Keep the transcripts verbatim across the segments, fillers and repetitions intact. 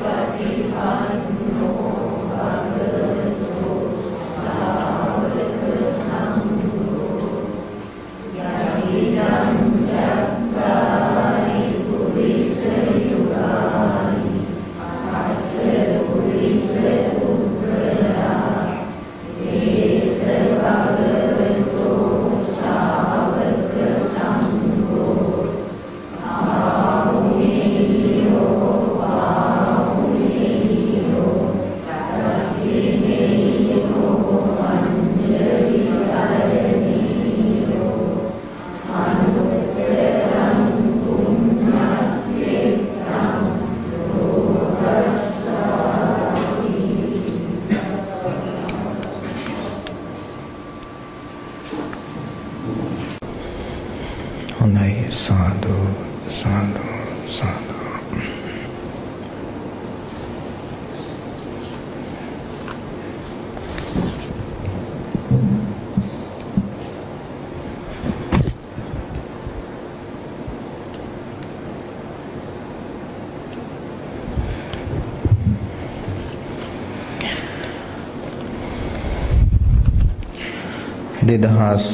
දෙදහස්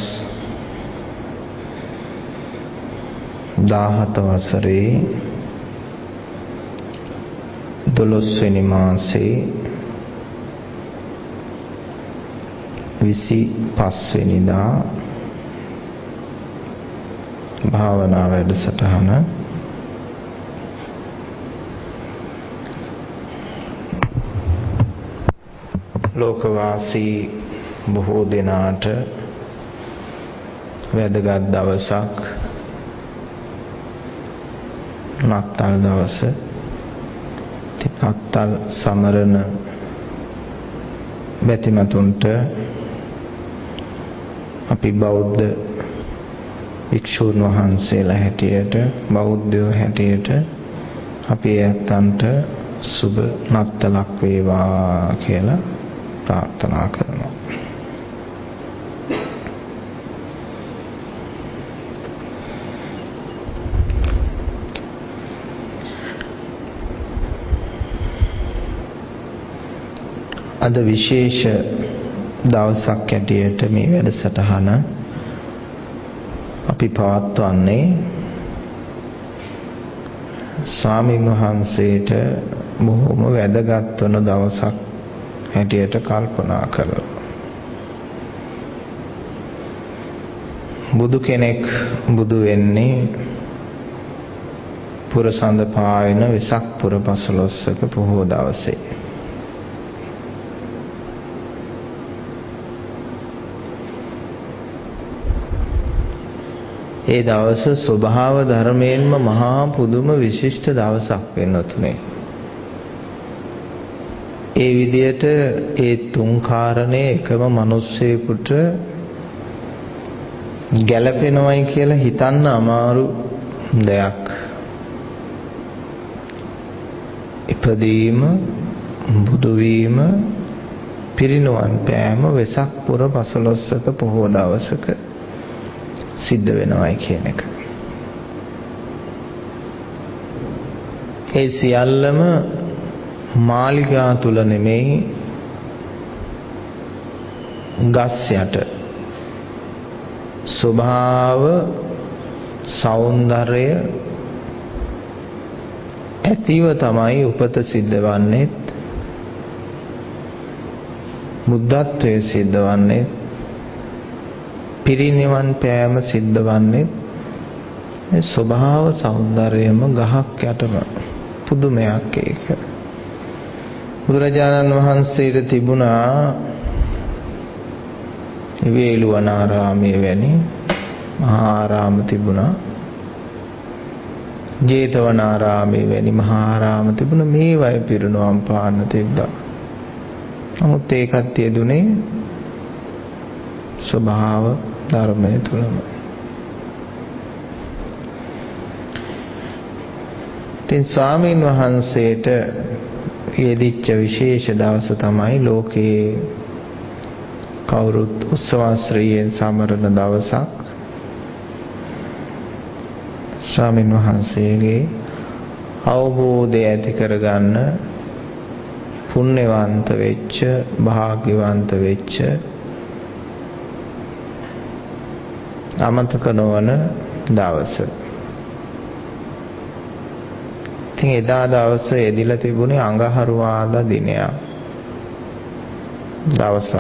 දාහත වසරේ දොළොස් වෙනි මාසේ විසිපස් වෙනිදා භාවනා වැඩසටහන ලෝකවාසී බොහෝ දෙනාට වැදගත් දවසක්, නත්තල් දවස. නත්තල් සමරන බැතිමතුන්ට අපි බෞද්ධ භික්ෂුන් වහන්සේලා හැටියට, බෞද්ධයෝ හැටියට අපි ඇත්තන්ට සුබ නත්තලක් වේවා කියලා ප්‍රාර්ථනා කරනවා. අද විශේෂ දවසක් ඇටියට මේ වැඩසටහන අපි පවත්වන්නේ ස්වාමීන් වහන්සේට බොහොම වැදගත් වන දවසක් හැටියට කල්පනා කරලා. බුදු කෙනෙක් බුදු වෙන්නේ පුරසඳ පායන වෙසක් පුර පසළොස්වක පොහෝ දවසේ. ඒ දවස ස්වභාව ධර්මයෙන්ම මහා පුදුම විශිෂ්ට දවසක් වෙනතුනේ. ඒ විදියට ඒ තුන් කාරණේ එකම මිනිස්සෙකුට ගැළපෙනවයි කියලා හිතන්න අමාරු දෙයක්. ඉපදීම, බුදු වීම, පිරිනුවන් පෑම වෙසක් පුර පසළොස්වක පොහෝ දවසක සිද්ධ වෙනවයි කියන එක. ඒ සියල්ලම මාලිගා තුල නෙමෙයි, ගස් යට ස්වභාව සෞන්දර්ය ඇතිව තමයි උපත සිද්ධ වන්නේ, බුද්ධත්වයේ සිද්ධ වන්නේ, පිරිනිවන් පෑම සිද්ධ වන්නේ මේ ස්වභාව සෞන්දර්යම ගහක් යටම පුදුමයක් ඒක. බුදුරජාණන් වහන්සේට තිබුණා වේළුවනාරාමයේ වැනි මහා ආරාම තිබුණා, ජේතවනාරාමයේ වැනි මහා ආරාම තිබුණා. මේ වයි පිරිනුවම් පාන්න තිබ්බා. නමුත් ඒකත් යෙදුනේ ස්වභාව ධර්මයේ තුලම. තින් ස්වාමීන් වහන්සේට යෙදිච්ච විශේෂ දවස තමයි ලෝකේ කවුරුත් උත්සවාශ්‍රයෙන් සමරන දවසක්. ස්වාමීන් වහන්සේගේ අවබෝධය ඇති කරගන්න පුණ්‍යවන්ත වෙච්ච භාග්‍යවන්ත වෙච්ච අමතක නොවන දවස. ඉතින් එදා දවසේ එදිලා තිබුණේ අඟහරුවාදා දිනයක්. දවසක්.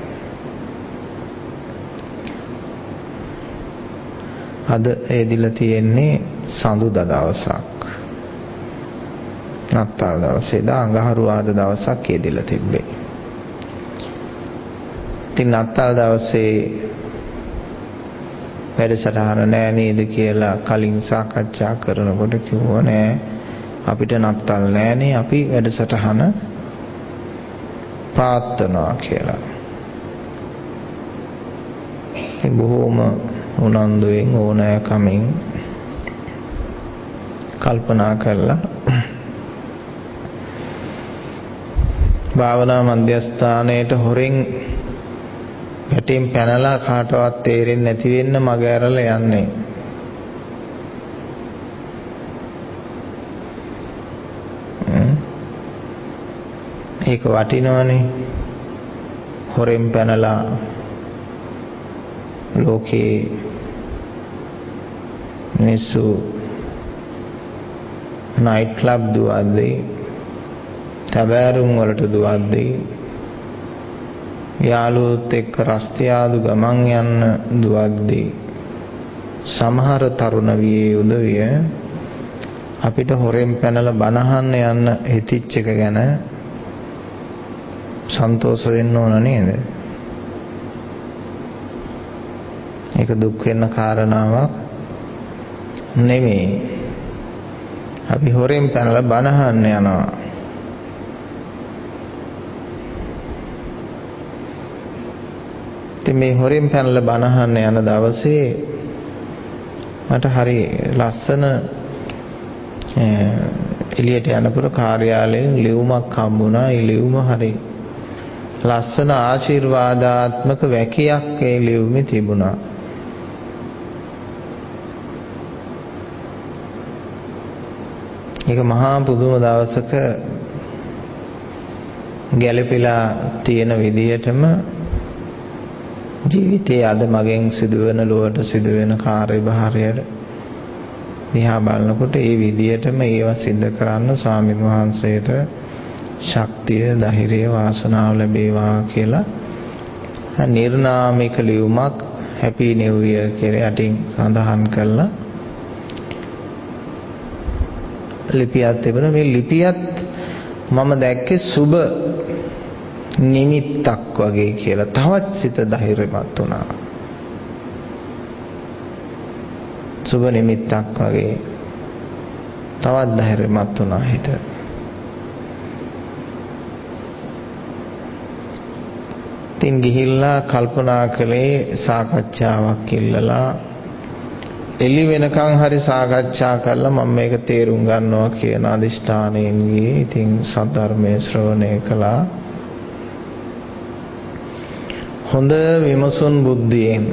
අද එදිලා තියෙන්නේ සඳුදා දවසක්. නත්තල් දවසේ දා අඟහරුවාදා දවසක් එදිලා තිබ්බේ. ඉතින් නත්තල් දවසේ වැඩසටහන නෑ නේද කියලා කලින් සාකච්ඡා කරනකොට කිව්වා නෑ අපිට නත්තල් නෑනේ අපි වැඩසටහන පාත්වනවා කියලා. ඉතින් බොහෝම උනන්දුවෙන් ඕනෑකමින් කල්පනා කරලා භාවනා මධ්‍යස්ථානයේට හොරෙන් පැටින් පැනලා කාටවත් තේරෙන්නේ නැති වෙන්න මග ඇරලා යන්නේ. ඒක වටිනවනේ. හොරෙන් පැනලා ලෝකේ මිනිස්සු නයිට් ක්ලබ් දුවද්දී තබෑරුම් වලට දුවද්දී යාළුවොත් එක්ක රස්තියාදු ගමන් යන්න දුවද්දී සමහර තරුණ වියේ උදවිය අපිට හොරෙන් පැනලා බනහන්න යන්න හිතිච්ච එක ගැන සන්තෝෂ වෙන්න ඕන නේද? ඒක දුක් වෙන්න කාරණාවක් නෙමෙයි. අපි හොරෙන් පැනලා බනහන්න යනවා. ඉතින් මේ හොරෙන් පැනලා බනහන්න යන දවසේ මට හරි ලස්සන එළියට යනකොට කාර්යාලයෙන් ලියුමක් හම්බුණා. ඒ ලියුම හරි ලස්සන ආශිර්වාදාත්මක වැකියක් ඒ ලියුමේ තිබුණා. ඒක මහා පුදුම දවසක ගැළපීලා තියෙන විදියටම ජීවිතයේ අද මගෙන් සිදුවෙන ලුවට සිදුවෙන කාර්යභාරය දිහා බලනකොට ඒ විදියටම ඒවා සිද්ධ කරන්න ස්වාමීන් වහන්සේට ශක්තිය, ධෛර්යය, වාසනාව ලැබේවා කියලා නිර්නාමික ලියුමක් හැපි නිව් ඉයර් කියලා යටින් සඳහන් කළා. ලිපියක් තිබුණා. මේ ලිපියත් මම දැක්කේ සුබ නිමිත්තක් වගේ කියලා. තවත් සිත ධෛර්යමත් වුණා. සුබ නිමිත්තක් වගේ තවත් ධෛර්යමත් වුණා හිත. ඉතින් ගිහිල්ලා කල්පනා කළේ සාකච්ඡාවක් ඉල්ලලා එළි වෙනකන් හරි සාකච්ඡා කරලා මම මේක තේරුම් ගන්නවා කියන අදිෂ්ඨානයෙන් ගියේ. ඉතින් සද්ධර්මයේ ශ්‍රවණය කළා. හොඳ විමසුන් බුද්ධියෙන්.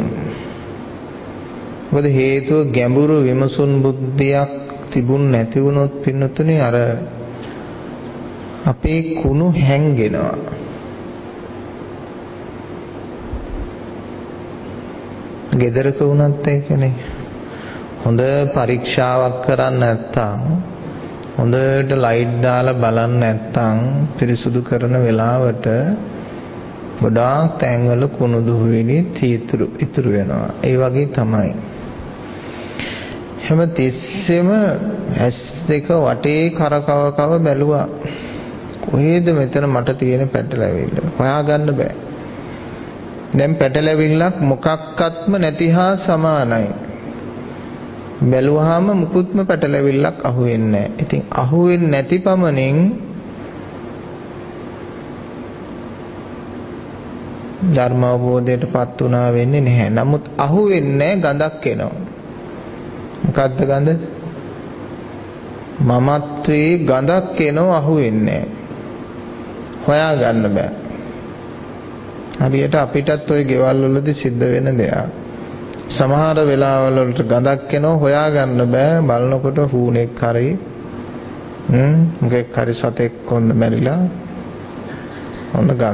මොකද හේතුව ගැඹුරු විමසුන් බුද්ධියක් තිබුණ නැති වුණොත් පින්නතුනේ අර අපේ කුණු හැංගෙනවා. ගෙදරක වුණත් ඒකනේ. හොඳ පරීක්ෂාවක් කරන්න නැත්තම් හොඳට ලයිට් දාලා බලන්න නැත්තම් පිරිසුදු කරන වෙලාවට ගොඩාක් තැන්වල කුණු දුහවිලි තීතුරු ඉතුරු වෙනවා. ඒ වගේ තමයි. හැම තිස්සෙම ඇස් දෙක වටේ කරකව කව බැලුවා. කොහෙද මෙතන මට තියෙන පැටලැවිල්ල? හොයාගන්න බෑ. දැන් පැටලැවිල්ලක් මොකක්වත්ම නැති හා සමානයි. බැලුවාම මුකුත්ම පැටලැවිල්ලක් අහුවෙන්නේ නැහැ. ඉතින් අහුවෙන්නේ නැති පමණින් ධර්ම අවබෝධයටපත් වුණා වෙන්නේ නැහැ. නමුත් අහුවෙන්නේ ගඳක් එනවා. මොකද්ද ගඳ? මමත්වයේ ගඳක් එනවා අහුවෙන්නේ නැහැ. හොයාගන්න බෑ. හරියට අපිටත් ওই ගෙවල් වලදී සිද්ධ වෙන දෙයක්. සමහර වෙලාවල වලට ගඳක් එනවා හොයාගන්න බෑ. බලනකොට හූනෙක් හරි හ්ම් මොකෙක් හරි සතෙක් කොන්න මැරිලා ඔන්න ගඳ.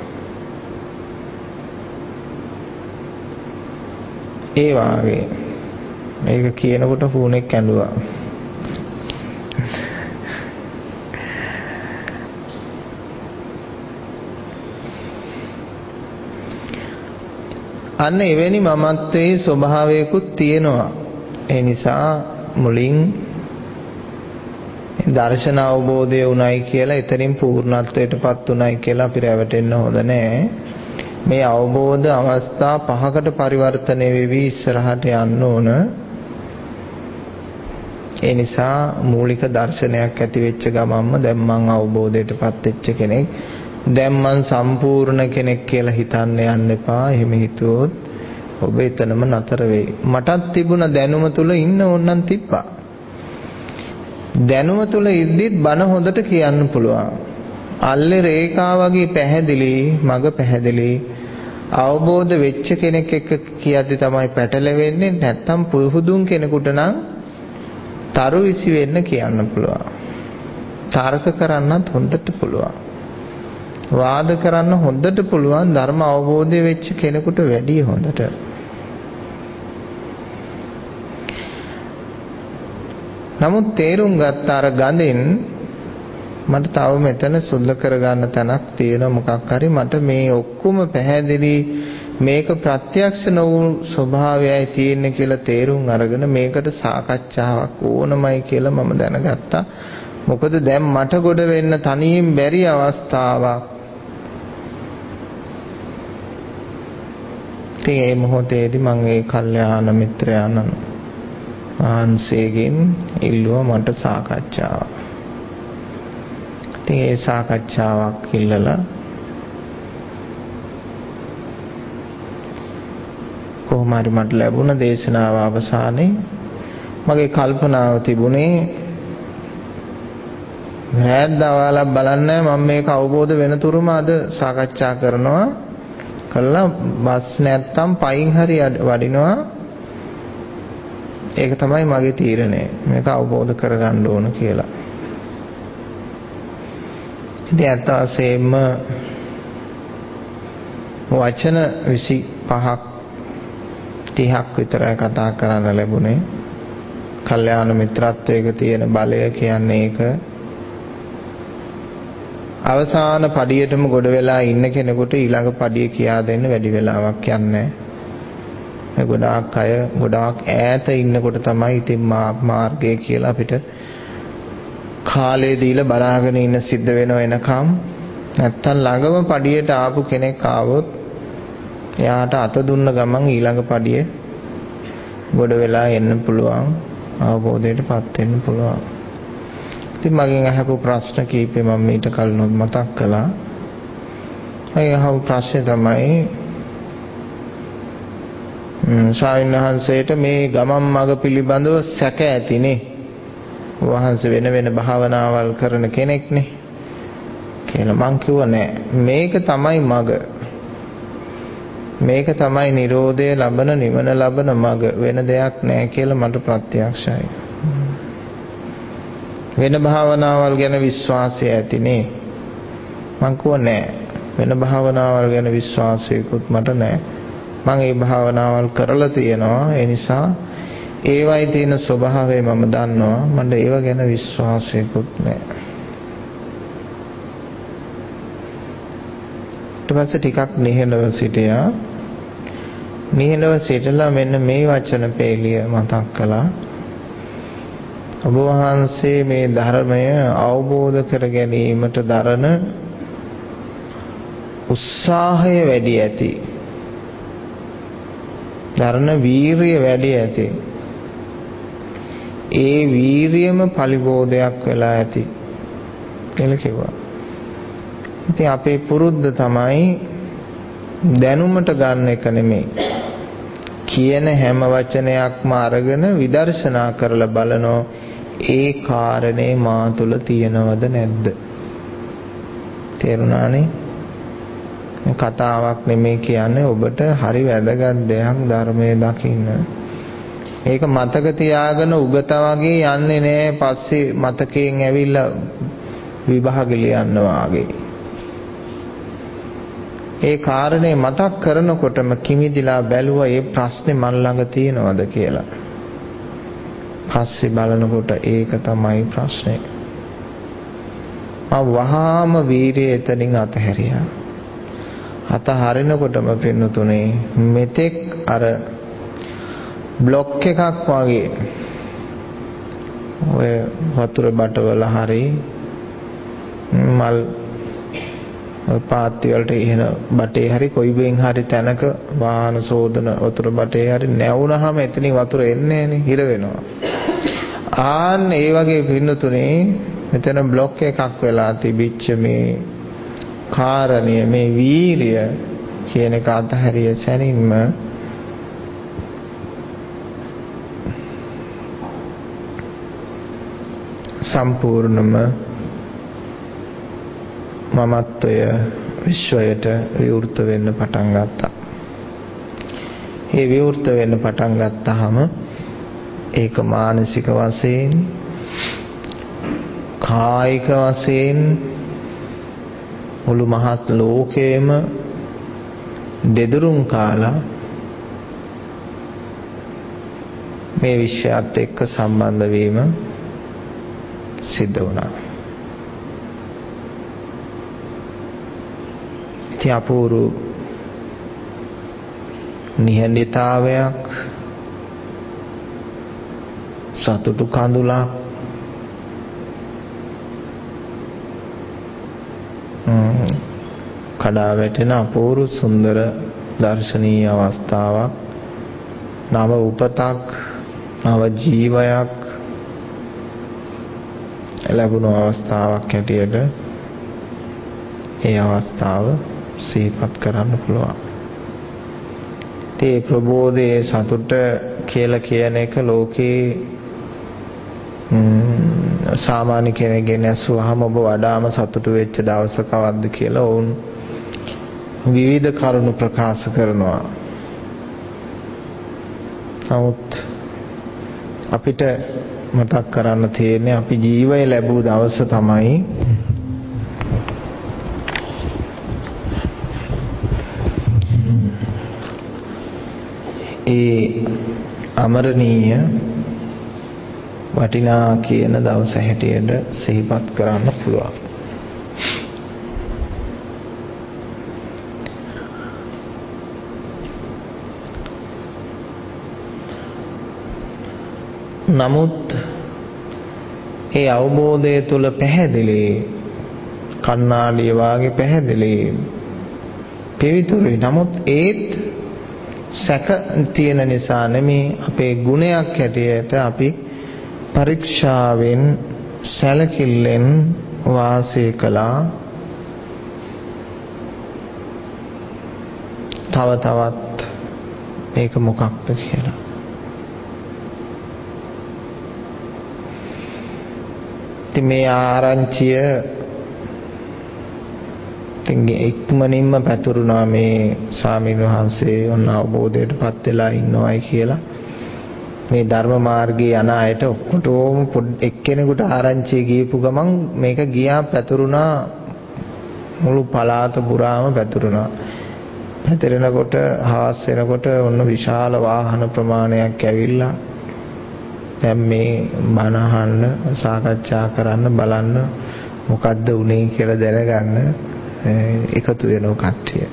ඒ වාගේ මේක කියනකොට ෆෝනෙක් ඇඬුවා. අන්න එවැනි මමත්වයේ ස්වභාවයකුත් තියෙනවා. ඒ නිසා මුලින් දර්ශන අවබෝධය උනායි කියලා එතනින් පූර්ණත්වයටපත් උනායි කියලා අපි රැවටෙන්න හොඳ නැහැ. මේ අවබෝධ අවස්ථා පහකට පරිවර්තනය වෙවි ඉස්සරහට යන්න ඕන. ඒ නිසා මූලික දර්ශනයක් ඇති වෙච්ච ගමන්ම දැන් මං අවබෝධයටපත් වෙච්ච කෙනෙක්, දැන් මං සම්පූර්ණ කෙනෙක් කියලා හිතන්න යන්න එපා. එහෙම හිතුවොත් ඔබ එතනම නතර වෙයි. මටත් තිබුණ දැනුම තුල ඉන්න ඕනනම් තිබ්බා. දැනුම තුල ඉද්දිත් බණ හොඳට කියන්න පුළුවන්. අල්ලේ රේඛා වගේ පැහැදිලි, මග පැහැදිලි. අවබෝධ වෙච්ච කෙනෙක් එක්ක කියද්දි තමයි පැටලෙන්නේ. නැත්තම් පුහුදුන් කෙනෙකුට නම් තරු විසි වෙන්න කියන්න පුළුවන්. තර්ක කරන්නත් හොඳට පුළුවන්. වාද කරන්න හොඳට පුළුවන් ධර්ම අවබෝධය වෙච්ච කෙනෙකුට වැඩිය හොඳට. නමුත් තේරුම් ගත්ත අර ගඳෙන් මට තව මෙතන සුද්ධ කරගන්න තැනක් තියෙනවා. මොකක් හරි මට මේ ඔක්කොම පැහැදිලි, මේක ප්‍රත්‍යක්ෂ නොවු ස්වභාවයයි තියෙන්නේ කියලා තේරුම් අරගෙන මේකට සාකච්ඡාවක් ඕනමයි කියලා මම දැනගත්තා. මොකද දැන් මට ගොඩ වෙන්න තනියෙන් බැරි අවස්ථාවක්. ඉතින් මේ මොහොතේදී මම ඒ කල්යාණ මිත්‍රයන්න් වහන්සේගෙන් ඉල්ලුවා මට සාකච්ඡාවක්. ඉතින් ඒ සාකච්ඡාවක් ඉල්ලලා කොහොම හරි මට ලැබුණ දේශනාව අවසානයේ මගේ කල්පනාව තිබුණේ රැද්දවලා බලන්න මම මේක අවබෝධ වෙනතුරුම අද සාකච්ඡා කරනවා කළා. බස් නැත්තම් පයින් හරි වඩිනවා. ඒක තමයි මගේ තීරණය. මේක අවබෝධ කරගන්න ඕන කියලා. ඉතින් අත වශයෙන්ම වචන විසි පහක් තිහක් විතරයි කතා කරන්න ලැබුණේ. කල්යාණ මිත්‍රත්වයක තියෙන බලය කියන්නේ ඒක. අවසාන පඩියටම ගොඩ වෙලා ඉන්න කෙනෙකුට ඊළඟ පඩිය කියා දෙන්න වැඩි වෙලාවක් යන්නේ නැහැ. ගොඩාක් අය ගොඩාක් ඈත ඉන්නකොට තමයි ඉතින් මාර්ගය කියලා අපිට කාලය දීලා බලාගෙන ඉන්න සිද්ධ වෙනව එනකම්. නැත්තම් ළඟම පඩියට ආපු කෙනෙක් ආවොත් එයාට අත දුන්න ගමන් ඊළඟ පඩිය ගොඩ වෙලා එන්න පුළුවන්, අවබෝධයටපත් වෙන්න පුළුවන්. ඉතින් මගෙන් අහපු ප්‍රශ්න කීපේ මම ඊට කලින් මතක් කළා. මගෙන් අහපු ප්‍රශ්නේ තමයි ස්වාමීන් වහන්සේට මේ ගමන් මඟ පිළිබඳව සැක ඇතිනේ. වහන්සේ වෙන වෙන භාවනාවල් කරන කෙනෙක්නේ කියලා මං කිව්වා නෑ. මේක තමයි මඟ. මේක තමයි Nirodhe ලබන නිවන ලබන මඟ. වෙන දෙයක් නෑ කියලා මට ප්‍රත්‍යක්ෂයි. වෙන භාවනාවල් ගැන විශ්වාසය ඇතිනේ. මං කිව්වා නෑ. වෙන භාවනාවල් ගැන විශ්වාසයකුත් මට නෑ. මම මේ භාවනාවල් කරලා තියෙනවා. ඒ නිසා ඒවයි තියෙන ස්වභාවය මම දන්නවා. මට ඒව ගැන විශ්වාසයකුත් නැහැ. ඊට පස්සේ ටිකක් නිහඬව සිටියා. නිහඬව සිටලා මෙන්න මේ වචන පෙළිය මතක් කළා. ඔබ වහන්සේ මේ ධර්මය අවබෝධ කර ගැනීමට දරන උත්සාහය වැඩි ඇති. දරන වීරිය වැඩි ඇති. ඒ වීරියම පරිබෝධයක් වෙලා ඇති කියලා කිව්වා. ඉතින් අපේ පුරුද්ද තමයි දැනුමට ගන්න එක නෙමෙයි. කියන හැම වචනයක්ම අරගෙන විදර්ශනා කරලා බලනෝ ඒ කාරණේ මා තුල තියෙනවද නැද්ද? තේරුණානේ? කතාවක් නෙමෙයි කියන්නේ ඔබට හරි වැදගත් දෙයක් ධර්මයේ දකින්න. ඒක මතක තියාගෙන උගත වගේ යන්නේ නෑ. පස්සේ මතකයෙන් ඇවිල්ලා විභාග ලියන්න වාගේ. ඒ කාරණේ මතක් කරනකොටම කිමිදිලා බැලුවා ඒ ප්‍රශ්නේ මන් ළඟ තියෙනවද කියලා. පස්සේ බලනකොට ඒක තමයි ප්‍රශ්නේ. මම වහාම වීරිය එතනින් අතහැරියා. අතහරිනකොටම පින්නතුනේ මෙතෙක් අර බ්ලොක් එකක් වගේ ඔය වතුර බටවල හරි මල් පාත්ති වලට ඉහෙන බටේ හරි කොයිබෙන් හරි තැනක වාහන සෝදන වතුර බටේ හරි නැවුනහම එතනින් වතුර එන්නේ නැහනේ, හිර වෙනවා. ආන්න ඒ වගේ පින්නතුනේ මෙතන බ්ලොක් එකක් වෙලා තිබිච්ච මේ කාරණය, මේ වීරිය කියන එක අතහැරිය සැනින්ම සම්පූර්ණම මමත්වය විශ්වයට විවෘත වෙන්න පටන් ගත්තා. ඒ විවෘත වෙන්න පටන් ගත්තාම ඒක මානසික වශයෙන්, කායික වශයෙන් මුළු මහත් ලෝකයේම දෙදුරුම් කාලා මේ විශ්වයත් එක්ක සම්බන්ධ වීම සිද්ධ වුණා. ඉතින් අපූර්ව නිහඬතාවයක්, සතුටු කඳුලක්, කඩා වැටෙන අපූර්ව සුන්දර දර්ශනීය අවස්ථාවක්, නව උපතක්, නව ජීවයක් ලැබුණු අවස්ථාවක් හැටියට ඒ අවස්ථාව සිහිපත් කරන්න පුළුවන්. ඒ ප්‍රබෝධයේ සතුට කියලා කියන එක ලෝකේ සාමාන්‍ය කෙනෙක්ගෙන් ඇසුවහම ඔබ වඩාම සතුටු වෙච්ච දවසක අවද්ද කියලා වුන් විවිධ කරුණු ප්‍රකාශ කරනවා. නමුත් අපිට මතක් කරන්න තියෙන්නේ අපි ජීවය ලැබූ දවස තමයි ඒ අමරණීය වටිනා කියන දවස හැටියට සිහිපත් කරන්න පුළුවන්. නමුත් ඒ අවබෝධය තුල පැහැදිලි කණ්ණාඩිය වාගේ පැහැදිලි පිවිතුරුයි. නමුත් ඒත් සැක තියෙන නිසා නෙමේ අපේ ගුණයක් හැටියට අපි පරීක්ෂාවෙන් සැලකිල්ලෙන් වාසය කළා. තව තවත් මේක මොකක්ද කියලා. ඉතින් මේ ආරංචිය ඉක්මනින්ම පැතුරුණා මේ ස්වාමීන් වහන්සේ ඔන්න අවබෝධයටපත් වෙලා ඉන්නවයි කියලා. මේ ධර්ම මාර්ගයේ යන අයට ඔක්කොටම එක්කෙනෙකුට ආරංචිය ගියපු ගමන් මේක ගියා පැතුරුණා, මුළු පළාත පුරාම පැතුරුණා. පැතිරෙනකොට හවස් වෙනකොට ඔන්න විශාල වාහන ප්‍රමාණයක් ඇවිල්ලා දැන් මේ බණ අහන්න, සාකච්ඡා කරන්න, බලන්න මොකද්ද උනේ කියලා දැනගන්න එකතු වෙනව කට්ටිය.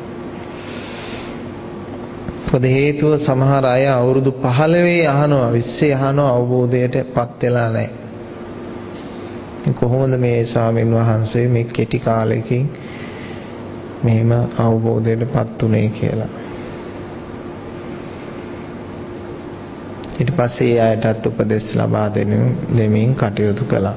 පොද හේතුව සමහර අය අවුරුදු පහළොවේ අහනවා, විස්සේ අහනවා, අවබෝධයටපත් වෙලා නැහැ. කොහොමද මේ ස්වාමීන් වහන්සේ මේ කෙටි කාලෙකින් මෙහෙම අවබෝධයටපත් උනේ කියලා. ඊට පස්සේ ආයතත් උපදෙස් ලබා දෙමින් කටයුතු කළා.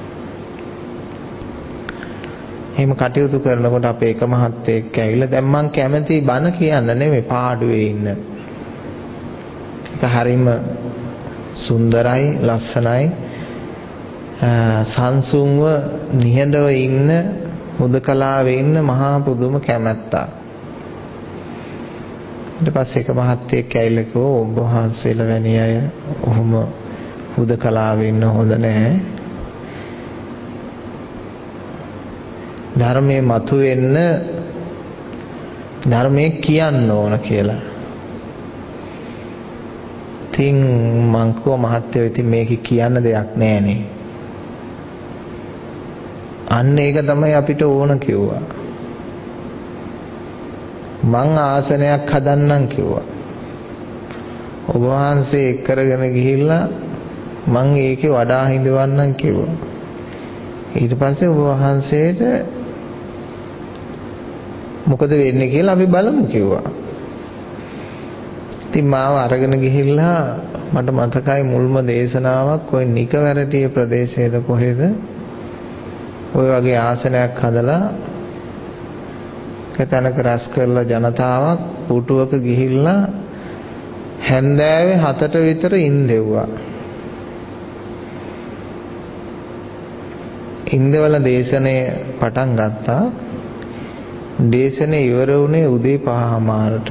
එහෙම කටයුතු කරනකොට අපේ එක මහත්තයෙක් ඇවිල්ලා දැන් මං කැමති බණ කියන්න නෙමෙයි පාඩුවේ ඉන්න. ඒක හරීම සුන්දරයි, ලස්සනයි, සංසුන්ව නිහඬව ඉන්න, හුදකලාවේ ඉන්න මහා පුදුම කැමැත්තක්. ඊට පස්සේ එක මහත්තයෙක් ඇවිල්ලා කිව්වා ඔබ වහන්සේලා වැනි අය ඔහොම හුදකලාවේ ඉන්න හොඳ නැහැ. ධර්මයේ මතුවෙන්න ධර්මයේ කියන්න ඕන කියලා. ඉතින් මං කෝ මහත්තයෝ ඉතින් මේක කියන්න දෙයක් නැහැනේ. අන්න ඒක තමයි අපිට ඕන කිව්වා. මං ආසනයක් හදන්නම් කිව්වා. ඔබ වහන්සේ කරගෙන ගිහිල්ලා මං ඒකේ වඩා හිඳවන්නම් කිව්වා. ඊට පස්සේ ඔබ වහන්සේට මොකද වෙන්නේ කියලා අපි බලමු කිව්වා. ඉතින් මාව අරගෙන ගිහිල්ලා මට මතකයි මුල්ම දේශනාවක් ඔය නිකවැරටිය ප්‍රදේශයේද කොහෙද ඔය වගේ ආසනයක් හදලා කතනක රැස් කරලා ජනතාවක් පුටුවක ගිහිල්ලා හැන්දෑවේ හතට විතර ඉඳෙව්වා. ඉඳවල දේශනේ පටන් ගත්තා. දේශනේ ඉවර වුණේ උදේ පහමාරට.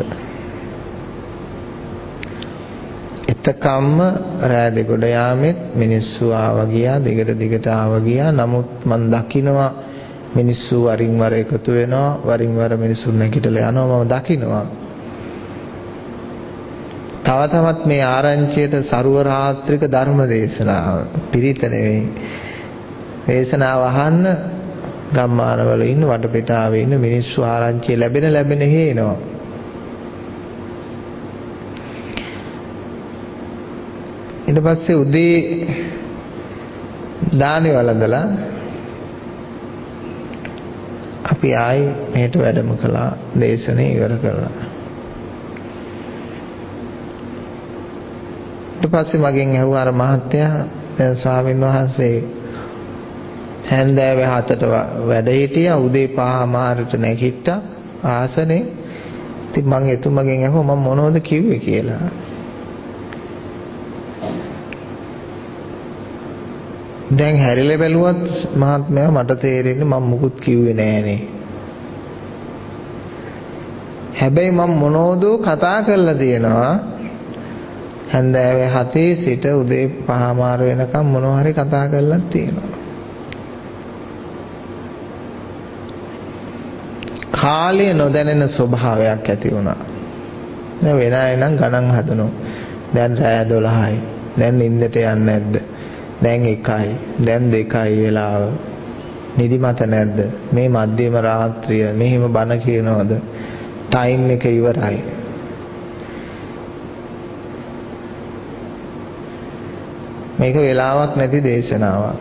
එතකම්ම රෑ දෙගොඩ යාමෙත් මිනිස්සු ආවා ගියා, දිගට දිගට ආවා ගියා. නමුත් මම දකිනවා මිනිස්සු වරින් වර එකතු වෙනවා, වරින් වර මිනිස්සු නැගිටලා යනවා මම දකිනවා. තව තවත් මේ ආරංචියට ਸਰව රාත්‍රික ධර්ම දේශනාව පිරිත නෙවෙයි. දේශනාව අහන්න ගම්මානවල ඉන්න වටපිටාවේ ඉන්න මිනිස්සු ආරංචිය ලැබෙන ලැබෙන හේනවා. ඊට පස්සේ උදේ දානේ වළඳලා අපි ආයි මෙහෙට වැඩම කළා දේශනේ ඉවර කළා. ඊට පස්සේ මගෙන් ඇහුවා අර මහත්තයා දැන් ස්වාමීන් වහන්සේ හැන්දෑවේ හතට වැඩ හිටියා උදේ පහමාරට නැගිට්ටා ආසනේ. ඉතින් මම එතුමගෙන් ඇහුවා මම මොනවද කිව්වේ කියලා. දැන් හැරිලා බැලුවත් මහත්මයා මට තේරෙන්නේ මම මුකුත් කිව්වේ නෑනේ. හැබැයි මම මොනවදෝ කතා කරලා තියෙනවා. හැන්දෑවේ හතේ සිට උදේ පහමාර වෙනකම් මොනවා හරි කතා කරලා තියෙනවා. කාලය නොදැනෙන ස්වභාවයක් ඇති වුණා. දැන් වෙන අය නම් ගණන් හදනවා. දැන් රෑ දොළහයි. දැන් නිින්දට යන්නේ නැද්ද? දැන් එකයි. දැන් දෙකයි වෙලාව. නිදිමත නැද්ද? මේ මධ්‍යම රාත්‍රිය මෙහිම බණ කියනවද? ටයිම් එක ඉවරයි. මේක වෙලාවක් නැති දේශනාවක්.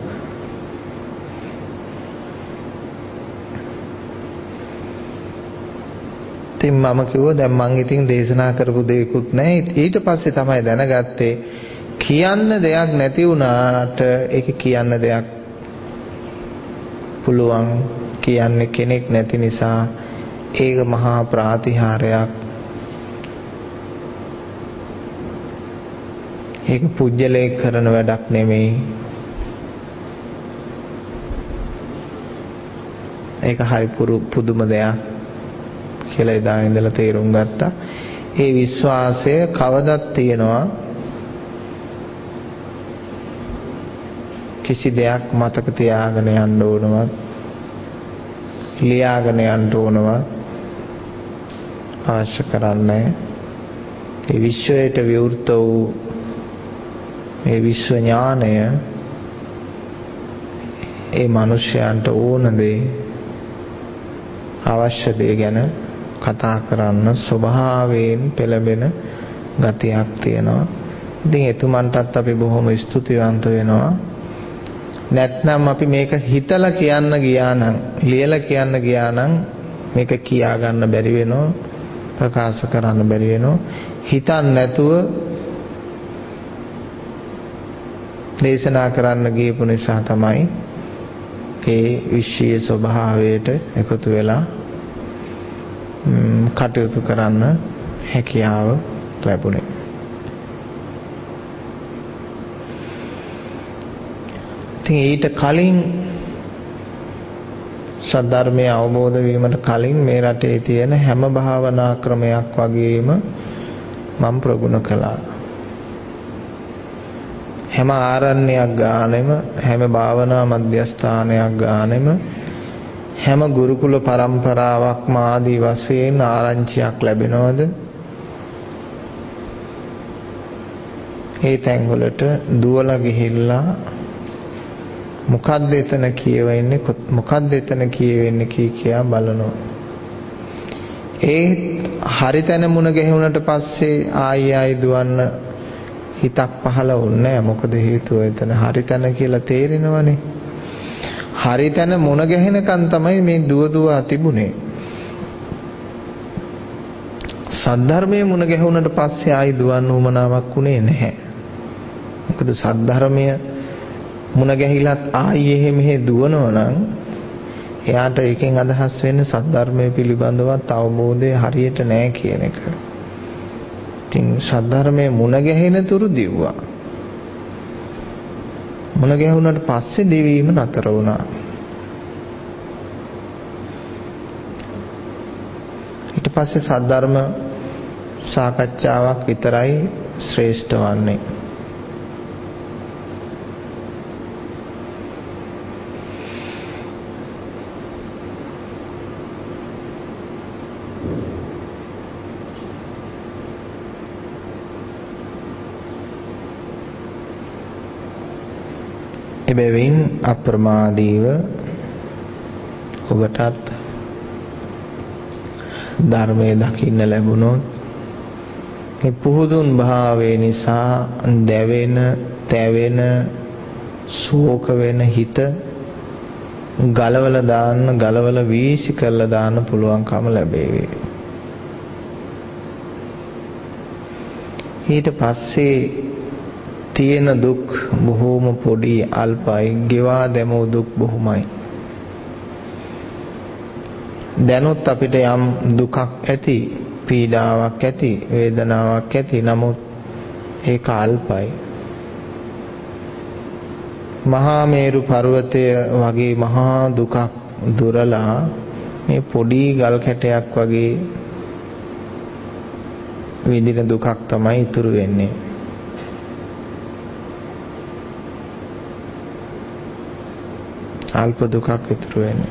ඉතින් මම කිව්වා දැන් මං ඉතින් දේශනා කරපු දෙයක්වත් නැහැ. ඊට පස්සේ තමයි දැනගත්තේ කියන්න දෙයක් නැති වුණාට ඒක කියන්න දෙයක් පුළුවන්. කියන්නේ කෙනෙක් නැති නිසා ඒක මහා ප්‍රාතිහාරයක්. ඒක පුජ්‍යලේ කරන වැඩක් නෙමෙයි. ඒක හරි පුදුම දෙයක් කියලා එදා ඉඳලා තේරුම් ගත්තා. ඒ විශ්වාසය කවදත් තියෙනවා. කිසි දෙයක් මතක තියාගෙන යන්න ඕනවත් ලියාගෙන යන්න ඕනවත් අවශ්‍ය කරන්නේ. ඒ විශ්වයට විවෘත වූ මේ විශ්ව ඥානය ඒ මිනිසයන්ට ඕන දේ අවශ්‍ය දේ ගැන කතා කරන්න ස්වභාවයෙන් පෙළඹෙන ගතියක් තියෙනවා. ඉතින් එතුමන්ටත් අපි බොහොම ස්තුතිවන්ත වෙනවා. නැත්නම් අපි මේක හිතලා කියන්න ගියා නම්, ලියලා කියන්න ගියා නම් මේක කියා ගන්න බැරි වෙනවා, ප්‍රකාශ කරන්න බැරි වෙනවා. හිතන්න නැතුව දේශනා කරන්න ගියපු නිසා තමයි ඒ විශ්වීය ස්වභාවයට එකතු වෙලා කටයුතු කරන්න හැකියාව ලැබුණේ. ඉතින් ඊට කලින් සද්ධර්මය අවබෝධ වීමට කලින් මේ රටේ තියෙන හැම භාවනා ක්‍රමයක් වගේම මම ප්‍රගුණ කළා. හැම ආරණ්‍යයක් ගානෙම හැම භාවනා මධ්‍යස්ථානයක් ගානෙම හැම ගුරුකුල පරම්පරාවක්ම ආදී වශයෙන් ආරංචියක් ලැබෙනවද? ඒ තැන්වලට දුවලා ගිහිල්ලා මොකද්ද එතන කියවෙන්නේ මොකද්ද එතන කියවෙන්නේ කී කියා බලනවා. ඒ හරි තැන මුණ ගැහුණට පස්සේ ආයි ආයි දුවන්න හිතක් පහළ වුණේ නැහැ. මොකද හේතුව එතන හරි තැන කියලා තේරෙනවනේ. හරි තැන මුණ ගැහෙනකන් තමයි මේ දුව දුව තිබුණේ. සද්ධර්මයේ මුණ ගැහුණට පස්සේ ආයි දුවන්න උවමනාවක් උනේ නැහැ. මොකද සද්ධර්මය මුණ ගැහිලත් ආයි එහෙ මෙහෙ දුවනවා නම් එයාට එකෙන් අදහස් වෙන්නේ සද්ධර්මයේ පිළිබඳවත් අවබෝධය හරියට නැහැ කියන එක. ඉතින් සද්ධර්මයේ මුණ ගැහෙන තුරු දිව්වා. මුණ ගැහුණාට පස්සේ දිවීම නතර වුණා. ඊට පස්සේ සද්ධර්ම සාකච්ඡාවක් විතරයි ශ්‍රේෂ්ඨ වන්නේ. එබැවින් අප්‍රමාදීව ඔබටත් ධර්මයේ දකින්න ලැබුණොත් මේ පුහුදුන් භාවය නිසා දැවෙන, තැවෙන, ශෝක වෙන හිත ගලවලා දාන්න, ගලවලා වීසි කරලා දාන්න පුළුවන්කම ලැබේවි. ඊට පස්සේ තියෙන දුක් බොහෝම පොඩි අල්පයි, ගෙවා දැමූ දුක් බොහොමයි. දැනුත් අපිට යම් දුකක් ඇති, පීඩාවක් ඇති, වේදනාවක් ඇති, නමුත් ඒක අල්පයි. මහා මේරු පර්වතය වගේ මහා දුකක් දුරලා මේ පොඩි ගල් කැටයක් වගේ විඳින දුකක් තමයි ඉතුරු වෙන්නේ. අල්ප දුකක් ඉතුරු වෙන්නේ.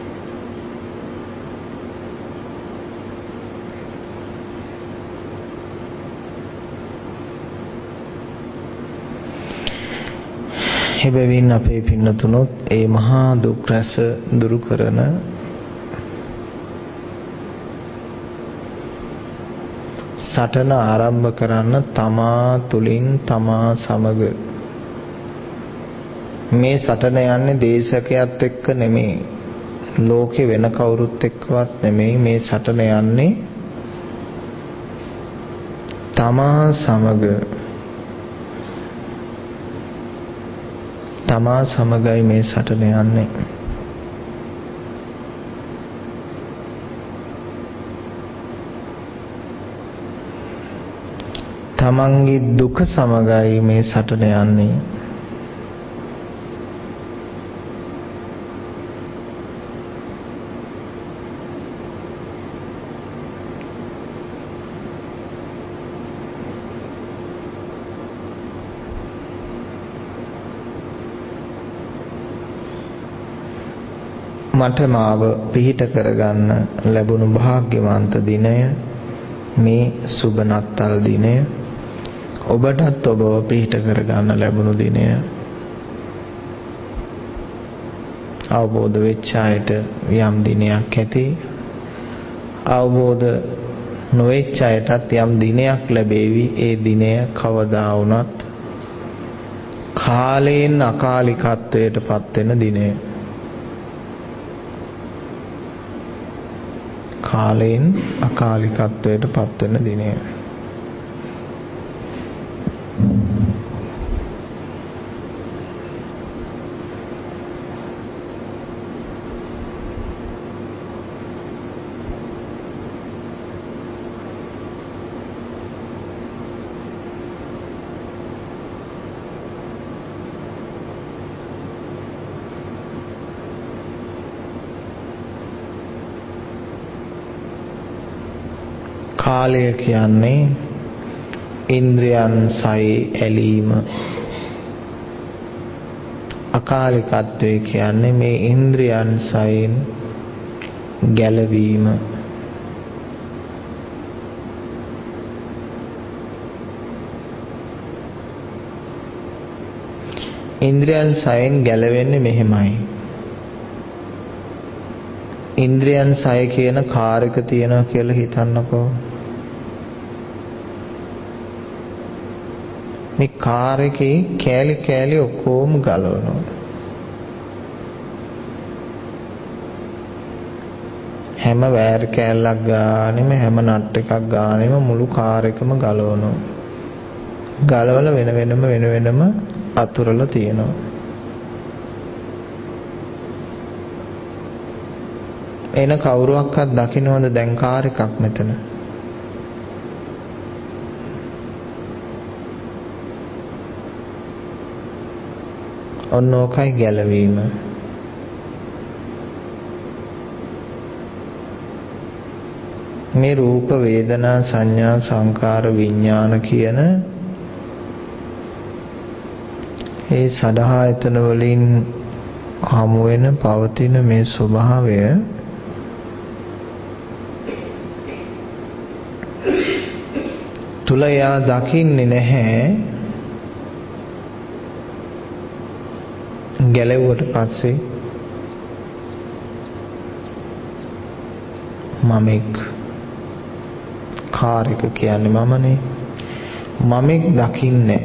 එබැවින් අපේ පින්නතුනොත් ඒ මහා දුක් රැස දුරු කරන සටන ආරම්භ කරන්න තමා තුලින් තමා සමග මේ සටන යන්නේ දේශකයාත් එක්ක නෙමෙයි, ලෝකේ වෙන කවුරුත් එක්කවත් නෙමෙයි. මේ සටන යන්නේ තමා සමග. තමා සමගයි මේ සටන යන්නේ. තමන්ගේ දුක සමගයි මේ සටන යන්නේ. මට මාව පිහිට කරගන්න ලැබුණු භාග්‍යවන්ත දිනය මේ සුබ නත්තල් දිනය. ඔබටත් ඔබව පිහිට කරගන්න ලැබුණු දිනය. අවබෝධ වෙච්ච අයට යම් දිනයක් ඇති, අවබෝධ නොවෙච්ච අයටත් යම් දිනයක් ලැබේවි. ඒ දිනය කවදා වුණත් කාලයෙන් අකාලිකත්වයට පත් වෙන දිනය. කාලයෙන් අකාලිකත්වයට පත් වෙන දිනය. කාලය කියන්නේ ඉන්ද්‍රයන් සයි ඇලීම. අකාලිකත්වය කියන්නේ මේ ඉන්ද්‍රයන් සයින් ගැලවීම. ඉන්ද්‍රියන් සයෙන් ගැලවෙන්නේ මෙහෙමයි. ඉන්ද්‍රියන් සය කියන කාර් එක තියෙනවා කියලා හිතන්නකෝ. මේ කාර් එකේ කෑලි කෑලි ඔක්කොම ගලවනවා. හැම වෑර් කෑල්ලක් ගානෙම හැම නට් එකක් ගානෙම මුළු කාර් එකම ගලවනවා. ගලවලා වෙන වෙනම වෙන වෙනම අතුරලා තියෙනවා. එන කවුරුවක්වත් දකින්නවද දැන් කාර් එකක් මෙතන? ඔන්න ඕකයි ගැලවීම. මේ රූප වේදනා සංඥා සංකාර විඥාන කියන ඒ සදහායතන වලින් හමු වෙන පවතින මේ ස්වභාවය තුල යා දකින්නේ නැහැ. ගැලෙවුවට පස්සේ මමෙක් කාර් එක කියන්නේ මමනේ. මමෙක් දකින්නේ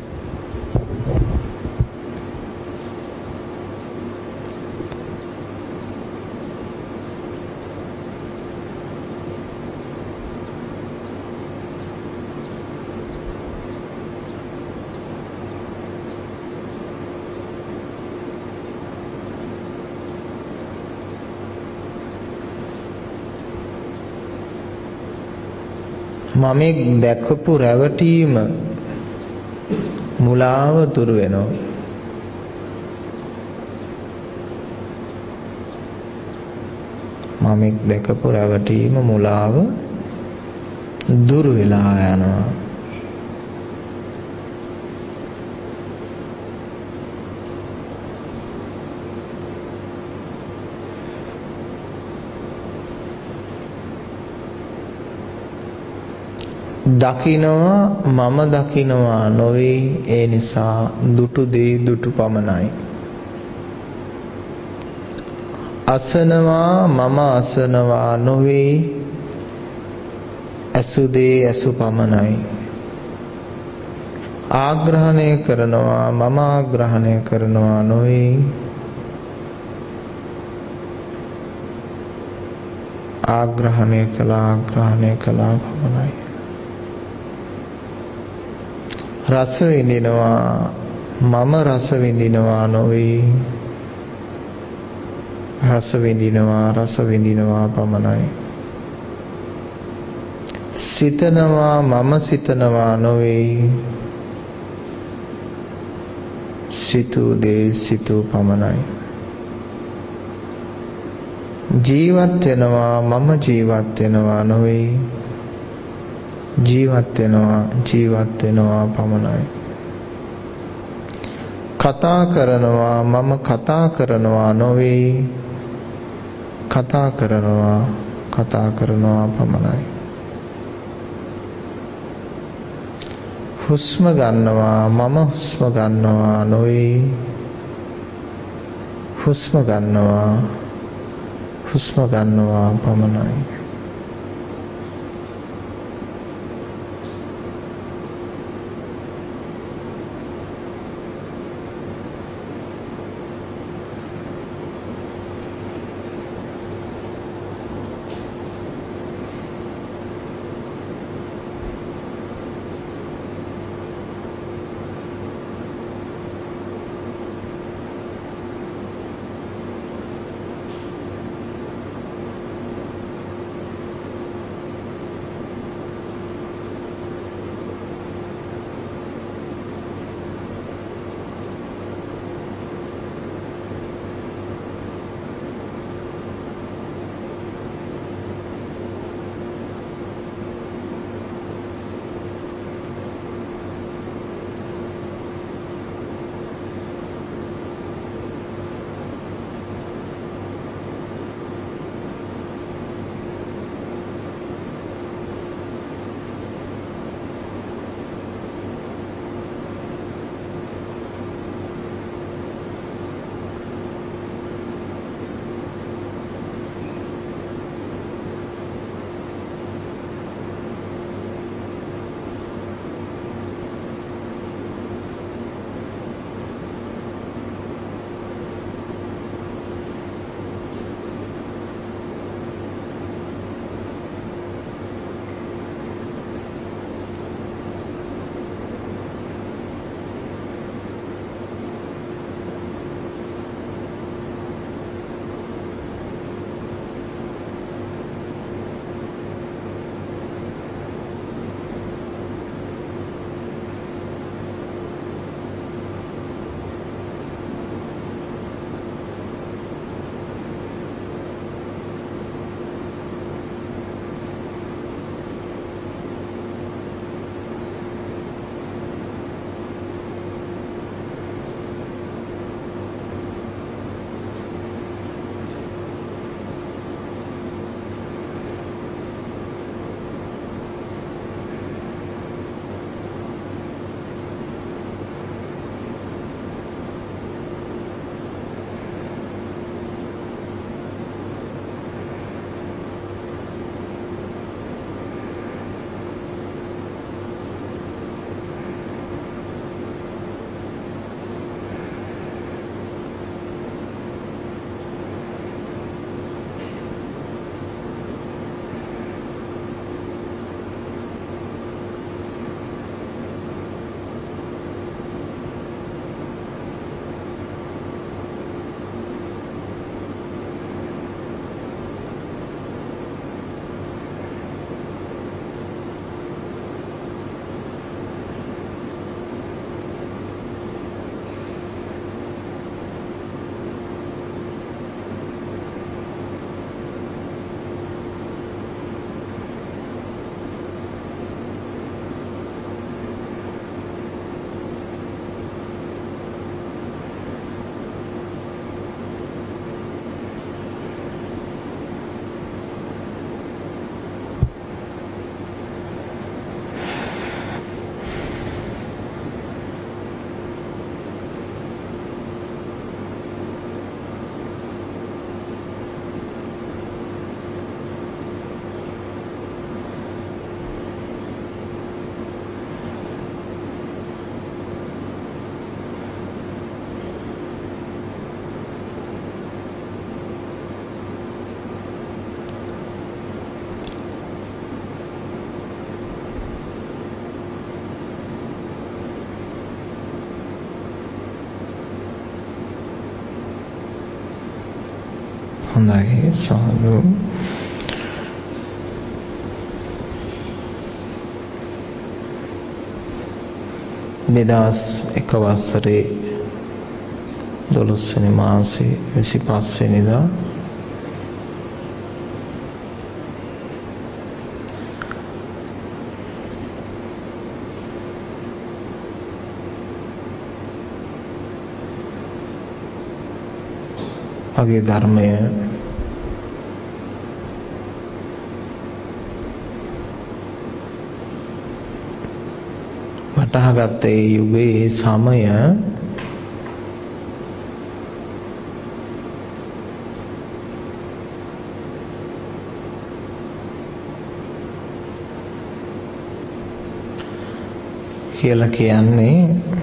මමෙක් දැකපු රැවටීම මුලාව දුරු වෙනවා. මමෙක් දැකපු රැවටීම මුලාව දුරු වෙලා යනවා. දකින්නවා මම දකින්නවා නොවේ. ඒ නිසා දුටු දේ දුටු පමණයි. අසනවා මම අසනවා නොවේ. ඇසු දේ ඇසු පමණයි. ආග්‍රහණය කරනවා මම ආග්‍රහණය කරනවා නොවේ. ආග්‍රහණය කළා ආග්‍රහණය කළා පමණයි. රස විඳිනවා මම රස විඳිනවා නොවේ. රස විඳිනවා රස විඳිනවා පමණයි. සිතනවා මම සිතනවා නොවේ. සිතූ දේ සිතූ පමණයි. ජීවත් වෙනවා මම ජීවත් වෙනවා නොවේ. ජීවත් වෙනවා ජීවත් වෙනවා පමණයි. කතා කරනවා මම කතා කරනවා නොවේ. කතා කරනවා කතා කරනවා පමණයි. හුස්ම ගන්නවා මම හුස්ම ගන්නවා නොවේ. හුස්ම ගන්නවා හුස්ම ගන්නවා පමණයි. හොඳයි සාදු. දෙදහස් එක වසරේ දොළොස් වෙනි මාසේ විසිපස් වෙනිදා මගේ ධර්මය වටහාගත් ඒ යුගයේ සමය කියලා කියන්නේ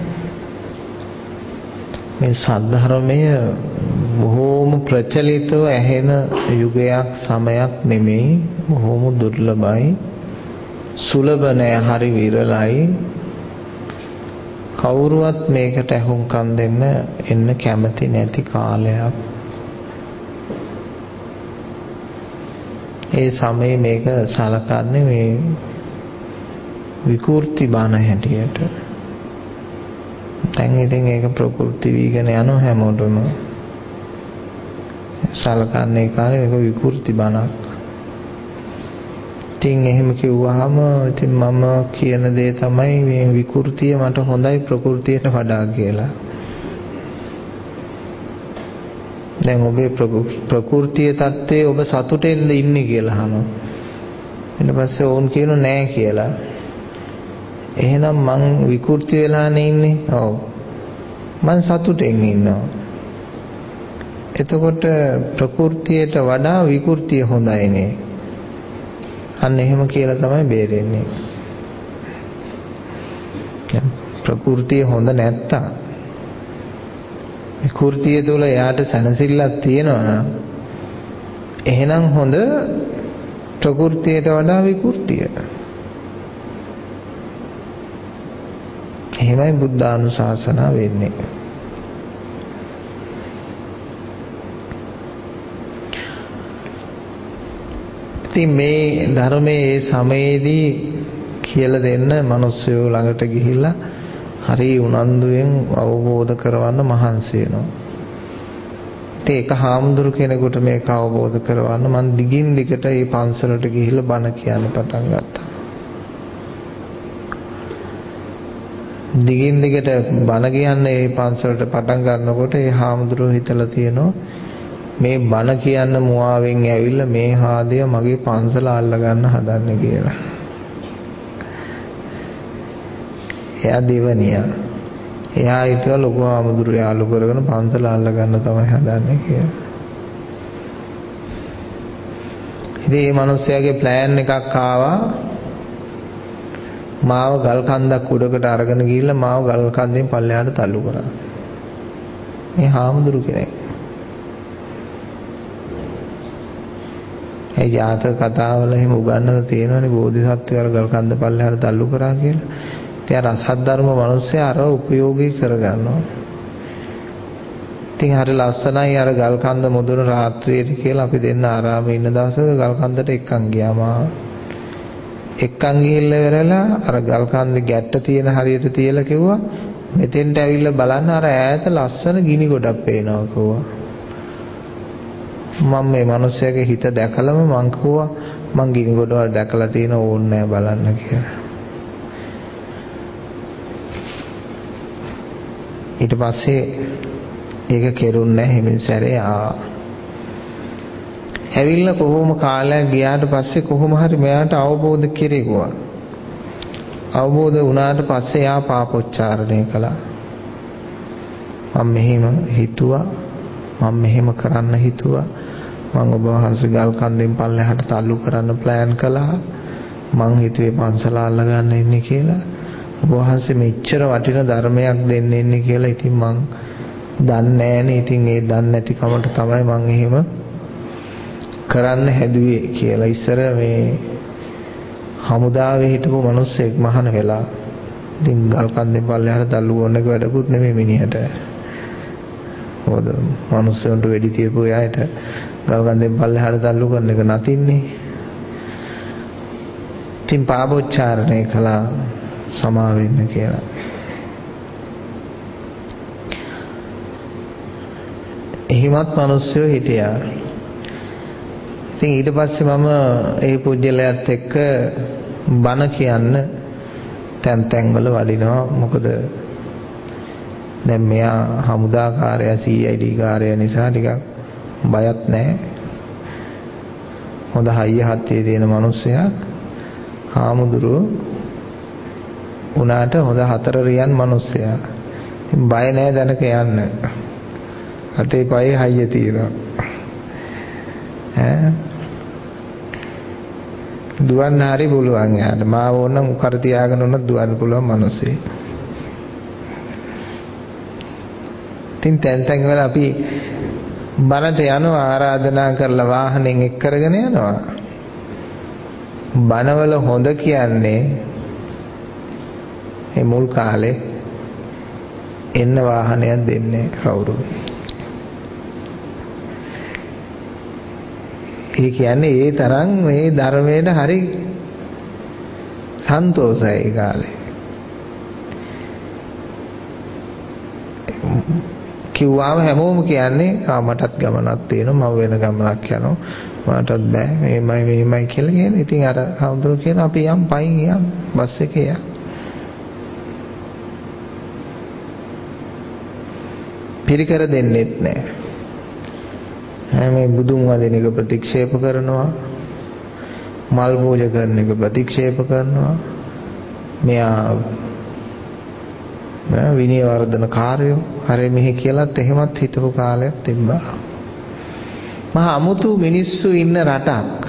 මේ සද්ධර්මය බොහෝම ප්‍රචලිතව ඇහෙන යුගයක් සමයක් නෙමෙයි, බොහෝම දුර්ලභයි, සුලභ නෑ, හරි විරලයි. කවුරුවත් මේකට ඇහුම්කන් දෙන්න එන්න කැමති නැති කාලයක්. ඒ සමයේ මේක සලකන්නේ මේ විකෘති බණ හැටියට. දැන් ඉතින් ඒක ප්‍රකෘති වීගෙන යනවා හැමෝටම. සලකන්නේ කාලේ මේක විකෘති බණක්. ඉතින් එහෙම කිව්වහම ඉතින් මම කියන දේ තමයි මේ විකෘතිය මට හොඳයි ප්‍රകൃතියට වඩා කියලා. දැන් ඔබේ ප්‍රകൃතිය தත්ත්වයේ ඔබ සතුටෙන්ද ඉන්නේ කියලා අහනවා. ඊට පස්සේ ඕන් කියනෝ නෑ කියලා. එහෙනම් මං විකෘති වෙලානේ ඉන්නේ. ඔව්. මං සතුටෙන් ඉන්නවා. එතකොට ප්‍රകൃතියට වඩා විකෘතිය හොඳයිනේ. අන්න එහෙම කියලා තමයි බේරෙන්නේ. ප්‍රകൃතිය හොඳ නැත්තම් විකෘතිය තුළ යාට සැනසෙල්ලක් තියෙනවා. එහෙනම් හොඳ ප්‍රകൃතියට වඩා විකෘතිය. එහෙමයි බුද්ධානුශාසනා වෙන්නේ. ඉතින් මේ ධර්මයේ ඒ සමයේදී කියලා දෙන්න මිනිස්සු ළඟට ගිහිල්ලා හරි උනන්දුවෙන් අවබෝධ කරවන්න මහන්සි වෙනවා. ඉතින් ඒක හාමුදුරු කෙනෙකුට මේක අවබෝධ කරවන්න මම දිගින් දිගට මේ පන්සලට ගිහිල්ලා බණ කියන්න පටන් ගත්තා. දිගින් දිගට බණ කියන්නේ මේ පන්සලට පටන් ගන්නකොට ඒ හාමුදුරුවෝ හිතලා තියෙනවා මේ බණ කියන්න මුවාවෙන් ඇවිල්ලා මේ හාදිය මගේ පන්සල අල්ල ගන්න හදන්නේ කියලා. එයා දෙවනියා. එයා හිතුවා ලොකු හාමුදුරුවෝ යාළු කරගෙන පන්සල අල්ල ගන්න තමයි හදන්නේ කියලා. ඉතින් මේ මිනිස්යාගේ ප්ලෑන් එකක් ආවා. මාව ගල් කන්දක් උඩකට අරගෙන ගිහිල්ලා මාව ගල් කන්දෙන් පල්ලෙහාට තල්ලු කරා. මේ හාමුදුරු කෙනෙක්. ඒ ජාතක කතාවල එහෙම උගන්වලා තියෙනවනේ බෝධිසත්වයෝ අර ගල් කන්ද පල්ලෙහාට තල්ලු කරා කියලා. ඉතින් අර අසත් ධර්ම මිනිස්සයා අර උපයෝගී කරගන්නවා. ඉතින් හරි ලස්සනයි අර ගල් කන්ද මුදුන රාත්‍රියේ කියලා අපි දෙන්න ආරාමේ ඉන්න දවසක ගල් කන්දට එක්කන් ගියාම එක්කන් ගිහිල්ලා ඉවරලා අර ගල් කන්දේ ගැට්ට තියෙන හරියට තියලා කිව්වා මෙතෙන්ට ඇවිල්ලා බලන්න අර ඈත ලස්සන ගිනි ගොඩක් පේනවා කිව්වා. මම මේ මිනිස්සයාගේ හිත දැකලම මං කිව්වා මං ගිනි ගොඩවල් දැකලා තියෙන ඕනේ නැහැ බලන්න කියලා. ඊට පස්සේ ඒක කෙරුන්නේ නැහැ හිමින් සැරේ ආ. ඇවිල්ලා කොහොම කාලයක් ගියාට පස්සේ කොහොම හරි මෙයාට අවබෝධ කෙරෙවුවා. අවබෝධ වුණාට පස්සේ යා පාපොච්චාරණය කළා. මම මෙහෙම හිතුවා මම මෙහෙම කරන්න හිතුවා මම ඔබ වහන්සේ ගල් කන්දෙන් පල්ලෙහාට තල්ලු කරන්න ප්ලෑන් කළා. මං හිතුවේ පන්සල අල්ල ගන්න ඉන්නේ කියලා. ඔබ වහන්සේ මෙච්චර වටින ධර්මයක් දෙන්න ඉන්නේ කියලා ඉතින් මං දන්නේ නැහනේ. ඉතින් ඒ දන්නේ නැති කමට තමයි මං එහෙම කරන්න හැදුවේ කියලා. ඉස්සර මේ හමුදාවේ හිටපු මිනිස්සෙක් මහාන වෙලා ඉතින් ගල් කන්දෙන් පල්ලෙහාට තල්ලු කරන එක වැඩකුත් නෙමෙයි මිනිහට. මොකද මිනිස්සුන්ට වෙඩි තියපු අයට ගල් ගන්දෙන් පල්ලෙහාට තල්ලු කරන එක නැතින්නේ. ඉතින් පාපෝච්චාරණය කළා සමා වෙන්න කියලා. එහිමත් මිනිස්සු හිටියා. ඉතින් ඊට පස්සේ මම ඒ පුජ්‍යලයත් එක්ක බණ කියන්න තැන් තැන් වල වඩිනවා. මොකද දැන් මෙයා හමුදාකාරයා සී ආයි ඩී කාර්යය නිසා ටිකක් බයත් නැහැ. හොඳ හයිය හත්තියේ තියෙන මිනිස්සයා හාමුදුරුවෝ උනාට හොඳ හතර රියන් මිනිස්සයා. ඉතින් බය නැහැ දැනක යන්න. අතේ පයේ හයිය තියෙනවා. ඈ දුවන්න හරි පුළුවන් යාට. මාව ඕනම් කර තියාගෙන උනත් දුවන්න පුළුවන් මිනිස්සේ. තින් තැන් තැන් වල අපි බණට යනවා ආරාධනා කරලා වාහනෙන් එක් කරගෙන යනවා. බණවල හොඳ කියන්නේ ඒ මුල් කාලේ එන්න වාහනයක් දෙන්නේ කවුරු. ඒ කියන්නේ ඒ තරම් මේ ධර්මයට හරි සන්තෝෂයි ඒ කාලේ. කිව්වාම හැමෝම කියන්නේ ආ මටත් ගමනක් තියෙනවා මම වෙන ගමනක් යනවා මටත් බෑ මේමයි මේමයි කියලා කියන්නේ. ඉතින් අර හඳුරු කියන අපි යම් පයින් යම් බස් එකේ යම්. පිරිකර දෙන්නෙත් නෑ. මේ බුදුන් වදින එක ප්‍රතික්ෂේප කරනවා. මල් පූජා කරන එක ප්‍රතික්ෂේප කරනවා. මෙයා විනය වර්ධන කාර්යෝ හරි මෙහි කියලාත් එහෙමත් හිතපු කාලයක් තිබ්බා. මහා අමුතු මිනිස්සු ඉන්න රටක්.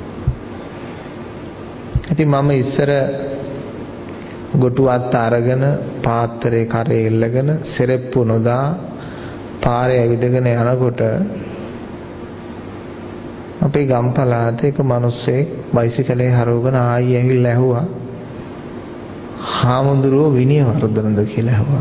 ඉතින් මම ඉස්සර ගොටුවත් අරගෙන පාත්‍රේ කරේ එල්ලගෙන සෙරෙප්පු නොදා පාරේ ඇවිදගෙන යනකොට අපේ ගම් පළාතේ එක මිනිස්සෙක් බයිසිකලේ හරවගෙන ආයි ඇවිල්ලා ඇහුවා හාමුදුරුවෝ විනය වර්ධනද කියලා ඇහුවා.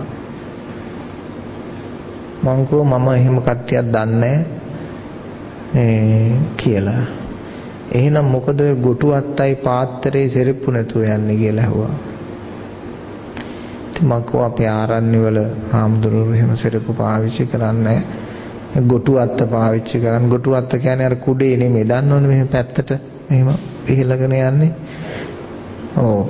මං කිව්වා මම එහෙම කට්ටියක් දන්නේ නැහැ කියලා. එහෙනම් මොකද ඔය ගොටු අත්තයි පාත්‍රේ සෙරෙප්පු නැතුව යන්නේ කියලා ඇහුවා. ඉතින් මං කිව්වා අපේ ආරණ්‍ය වල හාමුදුරුවෝ එහෙම සෙරෙප්පු පාවිච්චි කරන්නේ ගොටු අත්ත පාවිච්චි කරන්නේ. ගොටු අත්ත කියන්නේ අර කුඩේ නෙමෙයි. දන්නවනේ මෙහෙම පැත්තට මෙහෙම පිහලගෙන යන්නේ. ඔව්.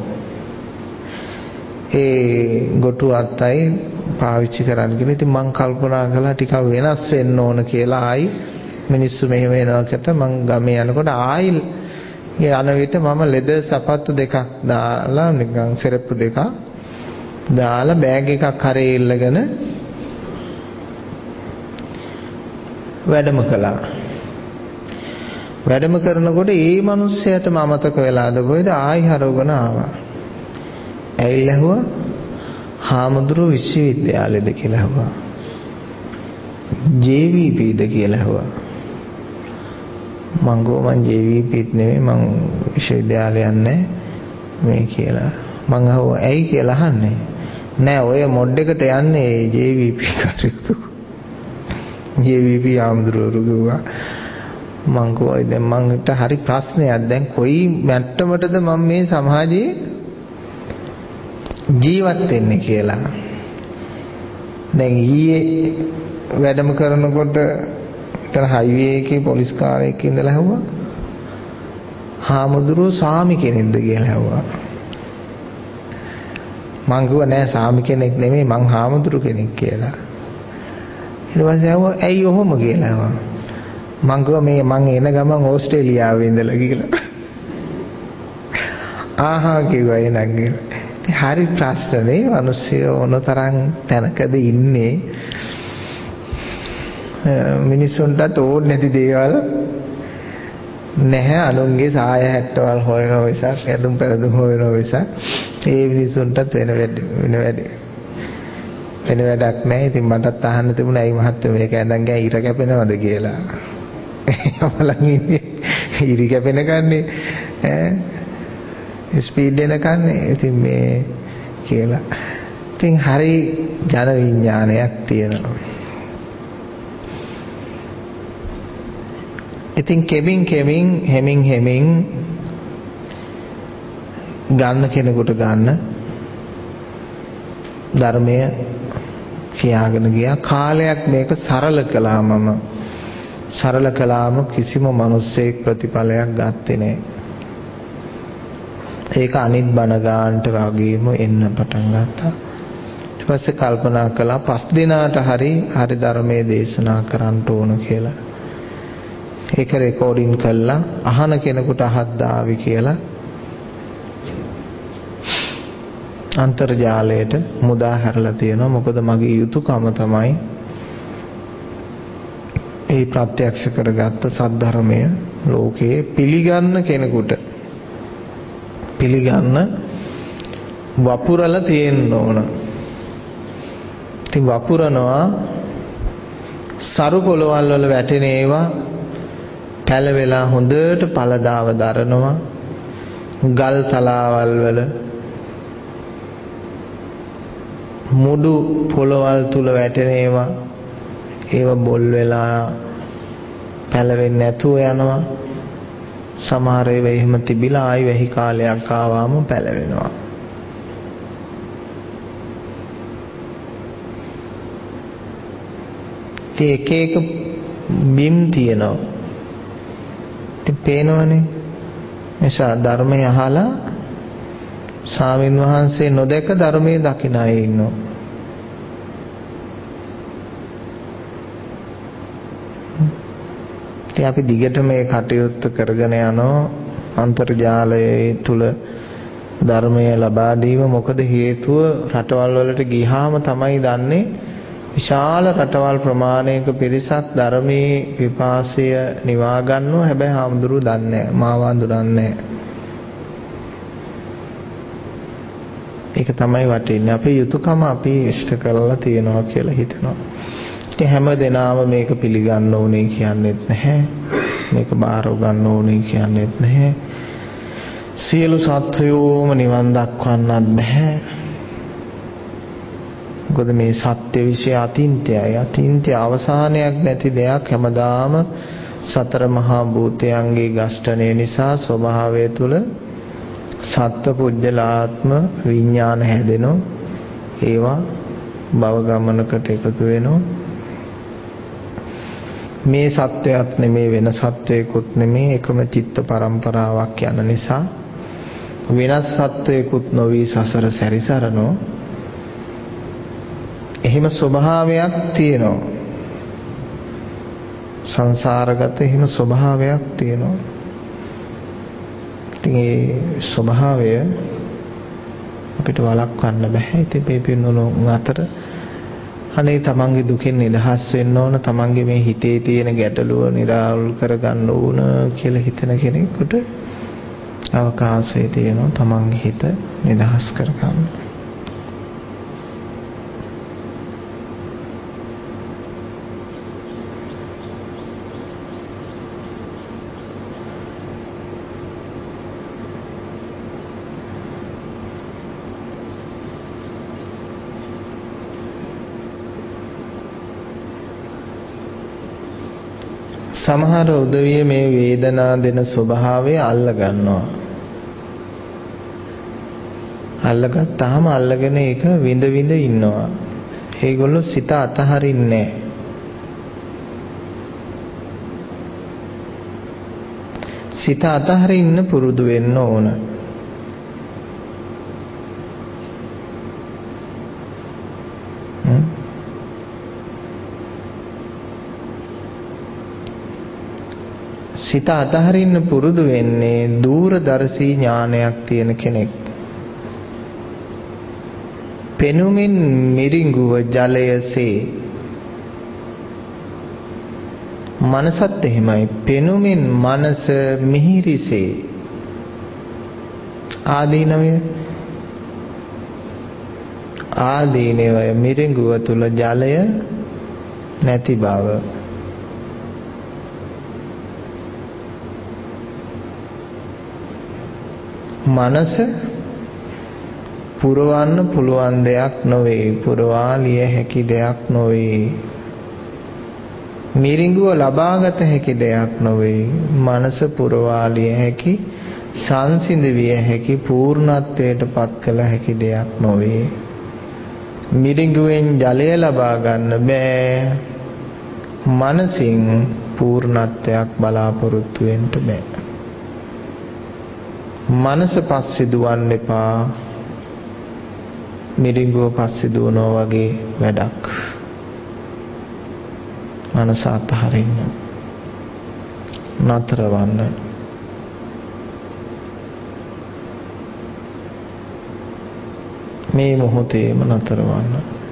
ඒ ගොටු අත්තයි පාවිච්චි කරන්න කියලා. ඉතින් මං කල්පනා කළා ටිකක් වෙනස් වෙන්න ඕන කියලා. ආයි මිනිස්සු මෙහෙම වෙනකොට මං ගමේ යනකොට ආයි යන විට මම ලෙද සපත්තු දෙකක් දාලා නිකන් සෙරෙප්පු දෙකක් දාලා බෑග් එකක් කරේ ඉල්ලගෙන වැඩම කළා. වැඩම කරනකොට ඒ මිනිස්සයාට මමතක වෙලාද කොයිද ආයි හරවගෙන ආවා. ඇවිල්ලා ඇහුවා හාමුදුරුවෝ විශ්වවිද්‍යාලෙද කියලා ඇහුවා. ජේ වී පීද කියලා ඇහුවා. මං ගෝ මං ජේ වී පීත් නෙමෙයි මං විශ්වවිද්‍යාලේ යන්නේ මේ කියලා. මං අහුවා ඇයි කියලා අහන්නේ. නෑ ඔය මොඩ් එකට යන්නේ ජේ වී පී කරු. ජේ වී පී හාමුදුරුවෝ කිව්වා. මං ගෝ දැන් මංට හරි ප්‍රශ්නයක්. දැන් කොයි මට්ටමටද මම මේ සමාජයේ ජීවත් වෙන්නේ කියලා. දැන් ඊයේ වැඩම කරනකොට එතන හයිවේ එකේ පොලිස් කාර්යයක ඉඳලා ඇහුවා හාමුදුරුවෝ සාමි කෙනෙක්ද කියලා ඇහුවා. මං කිව්වා නෑ සාමි කෙනෙක් නෙමෙයි මං හාමුදුරු කෙනෙක් කියලා. ඊට පස්සේ ඇහුවා ඇයි ඔහොම කියලා ඇහුවා. මං කිව්වා මේ මං එන ගමන් ඕස්ට්‍රේලියාවේ ඉඳලා කියලා. ආහා කිව්වා එනං. හරි ප්‍රශ්නේ මිනිස්සු ඕනතරම් තැනකද ඉන්නේ මිනිසුන්ට ඕන නැති දේවල් නැහැ අනුන්ගේ සාය හැට්ටවල් හොයනවා විසක් ඇඳුම් පැළඳුම් හොයනවා විසක් ඒ මිනිසුන්ටත් වෙන වැඩ වෙන වැඩ වෙන වැඩක් නැහැ. ඉතින් මටත් අහන්න තිබුණා ඇයි මහත්තයෝ මේක ඇඳන් ගෑ ඉර කැපෙනවද කියලා. අපලන් ඉන්නේ ඉරි කැපෙන කන්නේ ඈ ස්පීඩ් එක කන්නේ. ඉතින් මේ කියලා ඉතින් හරි ජන විඥානයක් තියෙනවා. ඉතින් කෙමින් කෙමින් හෙමින් හෙමින් ගන්න කෙනෙකුට ගන්න ධර්මය කියාගෙන ගියා. කාලයක් මේක සරල කළාමම සරල කළාම කිසිම මිනිස්සෙක් ප්‍රතිඵලයක් ගත්තේ නැහැ. ඒක අනිත් බණ ගන්නට වගේම එන්න පටන් ගත්තා. ඊට පස්සේ කල්පනා කළා පස් දිනාට හරි හරි ධර්මයේ දේශනා කරන්න ඕන කියලා. ඒක රෙකෝඩින් කළා අහන කෙනෙකුට අහද්දාවි කියලා අන්තර්ජාලයට මුදා හැරලා තියෙනවා. මොකද මගේ යුතුයකම තමයි ඒ ප්‍රත්‍යක්ෂ කරගත්ත සද්ධර්මය ලෝකයේ පිළිගන්න කෙනෙකුට පිළිගන්න වපුරලා තියෙන්න ඕන. ඉතින් වපුරනවා සරු පොළවල් වල වැටෙන ඒවා පැලවෙලා හොඳට පළදාව දරනවා. ගල් තලාවල් වල මුඩු පොළවල් තුල වැටෙන ඒවා ඒව බොල් වෙලා පැලවෙන්නේ නැතුව යනවා. සමහර ඒවා එහෙම තිබිලා ආයි වෙහි කාලයක් ආවම පැලවෙනවා. ඒක එක බිම් තියෙනවා. ඉතින් පේනවනේ. එසා ධර්මය අහලා ස්වාමීන් වහන්සේ නොදැක ධර්මයේ දකින අය ඉන්නවා. ඉතින් අපි දිගට මේ කටයුත්ත කරගෙන යනවා අන්තර්ජාලයේ තුල ධර්මය ලබා දීම. මොකද හේතුව රටවල් වලට ගියාම තමයි දන්නේ විශාල රටවල් ප්‍රමාණයක පිරිසක් ධර්මයේ විපාසය නිවා ගන්නවා. හැබැයි හාමුදුරුවෝ දන්නේ නැහැ, මාවාඳු දන්නේ නැහැ. ඒක තමයි වටින්නේ. අපේ යුතුයකම අපි ඉෂ්ට කරලා තියනවා කියලා හිතනවා. ඉතින් හැම දෙනාම මේක පිළිගන්න ඕනේ කියන්නේත් නැහැ. මේක බාර ගන්න ඕනේ කියන්නේත් නැහැ. සියලු සත්වයෝම නිවන් දක්වන්නත් බෑ. මොකද මේ සත්‍ය විශ්ය අතින්තයයි. අතින්තය අවසානයක් නැති දෙයක්. හැමදාම සතර මහා භූතයන්ගේ ඝෂ්ඨණය නිසා ස්වභාවය තුල සත්ව පුජ්‍යලාත්ම විඥාන හැදෙනවා. ඒවා භව ගමනකට එකතු වෙනවා. මේ සත්‍යයක් නෙමේ වෙන සත්වයකුත් නෙමේ එකම චිත්ත පරම්පරාවක් යන නිසා වෙනස් සත්වයකුත් නොවි සසර සැරිසරනෝ. එහෙම ස්වභාවයක් තියෙනවා. සංසාරගත එහෙම ස්වභාවයක් තියෙනවා. ඉතින් ඒ ස්වභාවය අපිට වළක්වන්න බෑ. ඉතින් මේ පින්නොන අතර අනේ තමන්ගේ දුකෙන් නිදහස් වෙන්න ඕන, තමන්ගේ මේ හිතේ තියෙන ගැටලුව නිරාවුල් කරගන්න ඕන කියලා හිතන කෙනෙකුට අවකාශය තියෙනවා තමන්ගේ හිත නිදහස් කරගන්න. සමහර උදවිය මේ වේදනා දෙන ස්වභාවය අල්ල ගන්නවා. අල්ලගත්තාම අල්ලගෙන ඒක විඳ විඳ ඉන්නවා. ඒගොල්ලෝ සිත අතහරින්නේ නැහැ. සිත අතහරින්න පුරුදු වෙන්න ඕන. සිත අතහරින්න පුරුදු වෙන්නේ දූරදර්ශී ඥානයක් තියෙන කෙනෙක්. පෙනුමින් මිරිඟුව ජලයසේ මනසත් එහෙමයි. පෙනුමින් මනස මිහිරිසේ ආදීනවය ආදීනවය මිරිඟුව තුල ජලය නැති බව. මනස පුරවන්න පුළුවන් දෙයක් නොවේ. පුරවාලිය හැකි දෙයක් නොවේ. මිරිඟුව ලබාගත හැකි දෙයක් නොවේ. මනස පුරවාලිය හැකි, සංසිඳවිය හැකි, පූර්ණත්වයට පත් කළ හැකි දෙයක් නොවේ. මිරිඟුවෙන් ජලය ලබා ගන්න බෑ. මනසින් පූර්ණත්වයක් බලාපොරොත්තු වෙන්න බෑ. මනස පස්සේ දුවන්න එපා. මිරිඟුව පස්සේ දුවනවා වගේ වැඩක්. මනස අතහරින්න, නතරවන්න. මේ මොහොතේම නතරවන්න.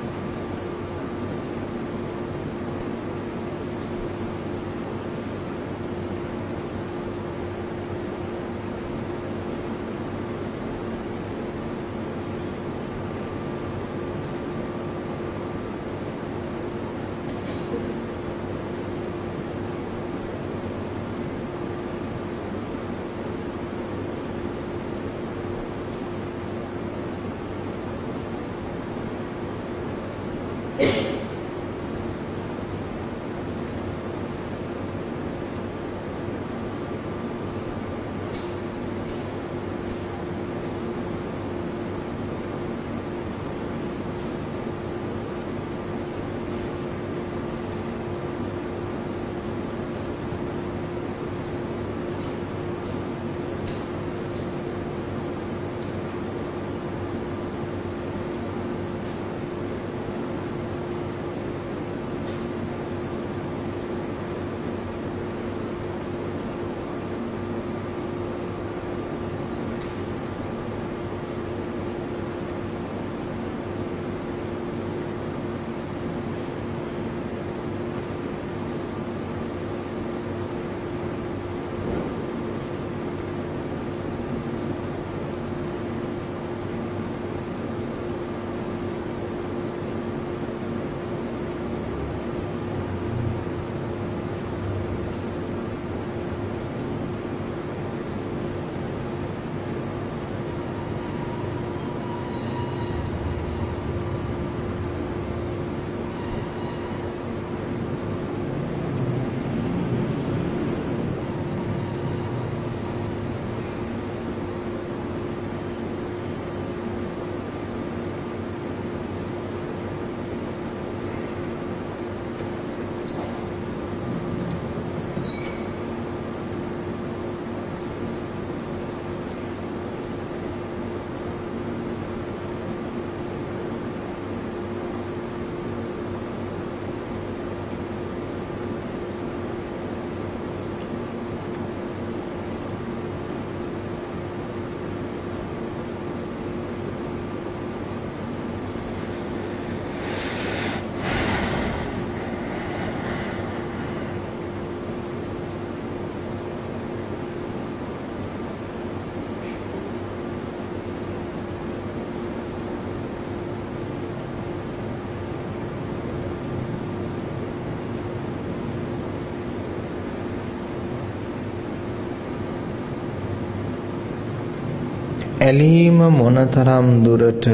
ඇලීම මොනතරම් දුරට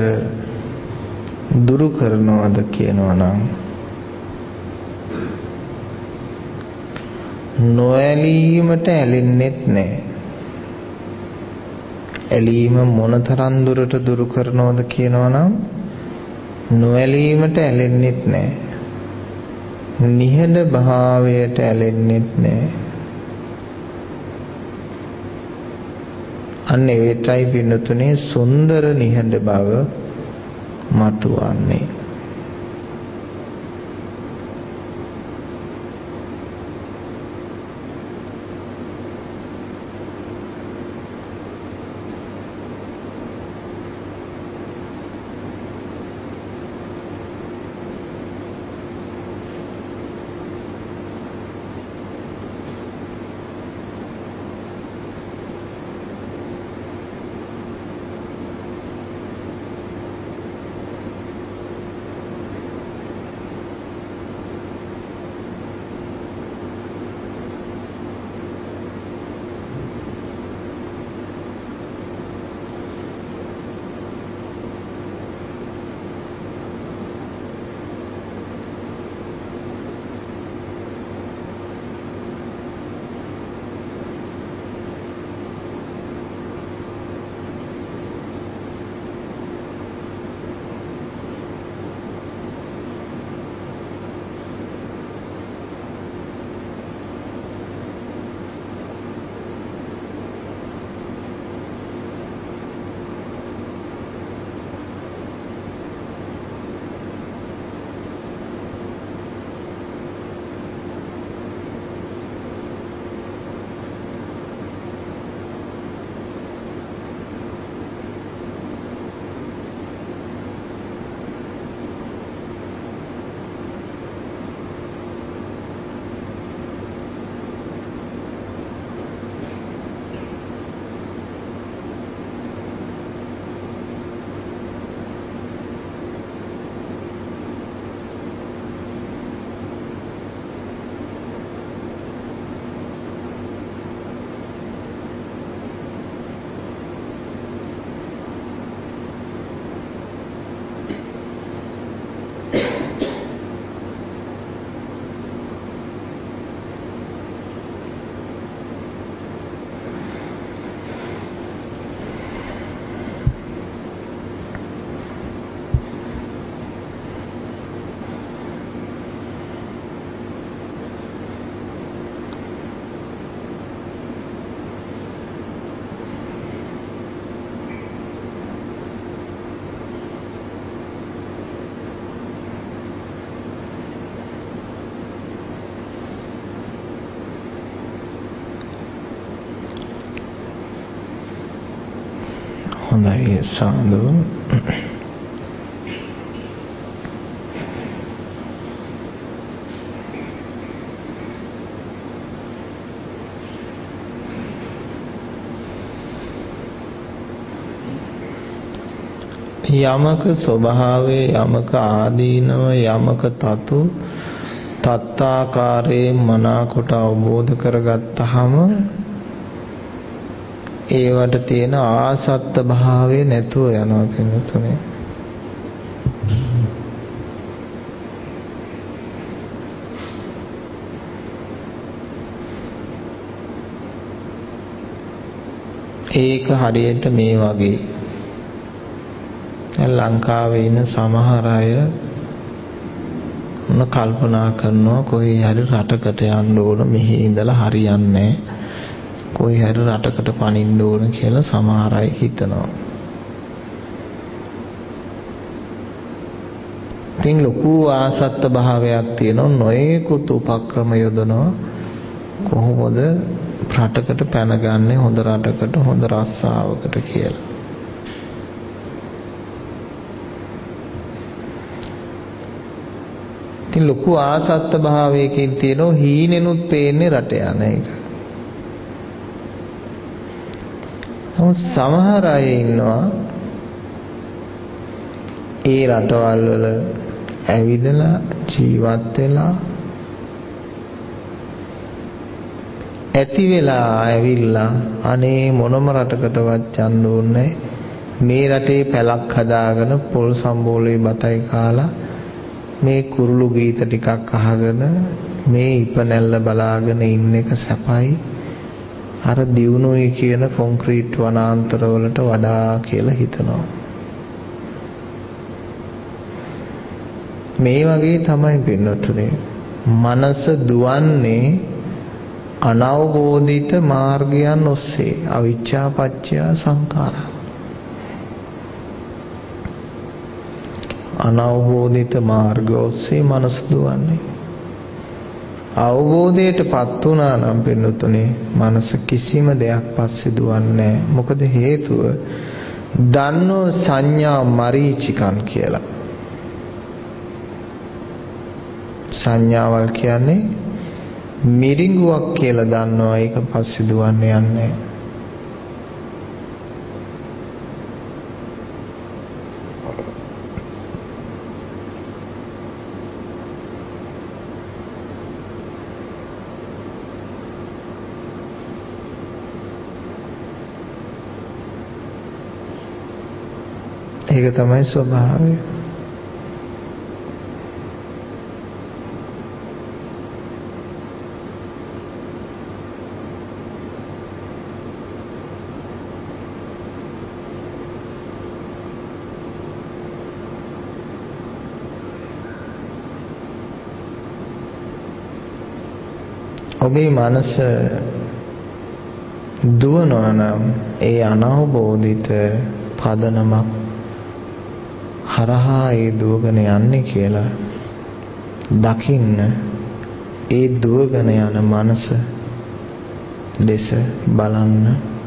දුරු කරනවද කියනවා නම් නොඇලීමට ඇලෙන්නෙත් නැහැ. ඇලීම මොනතරම් දුරට දුරු කරනවද කියනවා නම් නොඇලීමට ඇලෙන්නෙත් නැහැ. නිහඬ භාවයට ඇලෙන්නෙත් නැහැ. අන්න ඒටයි පින්නතුනේ සුන්දර නිහඬ බව මතුවන්නේ. හොඳයි සාදු. යමක ස්වභාවය යමක ආදීනව යමක තතු තත්තාකාරයේ මනාකොට අවබෝධ කරගත්තාම ඒවට තියෙන ආසත්ත භාවය නැතුව යනවා පින්තුනේ. ඒක හරියට මේ වගේ ලංකාවේ ඉන්න සමහර අය මොන කල්පනා කරනවා කොහේ හරි රටකට යන්න ඕන මෙහි ඉඳලා හරියන්නේ කොහේ හරි රටකට පනින්න ඕන කියලා සමහර අය හිතනවා. තින් ලොකු ආසත්ත භාවයක් තියෙනවා නොයෙකුත් උපක්‍රම යොදනවා කොහොමද රටකට පැනගන්නේ හොඳ රටකට හොඳ රස්සාවකට කියලා. ඉතින් ලොකු ආසත්ත භාවයකින් තියෙනවා හීනෙනුත් පේන්නේ රට යන එක. නමුත් සමහර අය ඉන්නවා ඒ රටවල් වල ඇවිදලා ජීවත් වෙලා ඇති වෙලා ඇවිල්ලා අනේ මොනම රටකටවත් යන්න ඕනේ මේ රටේ පැලක් හදාගෙන පොල් සම්බෝලේ බතයි කාලා මේ කුරුළු ගීත ටිකක් අහගෙන මේ ඉපනැල්ල බලාගෙන ඉන්න එක සැපයි අර දියුණුවයි කියන කොන්ක්‍රීට් වනාන්තර වලට වඩා කියලා හිතනවා. මේ වගේ තමයි පින්නතුනේ මනස දුවන්නේ අනවබෝධිත මාර්ගයන් ඔස්සේ අවිච්ඡා පත්‍ය සංඛාරා. අනවබෝධිත මාර්ග ඔස්සේ මනස දුවන්නේ. අවබෝධයටපත් වුණා නම් පින්නතුනේ මනස කිසිම දෙයක් පස්සේ දුවන්නේ නැහැ. මොකද හේතුව දන්නෝ සංඥා මරීචිකන් කියලා. සංඥාවල් කියන්නේ මිරිඟුවක් කියලා දන්නවා ඒක පස්සේ දුවන්නේ නැහැ. ඒක තමයි ස්වභාවය. ඔබේ මනස දුවනවා නම් ඒ අනවබෝධිත පදනමක් හරහා ඒ දුවගෙන යන්නේ කියලා දකින්න ඒ දුවගෙන යන මනස දෙස බලන්න.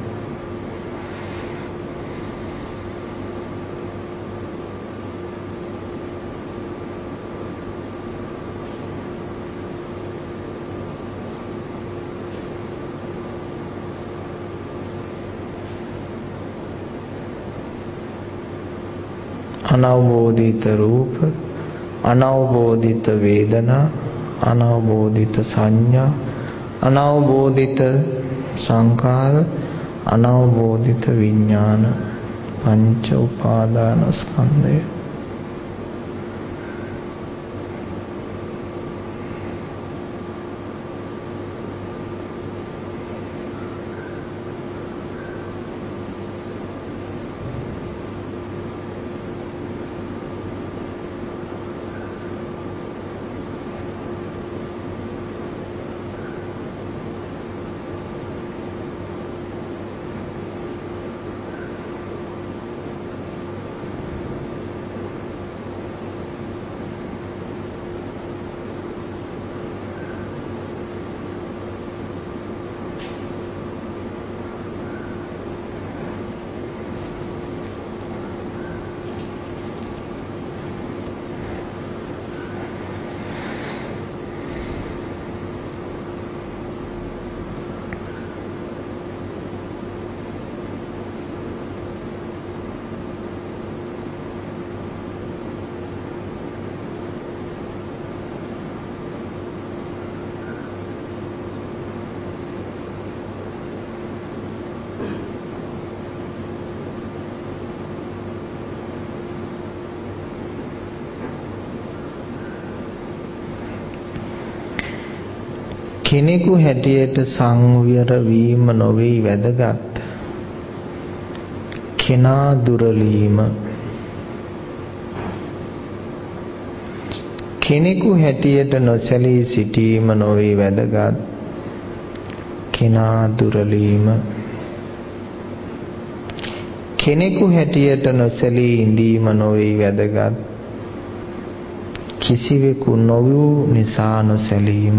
අනවබෝධිත රූප, අනවබෝධිත වේදනා, අනවබෝධිත සංඥා, අනවබෝධිත සංකාර, අනවබෝධිත විඥාන පංච උපාදාන ස්කන්ධය. කෙනෙකු හැටියට සංවර වීම නොවේ වැදගත්. කෙනා දුරලීම. කෙනෙකු හැටියට නොසැලී සිටීම නොවේ වැදගත්. කෙනා දුරලීම. කෙනෙකු හැටියට නොසැලී ඉඳීම නොවේ වැදගත්. කිසිවෙකු නොවූ නිසා නොසැලීම.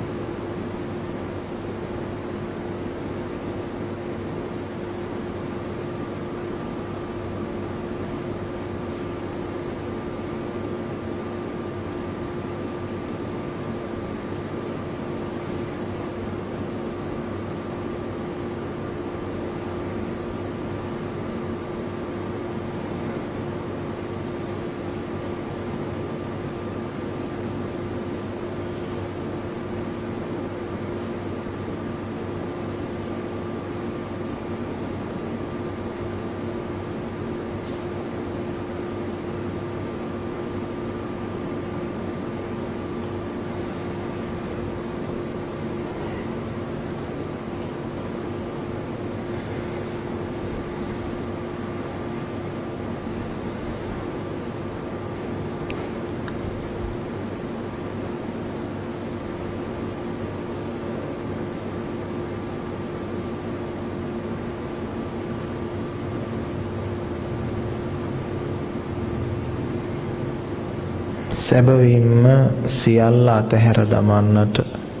සැබවින්ම සියල්ල අතහැර දමන්නට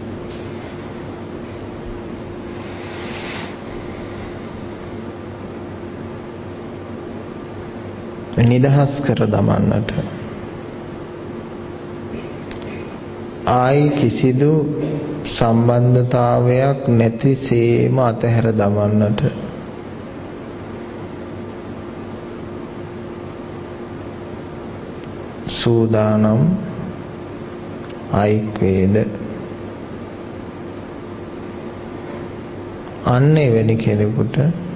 නිදහස් කර දමන්නට ආයි කිසිදු සම්බන්ධතාවයක් නැතිසේම අතහැර දමන්නට සූදානම් අයෙක් වේද? අන්න එවැනි කෙනෙකුට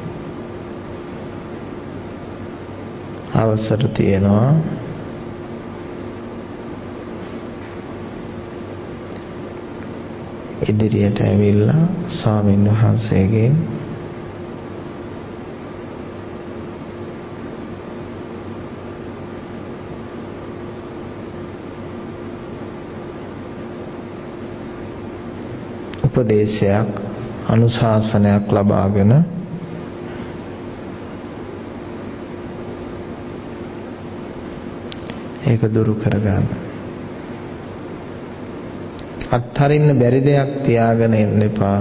අවසර තියෙනවා ඉදිරියට ඇවිල්ලා ස්වාමීන් වහන්සේගෙන් උපදේශයක් අනුශාසනයක් ලබාගෙන ඒක දුරු කරගන්න. අත්හරින්න බැරි දෙයක් තියාගෙන ඉන්න එපා.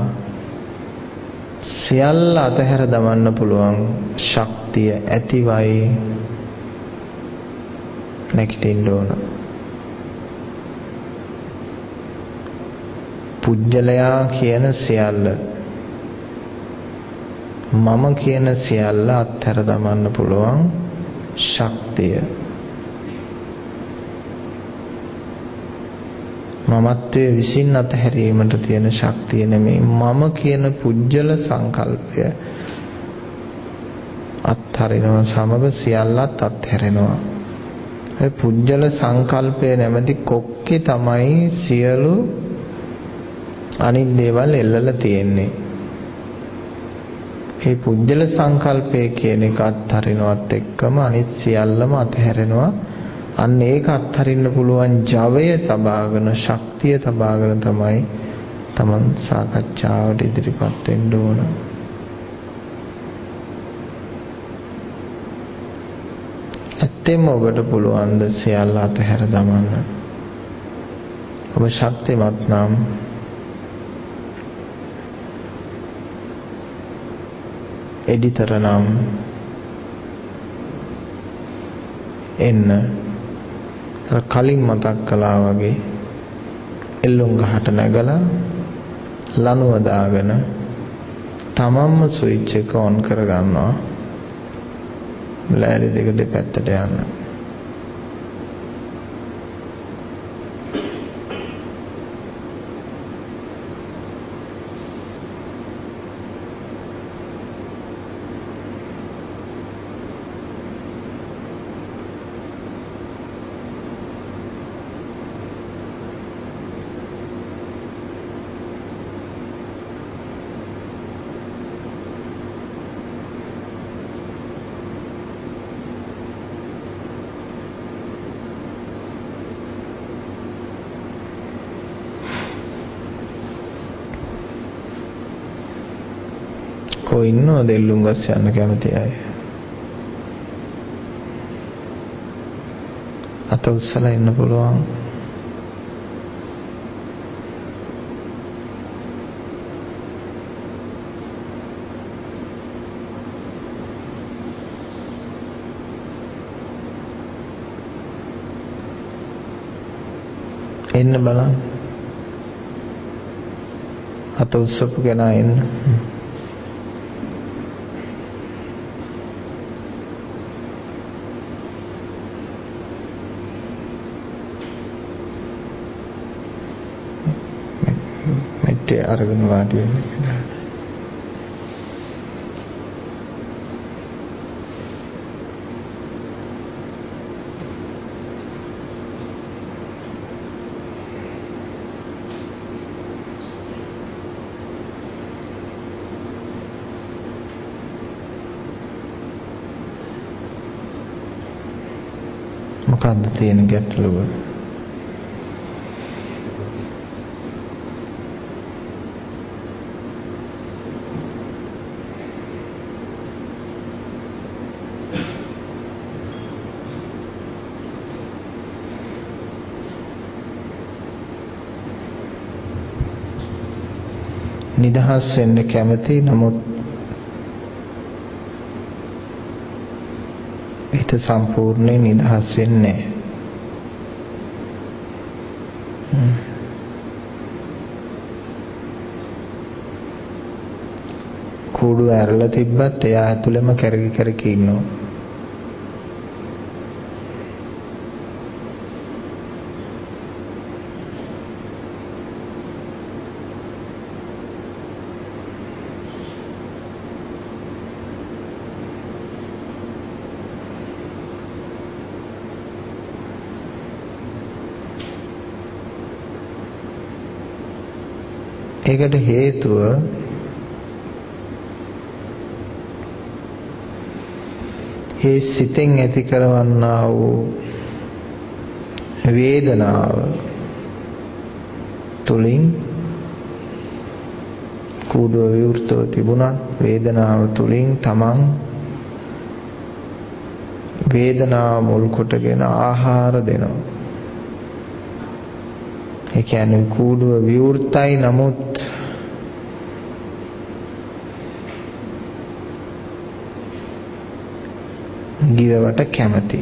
සියල්ල අතහැර දමන්න පුළුවන් ශක්තිය ඇතිවයි නැගිටින්න ඕන. පුජ්‍යලයා කියන සියල්ල මම කියන සියල්ල අත්හැර දමන්න පුළුවන් ශක්තිය මමත්වයේ විසින් අතහැරීමට තියෙන ශක්තිය නෙමෙයි මම කියන පුජ්‍යල සංකල්පය අත්හරිනවා සමග සියල්ලත් අත්හැරෙනවා. ඒ පුජ්‍යල සංකල්පය නැමැති කොක්කේ තමයි සියලු අනිත් දේවල් එල්ලලා තියෙන්නේ. මේ පුජ්‍යල සංකල්පය කියන එක අත්හරිනවත් එක්කම අනිත් සියල්ලම අත්හැරෙනවා. අන්න ඒක අත්හරින්න පුළුවන් ජවය තබාගෙන ශක්තිය තබාගෙන තමයි තමන් සාකච්ඡාවට ඉදිරිපත් වෙන්න ඕන. ඇත්තෙන්ම ඔබට පුළුවන් ද සියල්ල අතහැර දමන්න? ඔබ ශක්තිමත් නම් එඩිතර නම් එන්න කලින් මතක් කළා වගේ එල්ලුම් ගහට නැගලා ලනුව දාගෙන තමන්ම ස්විච් එක ඔන් කර ගන්නවා. ලෑලි දෙක දෙපැත්තට යන්න. කො ඉන්නවද එල්ලුම් ගස් යන්න කැමති අය? අත උස්සලා ඉන්න පුළුවන්. එන්න බලන්න. අත උස්සපු කෙනා එන්න. මෙට්ටේ අරගෙන වාඩි වෙන්න කෙනා. මොකක්ද තියෙන ගැටලුව? නිදහස් වෙන්න කැමති, නමුත් හිත සම්පූර්ණයෙන් නිදහස් වෙන්නේ නැහැ. කූඩු ඇරලා තිබ්බත් එයා ඇතුළෙම කැරකි කැරකි ඉන්නවා. ඒකට හේතුව ඒ සිතෙන් ඇති කරවන්නා වූ වේදනාව තුලින් කූඩුව විවෘතව තිබුණත් වේදනාව තුලින් තමන් වේදනාව මුල් කොටගෙන ආහාර දෙනවා. ඒ කියන්නේ කූඩුව විවෘතයි, නමුත් ගිරවට කැමති.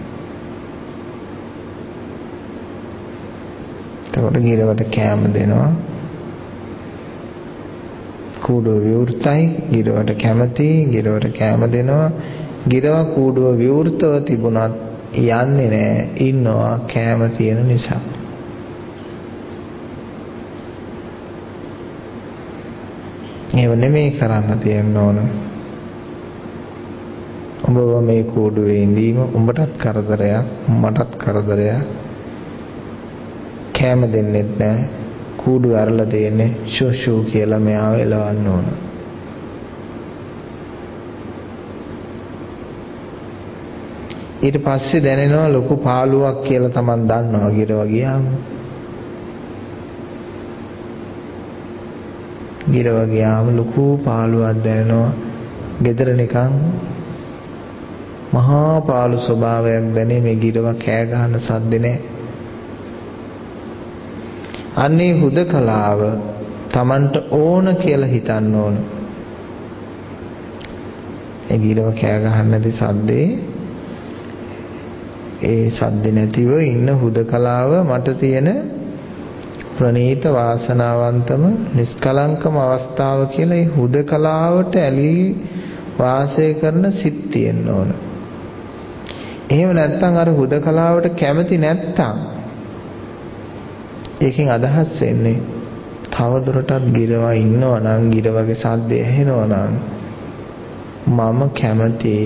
එතකොට ගිරවට කැම දෙනවා. කූඩුව විවෘතයි, ගිරවට කැමති, ගිරවට කැම දෙනවා. ගිරව කූඩුව විවෘතව තිබුණත් යන්නේ නැහැ, ඉන්නවා කැම තියෙන නිසා. ඒව නෙමෙයි කරන්න තියෙන්න ඕන. ඔබ මේ කූඩුවේ ඉඳීම උඹටත් කරදරයක්, මටත් කරදරයක්. කැම දෙන්නෙත් නැහැ. කූඩුව අරලා දෙන්නේ ෂෝ ෂෝ කියලා මෙයාව එලවන්න ඕන. ඊට පස්සේ දැනෙනවා ලොකු පාළුවක් කියලා Taman දන්නවා ගිරව ගියාම. ගිරව ගියාම ලොකු පාළුවක් දැනෙනවා. ගෙදර නිකන් මහා පාළු ස්වභාවයක් දැනේ. මේ ගිරව කෑ ගහන සද්ද නැහැ. අන්නේ හුදකලාව Tamanට ඕන කියලා හිතන්න ඕන. ඒ ගිරව කෑ ගහන්න නැති සද්දේ, ඒ සද්ද නැතිව ඉන්න හුදකලාව මට තියෙන ප්‍රණීත වාසනාවන්තම නිස්කලංකම අවස්ථාව කියලා ඒ හුදකලාවට ඇලී වාසය කරන සිත් තියෙන්න ඕන. එහෙම නැත්නම් අර හුදකලාවට කැමති නැත්නම් ඒකෙන් අදහස් වෙන්නේ තව දුරටත් ගිරවා ඉන්නවා නම්, ගිරවගේ සද්දය ඇහෙනවා නම් මම කැමති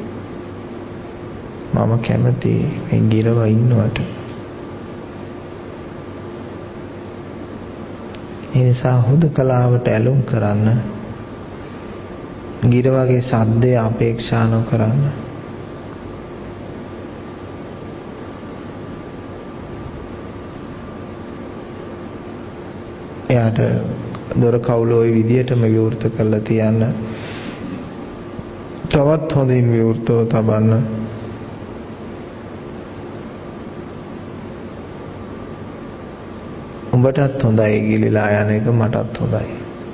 මම කැමති මේ ගිරවා ඉන්නවට. ඒ නිසා හුදකලාවට ඇලුම් කරන්න, ගිරවගේ සද්දය අපේක්ෂා නොකරන්න. එයාට දොර කවුල ওই විදියටම විවෘත කරලා තියන්න. තවත් හොඳින් විවෘතව තබන්න. උඹටත් හොඳයි ගිලිලා යන එක, මටත් හොඳයි.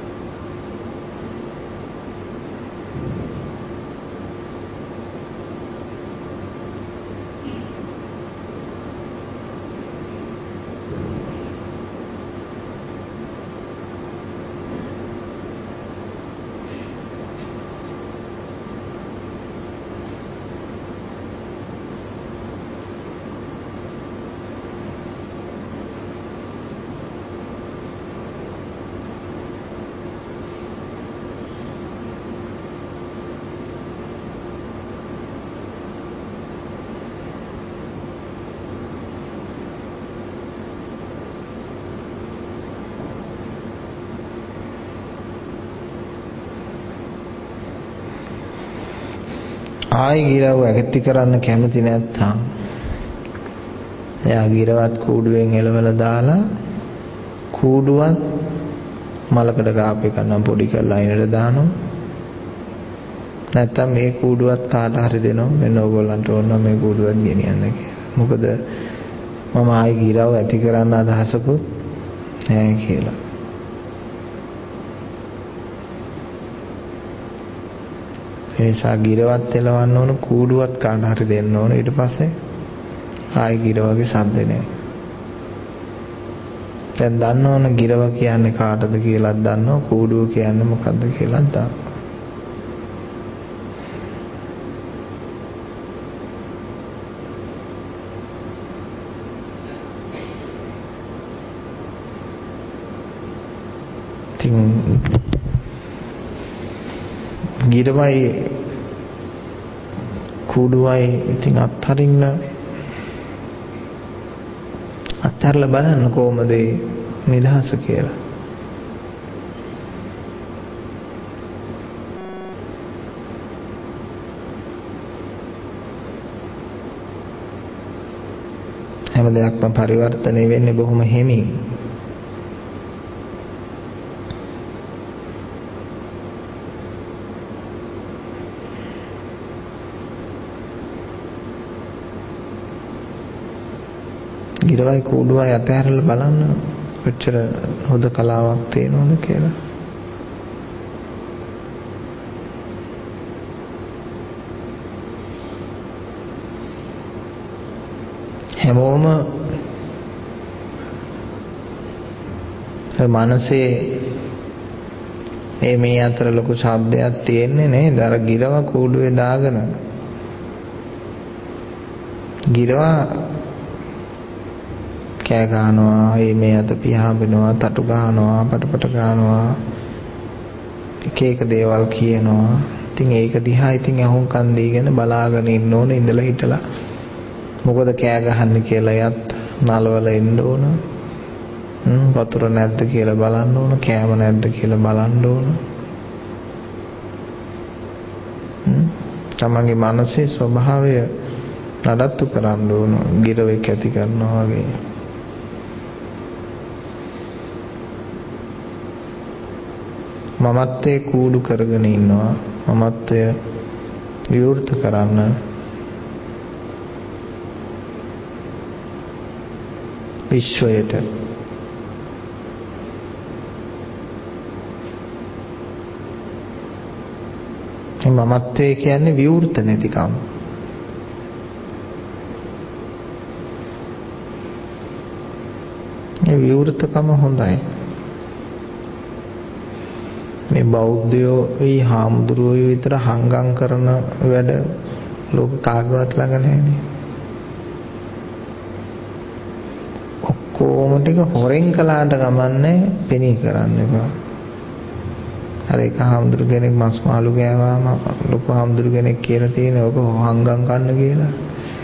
ආයි ගිරව ඇගති කරන්න කැමති නැත්නම් එයා ගිරවත් කූඩුවෙන් එලවලා දාලා කූඩුවත් මලකඩ ගාපේ කන්නම් පොඩි කරලා අයිනට දානවා. නැත්නම් මේ කූඩුවත් කාට හරි දෙනවා, මෙන්න ඕගොල්ලන්ට ඕන මේ කූඩුවත් ගෙනියන්න කියලා. මොකද මම ආයි ගිරව ඇති කරන්න අදහසකුත් නැහැ කියලා. එනිසා ගිරවත් එලවන්න ඕන, කූඩුවත් කාට හරි දෙන්න ඕන. ඊට පස්සේ ආයි ගිරවගේ ශබ්ද නැහැ. දැන් දන්නවනේ ගිරව කියන්නේ කාටද කියලාත් දන්නවා, කූඩුව කියන්නේ මොකද්ද කියලාත් දන්නවා. ඉතින් ගිරවයි කූඩුවයි ඉතින් අත්හරින්න අත්හැරලා බලන්න කොහොමද නිදහස කියලා. හැම දෙයක්ම පරිවර්තනය වෙන්නේ බොහොම හිමින්. ගිරවයි කූඩුවයි අතහැරලා බලන්න කොච්චර හොඳ කලාවක් තියෙනවද කියලා. හැමෝම මනසේ මේ මේ අතර ලොකු ශබ්දයක් තියෙන්නේ නේද? අර ගිරව කූඩුවේ දාගෙන ගිරව කෑ ගන්නවා, මේ අත පියාඹනවා, තටු ගන්නවා, පටපට ගන්නවා, එක එක දේවල් කියනවා. ඉතින් ඒක දිහා ඉතින් අහුම්කන් දීගෙන බලාගෙන ඉන්න ඕනේ ඉඳලා හිටලා. මොකද කෑ ගහන්නේ කියලා යත් නලවල ඉන්න ඕන. හ්ම් වතුර නැද්ද කියලා බලන්න ඕන, කෑම නැද්ද කියලා බලන්න ඕන. හ්ම් තමන්ගේ මනසේ ස්වභාවය නඩත්තු කරන්න ඕන, ගිරවෙක් ඇති කරනවා වගේ. මමත්වයේ කූඩු කරගෙන ඉන්නවා. මමත්වය විවෘත කරන්න විශ්වයට මමත්වයේ කියන්නේ විවෘත නැතිකම. ඒ විවෘතකම හොඳයි. මේ බෞද්ධයෝ ඊ හාමුදුරුවෝ විතර හංගම් කරන වැඩ ලෝක කාගවත් ළඟ නැහැනේ. ඔක්කොම ටික හොරෙන් කළාට ගමන්නේ පෙනී කරන්න එපා. අර එක හාමුදුරු කෙනෙක් මස් මාළු ගෑවාම ලොකු හාමුදුරු කෙනෙක් කියලා තියෙන ඔබ හංගම් කන්න කියලා.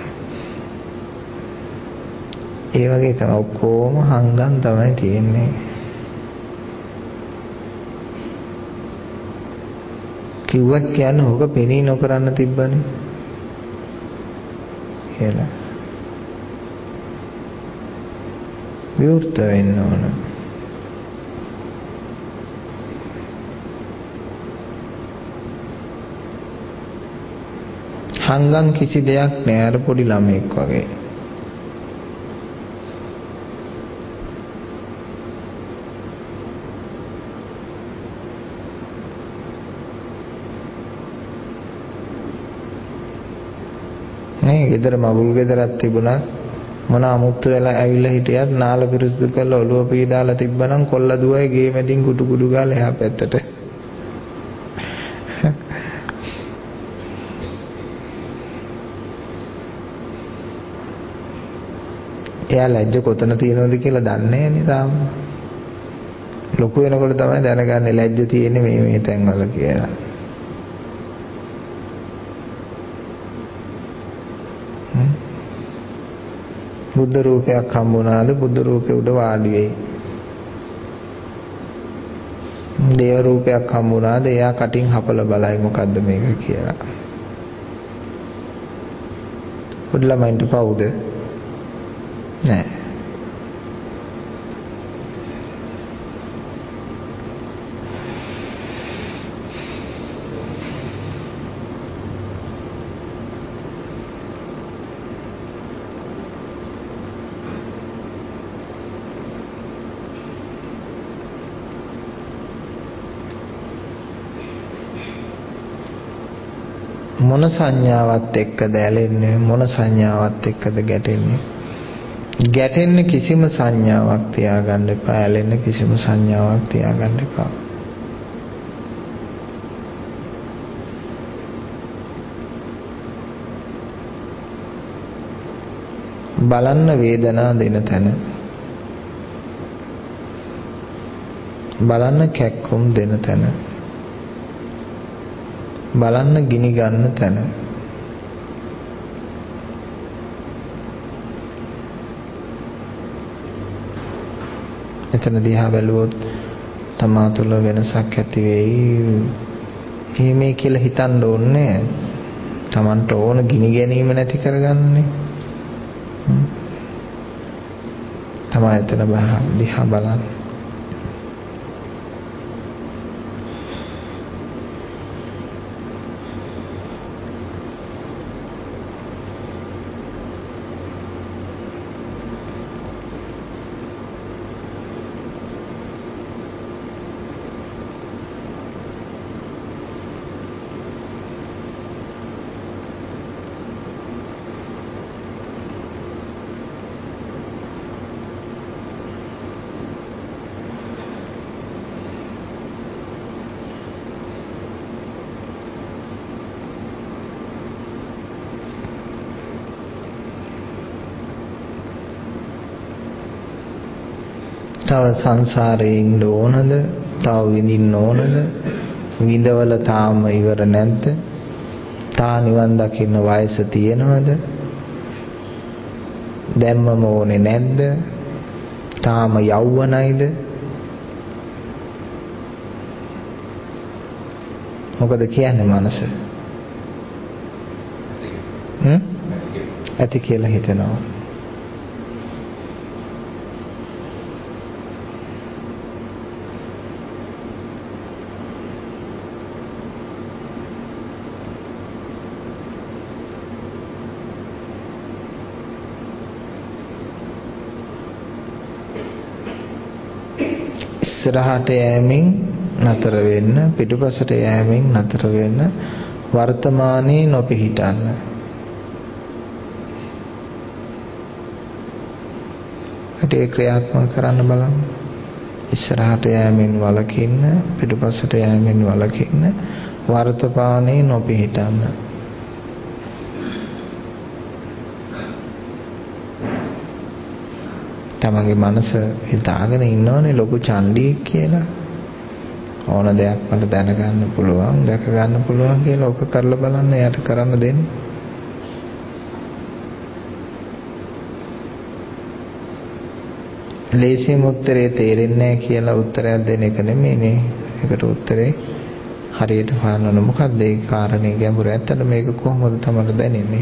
ඒ වගේ තමයි ඔක්කොම හංගම් තමයි තියෙන්නේ. කිව්වත් කියන්නේ ඕක පෙනී නොකරන්න තිබ්බනේ කියලා. විවෘත වෙන්න ඕන. හංගන් කිසි දෙයක් නෑ අර පොඩි ළමෙක් වගේ. නේ ගෙදර මගුල් ගෙදරක් තිබුණා මොන අමුත්තු වෙලා ඇවිල්ලා හිටියත් නාල පිරිසිදු කරලා ඔළුව පීදාලා තිබ්බනම් කොල්ල දුවයි ගේ මැදින් කුටු කුඩු ගාලා එහා පැත්තට. එයා ලැජ්ජ කොතන තියෙනවද කියලා දන්නේ නැහැ නේ තාම. ලොකු වෙනකොට තමයි දැනගන්නේ ලැජ්ජ තියෙන්නේ මේ මේ තැන්වල කියලා. බුද්ධ රූපයක් හම්බුණාද බුද්ධ රූපේ උඩ වාඩි වෙයි. දේව රූපයක් හම්බුණාද එයා කටින් හපලා බලයි මොකද්ද මේක කියලා. පොඩි ළමයින්ට පවුද? නෑ. මොන සංඥාවත් එක්කද ඇලෙන්නේ මොන සංඥාවත් එක්කද ගැටෙන්නේ? ගැටෙන්න කිසිම සංඥාවක් තියාගන්න එපා. ඇලෙන්න කිසිම සංඥාවක් තියාගන්න එපා. බලන්න වේදනා දෙන තැන. බලන්න කැක්කුම් දෙන තැන. බලන්න ගිනි ගන්න තැන. එතන දිහා බැලුවොත් තමා තුළ වෙනසක් ඇති වෙයි. එහෙමයි කියලා හිතන්න ඕනේ. තමන්ට ඕන ගිනි ගැනීම නැති කරගන්නනේ. තමා එතන දිහා බලන්න. තව සංසාරේ ඉන්න ඕනද? තව විඳින්න ඕනද? විඳවල තාම ඉවර නැද්ද? තා නිවන් දකින්න වයස තියෙනවද? දැම්මම ඕනේ නැද්ද? තාම යෞවනයිද? මොකද කියන්නේ මනස? හ්ම්? ඇති කියලා හිතනවා. ඉස්සරහට යෑමෙන් නතර වෙන්න, පිටුපසට යෑමෙන් නතර වෙන්න, වර්තමානයේ නොපිහිටන්න. ඒ ක්‍රියාත්මක කරන්න බලන්න. ඉස්සරහට යෑමෙන් වළකින්න, පිටුපසට යෑමෙන් වළකින්න, වර්තමානයේ නොපිහිටන්න. තමගේ මනස හිතාගෙන ඉන්නවනේ ලොකු චණ්ඩියෙක් කියලා. ඕන දෙයක් මට දැනගන්න පුළුවන්, දැක ගන්න පුළුවන් කියලා ඔක කරලා බලන්න එයාට කරන්න දෙන්න. ලේසියෙන් උත්තරේ තේරෙන්නේ නැහැ කියලා උත්තරයක් දෙන එක නෙමෙයිනේ. ඒකට උත්තරේ හරියට හොයන්න ඕන. මොකක්ද ඒ කාරණේ ගැඹුර? ඇත්තට මේක කොහොමද තමයි දැනෙන්නේ?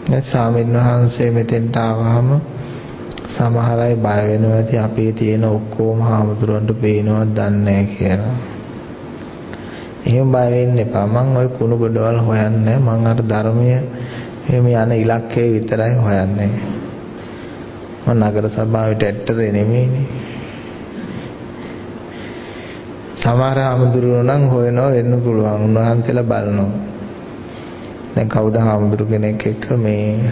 මේ ස්වාමීන් වහන්සේ මෙතෙන්ට ආවහම සමහර අය බය වෙනවා ඇති අපේ තියෙන ඔක්කොම හාමුදුරන්ට පේනවද දන්නේ නැහැ කියලා. එහෙම බය වෙන්න එපා. මං ওই කුණු ගොඩවල් හොයන්නේ මං අර ධර්මයේ එහෙම යන ඉලක්කය විතරයි හොයන්නේ. මං නගර සභාවට ඇට්ටරේ නෙමෙයිනේ. සමහර හාමුදුරුවෝ නම් හොයනවා වෙන්න පුළුවන්. උන්වහන්සේලා බලනවා. දැන් කවුද හාමුදුරු කෙනෙක් එක්ක මේ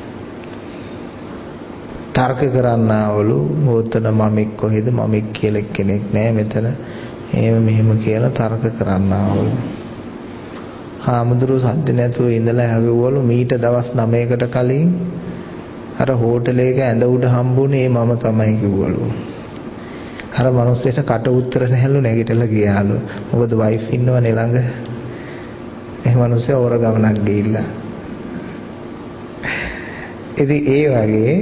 තර්ක කරන්නවලු මොතන මමෙක් කොහෙද මමෙක් කියලා කෙනෙක් නැහැ මෙතන එහෙම මෙහෙම කියලා තර්ක කරන්නවලු. හාමුදුරු සද්ද නැතුව ඉඳලා හැවෙවලු මීට දවස් නවයකට කලින් අර හෝටලයක ඇඳ උඩ හම්බුනේ මම තමයි කිව්වලු. අර මිනිස්සෙට කට උතර නැහැලු නැගිටලා ගියාලු. මොකද වයිෆ් ඉන්නවනේ ළඟ. ඒ මිනිස්සු ඕර ගමනක් ගිහිල්ලා. ඉතින් ඒ වගේ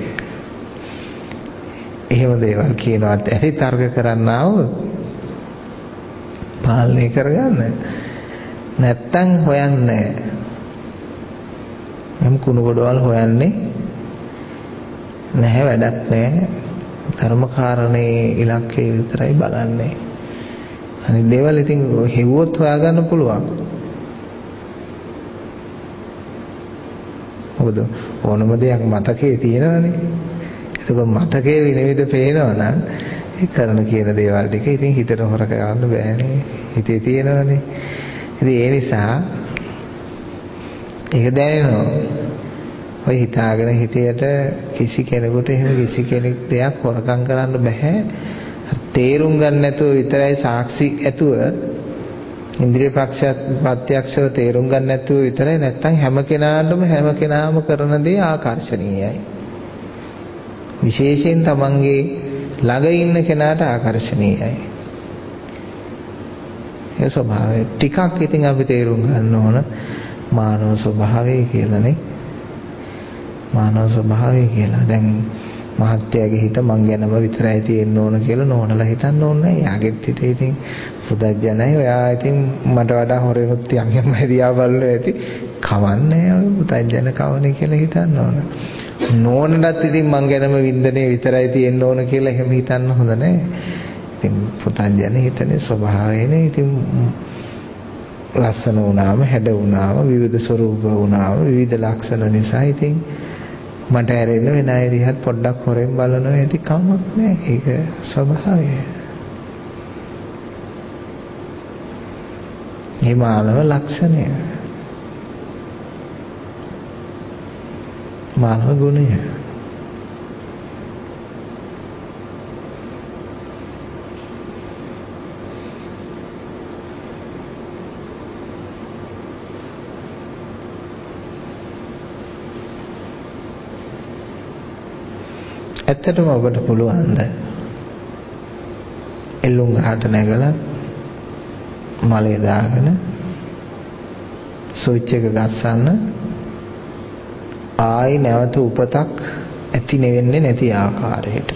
එහෙම දේවල් කියනවත් ඇයි තර්ක කරන්න આવොත් පාලනය කරගන්න. නැත්තම් හොයන්නේ එම් කුණු ගොඩවල් හොයන්නේ නැහැ වැඩක් නැහැ. ධර්මකාරණේ ඉලක්කය විතරයි බලන්නේ. අනිත් දේවල් ඉතින් හෙව්වොත් හොයාගන්න පුළුවන්. මොකද ඕනම දෙයක් මතකයේ තියෙනවනේ. ඒක මතකයේ විනිවිද පේනවනම් ඒ කරන කියන දේවල් ටික ඉතින් හිතට හොර කරන්න බෑනේ. හිතේ තියෙනවනේ. ඉතින් ඒ නිසා ඒක දැනෙනවා. ඔය හිතාගෙන හිටියට කිසි කෙනෙකුට එහෙම කිසි කෙනෙක් දෙයක් හොරකම් කරන්න බෑ. තේරුම් ගන්න නැතුව විතරයි සාක්ෂි ඇතුව ඉන්ද්‍රිය ප්‍රත්‍යක්ෂව තේරුම් ගන්න නැතුව විතරයි නැත්තම් හැම කෙනාටම හැම කෙනාම කරන දේ ආකර්ශනීයයි. විශේෂයෙන් තමන්ගේ ළඟ ඉන්න කෙනාට ආකර්ශනීයයි. ඒ ස්වභාවය ටිකක් ඉතින් අපි තේරුම් ගන්න ඕන මානව ස්වභාවය කියලානේ. මානව ස්වභාවය කියලා. දැන් මහත්යාගේ හිත මං ගැනම විතරයි තියෙන්න ඕන කියලා නෝනලා හිතන්න ඕනේ නැහැ. යාගෙත් හිතේ ඉතින් පුදජනයි ඔයා ඉතින් මට වඩා හොරෙනුත් යම් යම් දියා බලනවා ඇති. කවන්නේ ඔය පුදජන කවන්නේ කියලා හිතන්න ඕන. නෝනලත් ඉතින් මං ගැනම වින්දනේ විතරයි තියෙන්න ඕන කියලා එහෙම හිතන්න හොඳ නැහැ. ඉතින් පුදජන හිතනේ ස්වභාවයනේ. ඉතින් ලස්සන වුණාම හැඩ වුණාම විවිධ ස්වරූප වුණාම විවිධ ලක්ෂණ නිසා ඉතින් මට ඇරෙන්න වෙන අය දිහත් පොඩ්ඩක් හොරෙන් බලනවා ඇති කමක් නැහැ. ඒක ස්වභාවය. මේ මානව ලක්ෂණය. මානව ගුණය. ඇත්තටම ඔබට පුළුවන්ද එල්ලුම් ගහට නැගලා මලේ දාගෙන ස්විච් එක ගස්සන්න ආයි නැවත උපතක් ඇති නෙවෙන්නේ නැති ආකාරයට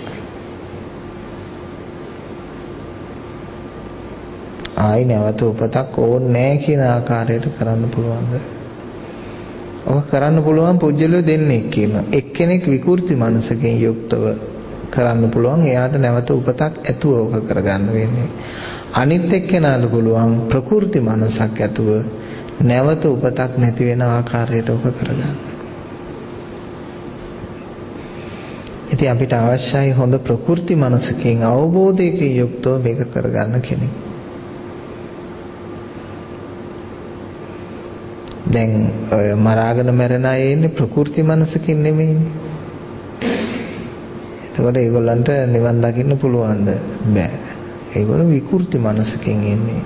ආයි නැවත උපතක් ඕනේ නැහැ කියන ආකාරයට කරන්න පුළුවන්ද? ඔක කරන්න පුළුවන් පුජ්‍යලෝ දෙන්නෙක් ඉන්නවා. එක්කෙනෙක් විකෘති මනසකින් යුක්තව කරන්න පුළුවන්. එයාට නැවත උපතක් ඇතුව ඔක කරගන්න වෙන්නේ. අනිත් එක්කෙනාට පුළුවන් ප්‍රකෘති මනසක් ඇතුව නැවත උපතක් නැති වෙන ආකාරයට ඔක කරගන්න. ඉතින් අපිට අවශ්‍යයි හොඳ ප්‍රකෘති මනසකින් අවබෝධයකින් යුක්තව මේක කරගන්න කෙනෙක්. දැන් ඔය මරාගෙන මැරෙන අය ඉන්නේ ප්‍රකෘති මනසකින් නෙමෙයිනේ. එතකොට ඒගොල්ලන්ට නිවන් දකින්න පුළුවන්ද? බෑ. ඒගොල්ලෝ විකෘති මනසකින් ඉන්නේ.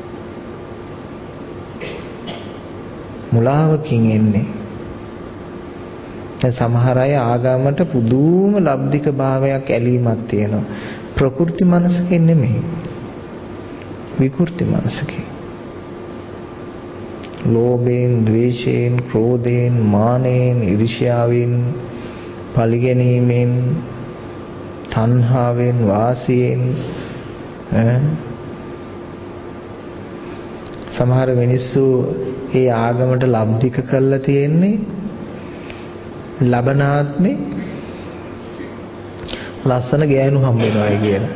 මුලාවකින් ඉන්නේ. දැන් සමහර අය ආගමට පුදුම ලබ්ධික භාවයක් ඇලීමක් තියෙනවා. ප්‍රකෘති මනසකින් නෙමෙයි. විකෘති මනසකින්. ලෝභයෙන්, ද්වේෂයෙන්, ක්‍රෝධයෙන්, මානයෙන්, ඊර්ෂ්‍යාවෙන්, පරිගැනීමෙන්, තණ්හාවෙන්, වාසියෙන් සමහර මිනිස්සු ඒ ආගමට ලබ්ධික කරලා තියෙන්නේ ලබනාත්මේ ලස්සන ගෑනු හම්බ වෙනවායි කියලා.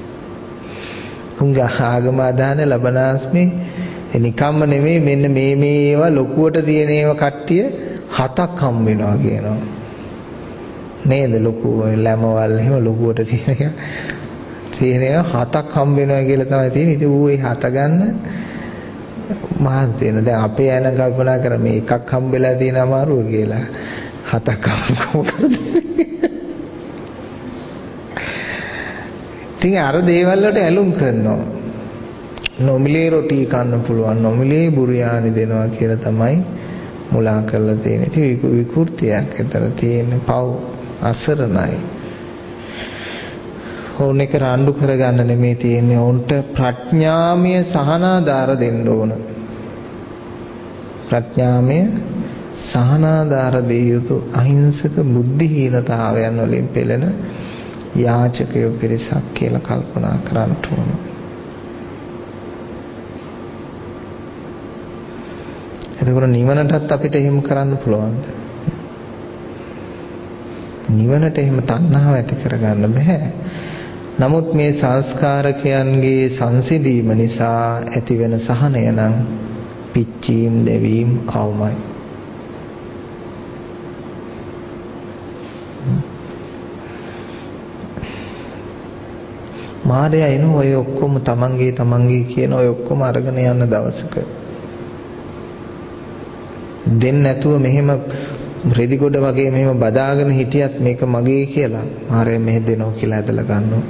උංගා ආගම අදහන ලබනාත්මේ නිකම්ම නෙමෙයි මෙන්න මේ මේ ඒවා ලොකුවට තියෙන ඒවා කට්ටිය හතක් හම්බ වෙනවා කියනවා. නේද? ලොකු ලැමවල් එහෙම ලොකුවට තියෙන එක තියෙන ඒවා හතක් හම්බ වෙනවා කියලා තමයි තියෙන්නේ. ඉතින් ඌ ඒ හත ගන්න මහත් වෙන. දැන් අපේ අයන කල්පනා කර මේ එකක් හම්බෙලා තියෙන අමාරුව කියලා. හතක් හම්බ කොහොමද? ඉතින් අර දේවල් වලට ඇලුම් කරනවා. නොමිලේ රොටි කන්න පුළුවන්, නොමිලේ බුරියානි දෙනවා කියලා තමයි මුලා කරලා තියෙන්නේ. ඉතින් විකෘතියක් ඇතර තියෙන පව් අසරණයි. ඕන එක රණ්ඩු කරගන්න නෙමෙයි තියෙන්නේ. උන්ට ප්‍රඥාමය සහනාධාර දෙන්න ඕන. ප්‍රඥාමය සහනාධාර දෙය යුතු අහිංසක බුද්ධිහීනතාවයන් වලින් පෙළෙන යාචකයෝ පිරිසක් කියලා කල්පනා කරන්න ඕන. එතකොට නිවනටත් අපිට එහෙම කරන්න පුළුවන්ද? නිවනට එහෙම තණ්හාව ඇති කරගන්න බෑ. නමුත් මේ සංස්කාරකයන්ගේ සංසිඳීම නිසා ඇතිවෙන සහනය නම් පිච්චීම් දෙවීම් අවමයි. මාර්යා එන ඔය ඔක්කොම තමන්ගේ තමන්ගේ කියන ඔය ඔක්කොම අරගෙන යන දවසක දෙන්න නැතුව මෙහෙම රෙදි ගොඩ වගේ මෙහෙම බදාගෙන හිටියත් මේක මගේ කියලා මාර්යා මෙහෙ දෙනවා කියලා ඇදලා ගන්නවා.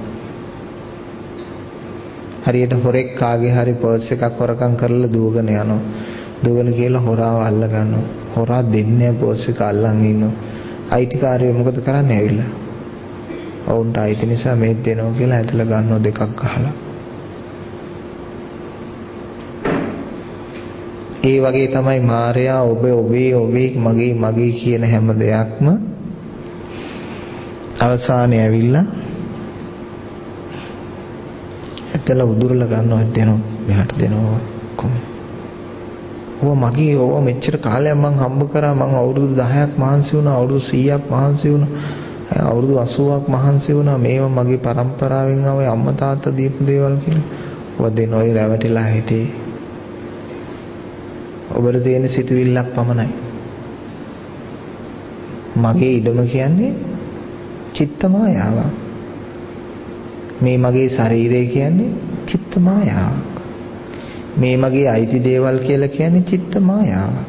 හරියට හොරෙක් කාගේ හරි පර්ස් එකක් හොරකම් කරලා දුවගෙන යනවා. දුවගෙන කියලා හොරාව අල්ල ගන්නවා. හොරා දෙන්නේ පර්ස් එක අල්ලන් ඉන්නවා. අයිතිකාරයෝ මොකද කරන්නේ ඇවිල්ලා? ඔවුන්ට අයිති නිසා මේ දෙනවා කියලා ඇදලා ගන්නවා දෙකක් ගහලා. ඒ වගේ තමයි මාර්යා ඔබ ඔබේ ඔබේ මගේ මගේ කියන හැම දෙයක්ම අවසානයේ ඇවිල්ලා ඇදලා උදුරලා ගන්නවා දෙනවා මෙහාට දෙනවා කොහොම. ඔව් මගේ ඔව් මෙච්චර කාලයක් මං හම්බ කරා මං අවුරුදු දහයක් මහන්සි වුණා අවුරුදු සීයක් මහන්සි වුණා අවුරුදු අසූවක් මහන්සි වුණා මේවා මගේ පරම්පරාවෙන් ආවේ අම්මා තාත්තා දීපු දේවල් කියලා. ඔය දෙනෝයි රැවටිලා හිටියේ. ඔබට තියෙන සිතුවිල්ලක් පමණයි. මගේ ඉඩම කියන්නේ චිත්ත මායාවක්. මේ මගේ ශරීරය කියන්නේ චිත්ත මායාවක්. මේ මගේ අයිති දේවල් කියලා කියන්නේ චිත්ත මායාවක්.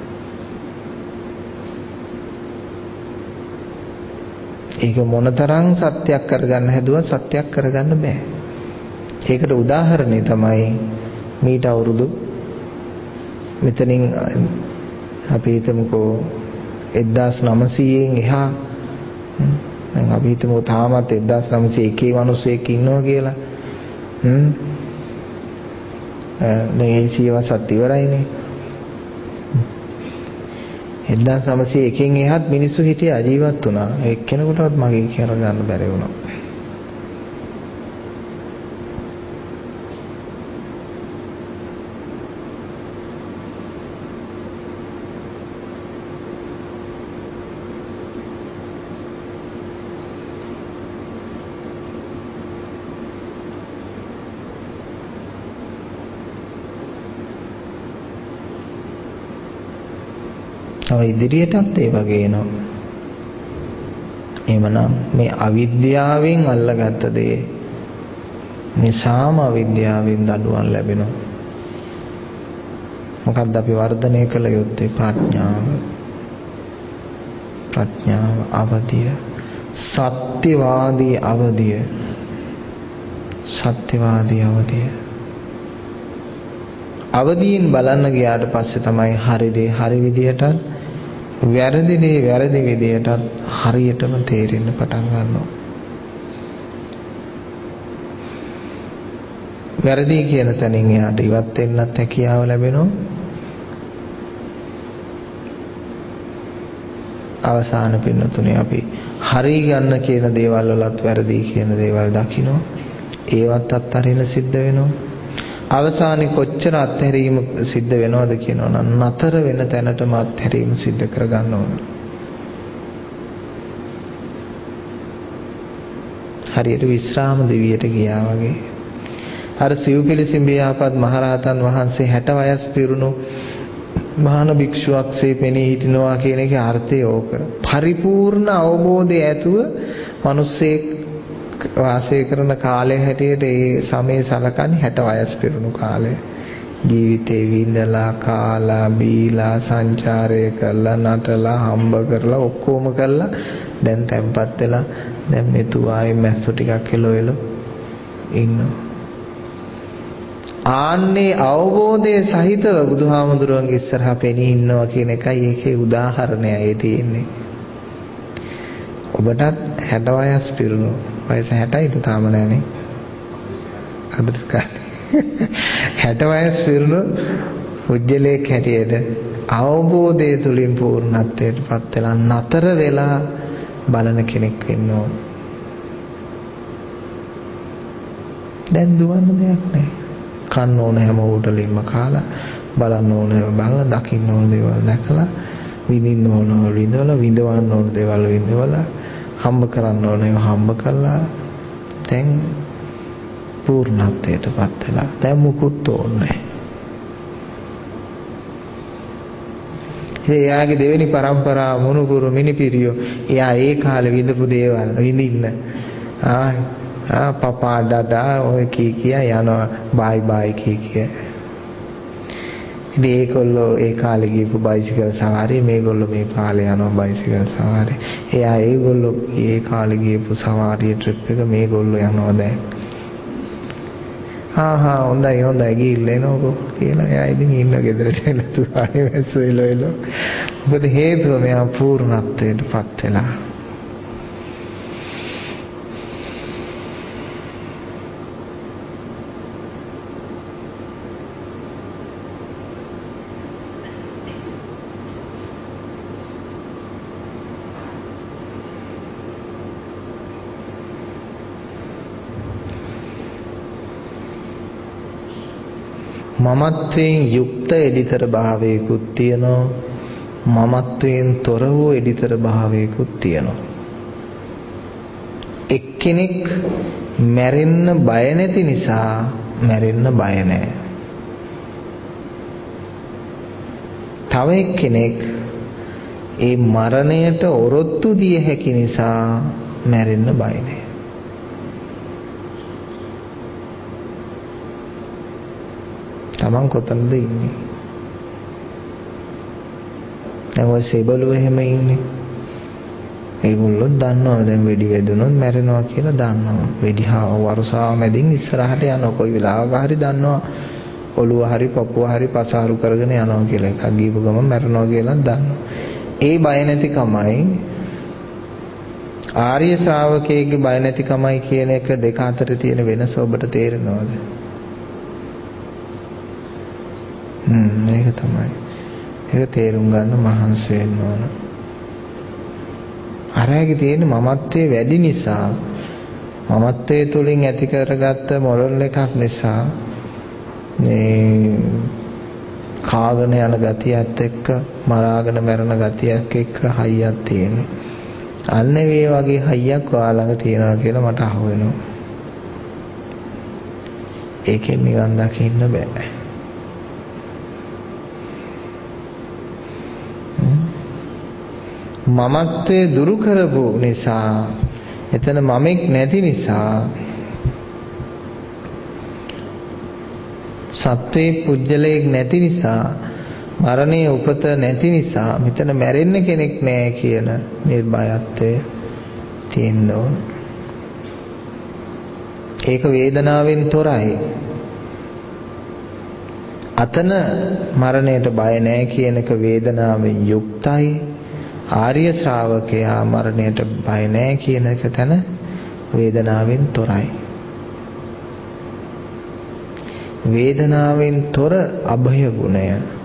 ඒක මොනතරම් සත්‍යයක් කරගන්න හැදුවත් සත්‍යයක් කරගන්න බෑ. ඒකට උදාහරණේ තමයි මීට අවුරුදු මෙතනින් අපි හිතමුකෝ එක්දාස් නවසීයෙන් එහා දැන් අපි හිතමුකෝ තාමත් එක්දාස් නවසීය එකේ මිනිස්සෙක් ඉන්නවා කියලා. හ්ම් දැන් ඒ සියවසත් ඉවරයිනේ. එක්දාස් නවසීය එකෙන් එහාත් මිනිස්සු හිටියා ජීවත් වුණා. එක්කෙනෙකුටවත් මගේ කියලා ගන්න බැරි වුණා. තව ඉදිරියටත් ඒ වගේ එනවා. එහෙමනම් මේ අවිද්‍යාවෙන් අල්ලගත්ත දේ නිසාම අවිද්‍යාවෙන් දඬුවම් ලැබෙනවා. මොකක්ද අපි වර්ධනය කළ යුත්තේ? ප්‍රඥාව. ප්‍රඥාව අවදිය. සත්‍යවාදී අවදිය. සත්‍යවාදී අවදිය. අවදියෙන් බලන්න ගියාට පස්සේ තමයි හරි දේ හරි විදිහටත් වැරදි දේ වැරදි විදිහටත් හරියටම තේරෙන්න පටන් ගන්නවා. වැරදි කියන තැනින් එහාට ඉවත් වෙන්නත් හැකියාව ලැබෙනවා. අවසාන පින්නතුනේ අපි හරි ගන්න කියන දේවල් වලත් වැරදි කියන දේවල් දකිනවා. ඒවත් අත්හරින්න සිද්ධ වෙනවා. අවසානයේ කොච්චර අත්හැරීම සිද්ධ වෙනවද කියනවනම් නතර වෙන තැනටම අත්හැරීම සිද්ධ කරගන්න ඕන. හරියට විශ්‍රාම දිවියට ගියා වගේ. අර සිව්පිලිසිඹියාපත් මහරහතන් වහන්සේ හැට වයස් පිරුණු මහාන භික්ෂුවක්සේ පෙනී හිටිනවා කියන එකේ අර්ථය ඕක. පරිපූර්ණ අවබෝධය ඇතුව මිනිස්සෙක් වාසය කරන කාලය හැටියට ඒ සමයේ සලකන්නේ හැට වයස් පිරුණු කාලය. ජීවිතේ විඳලා කාලා බීලා සංචාරය කරලා නටලා හම්බ කරලා ඔක්කොම කරලා දැන් තැම්පත් වෙලා දැන් මෙතුආයි මැස්සෝ ටිකක් එළෝ එළෝ ඉන්නවා. ආන්නේ අවබෝධයේ සහිතව බුදුහාමුදුරුවන්ගේ ඉස්සරහා පෙනී ඉන්නවා කියන එකයි ඒකේ උදාහරණයයි තියෙන්නේ. ඔබටත් හැට වයස් පිරුණු වයස හැටයිද තාම නැනේ. අදට හැට වයස් පිරුණු උජ්ජලයක් හැටියට අවබෝධය තුලින් පූර්ණත්වයටපත් වෙලා නතර වෙලා බලන කෙනෙක් වෙන්න ඕන. දැන් දුවන්න දෙයක් නැහැ. කන්න ඕන හැම උඩලින්ම කාලා බලන්න ඕන බලලා දකින්න ඕන දේවල් දැකලා විඳින්න ඕන විඳවලා විඳවන්න ඕන දේවල් විඳවලා හම්බ කරන්න ඕන ඒවා හම්බ කළා දැන් පූර්ණත්වයටපත් වෙලා දැන් මුකුත් ඕනේ. එයාගේ දෙවෙනි පරම්පරාව මොනුපුරු මිනිපිරියෝ එයා ඒ කාලේ විඳපු දේවල් විඳින්න ආ ආ පපා ඩඩා ඔය කී කියා යනවා බයි බයි කී කිය. ඉතින් ඒගොල්ලෝ ඒ කාලේ ගිහපු බයිසිකල් සවාරිය මේගොල්ලෝ මේ කාලේ යනවා බයිසිකල් සවාරිය. එයා ඒගොල්ලෝ ඒ කාලේ ගිහපු සවාරිය ට්‍රිප් එක මේගොල්ලෝ යනවා දැන්. හා හා හොඳයි හොඳයි ගිහිල්ලා එනකො කියලා එයා ඉතින් ඉන්න ගෙදරට එලා තුවාලේ වැස්සෝ එලෝ එලෝ. මොකද හේතුව මෙයා පූර්ණත්වයටපත් වෙලා. මමත්වයෙන් යුක්ත එඩිතර භාවයකුත් තියෙනවා මමත්වයෙන් තොර වූ එඩිතර භාවයකුත් තියෙනවා. එක්කෙනෙක් මැරෙන්න බය නැති නිසා මැරෙන්න බය නැහැ. තව එක්කෙනෙක් ඒ මරණයට ඔරොත්තු දිය හැකි නිසා මැරෙන්න බය නැහැ. තමන් කොතනද ඉන්නේ? දැන් ඔය සෙබළු එහෙම ඉන්නේ. ඒගොල්ලෝ දන්නවා දැන් වෙඩි වැදුනොත් මැරෙනවා කියලා දන්නවා. වෙඩි වර්ෂාව මැදින් ඉස්සරහට යනවා. කොයි වෙලාවක හරි දන්නවා ඔළුව හරි පපුව හරි පසාරු කරගෙන යනවා කියලා. එකක් ගිහපු ගමන් මැරෙනවා කියලා දන්නවා. ඒ බය නැතිකමයි ආර්ය ශ්‍රාවකයෙක්ගේ බය නැතිකමයි කියන එක දෙක අතර තියෙන වෙනස ඔබට තේරෙනවද? හ්ම් මේක තමයි. ඒක තේරුම් ගන්න මහන්සි වෙන්න ඕන. අරයාගේ තියෙන මමත්වයේ වැඩි නිසා මමත්වයේ තුලින් ඇති කරගත්ත මොරල් එකක් නිසා මේ කාගෙන යන ගතියත් එක්ක මරාගෙන මැරෙන ගතියක් එක්ක හයියක් තියෙනවා. අන්න ඒ වගේ හයියක් ඔයා ළඟ තියෙනවා කියලා මට අහු වෙනවා. ඒකෙන් නිවන් දකින්න බෑ. මමත්වයේ දුරු කරපු නිසා එතන මමෙක් නැති නිසා සත්වේ පුජ්‍යලයක් නැති නිසා මරණයේ උපත නැති නිසා මෙතන මැරෙන්න කෙනෙක් නැහැ කියන නිර්භයත්වය තියෙන්න ඕන. ඒක වේදනාවෙන් තොරයි. අතන මරණයට බය නැහැ කියන එක වේදනාවෙන් යුක්තයි. ආර්ය ශ්‍රාවකයා මරණයට බය නැහැ කියන එක තන වේදනාවෙන් තොරයි. වේදනාවෙන් තොර අභය ගුණය,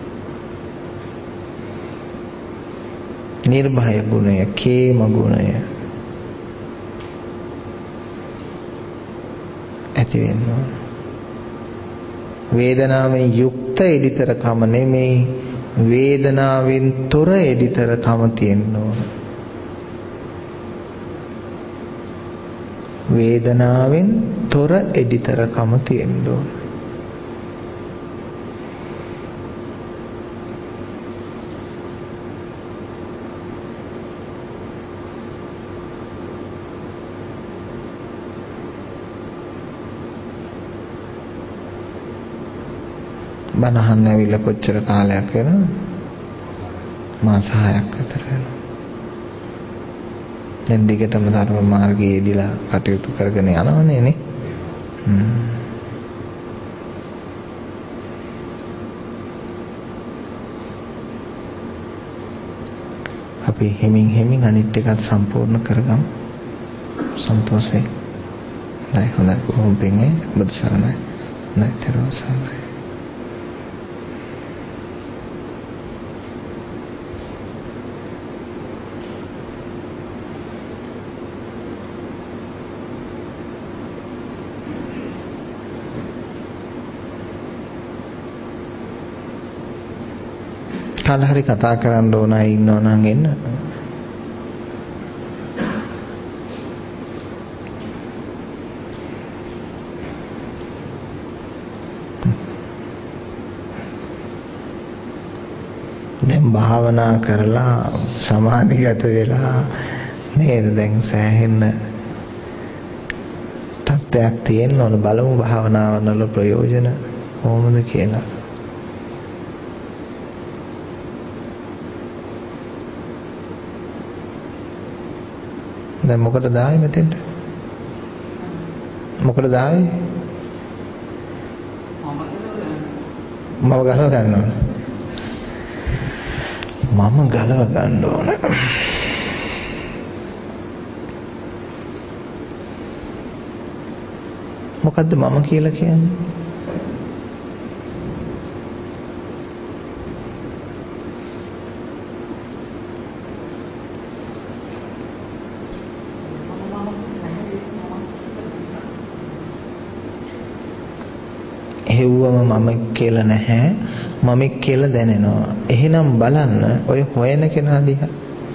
නිර්භය ගුණය, කේම ගුණය ඇති වෙන්න ඕන. වේදනාවෙන් යුක්ත එඩිතරකම නෙමෙයි වේදනාවෙන් තොර එඩිතරකම තියෙන්න ඕන. වේදනාවෙන් තොර එඩිතරකම තියෙන්න ඕන. බණ අහන්න ඇවිල්ලා කොච්චර කාලයක් වෙනවද? මාස හයක් විතර වෙනවා. දැන් දිගටම ධර්ම මාර්ගයේ යෙදিলা කටයුතු කරගෙන යනවනේ නේ. අපි හිමින් හිමින් අනිත් එකත් සම්පූර්ණ කරගමු. සන්තෝෂයි. නැයි හොඳයි කොහොම පින්නේ බුදු සරණයි. නැයි තෙරුවන් සරණයි. කාට හරි කතා කරන්න ඕන අය ඉන්නෝ නම් එන්න. දැන් භාවනා කරලා සමාධිගත වෙලා නේද දැන් සෑහෙන්න තත්ත්වයක් තියෙන්න ඕන. බලමු භාවනාවන් වල ප්‍රයෝජන කොහොමද කියලා. දැන් මොකටද ආවේ මෙතෙන්ට? මොකටද ආවේ? මම ගලව ගන්න ඕන. මම ගලව ගන්න ඕන. මොකද්ද මම කියලා කියන්නේ? හෙව්වම මම කියලා නැහැ, මමෙක් කියලා දැනෙනවා. එහෙනම් බලන්න ඔය හොයන කෙනා දිහා.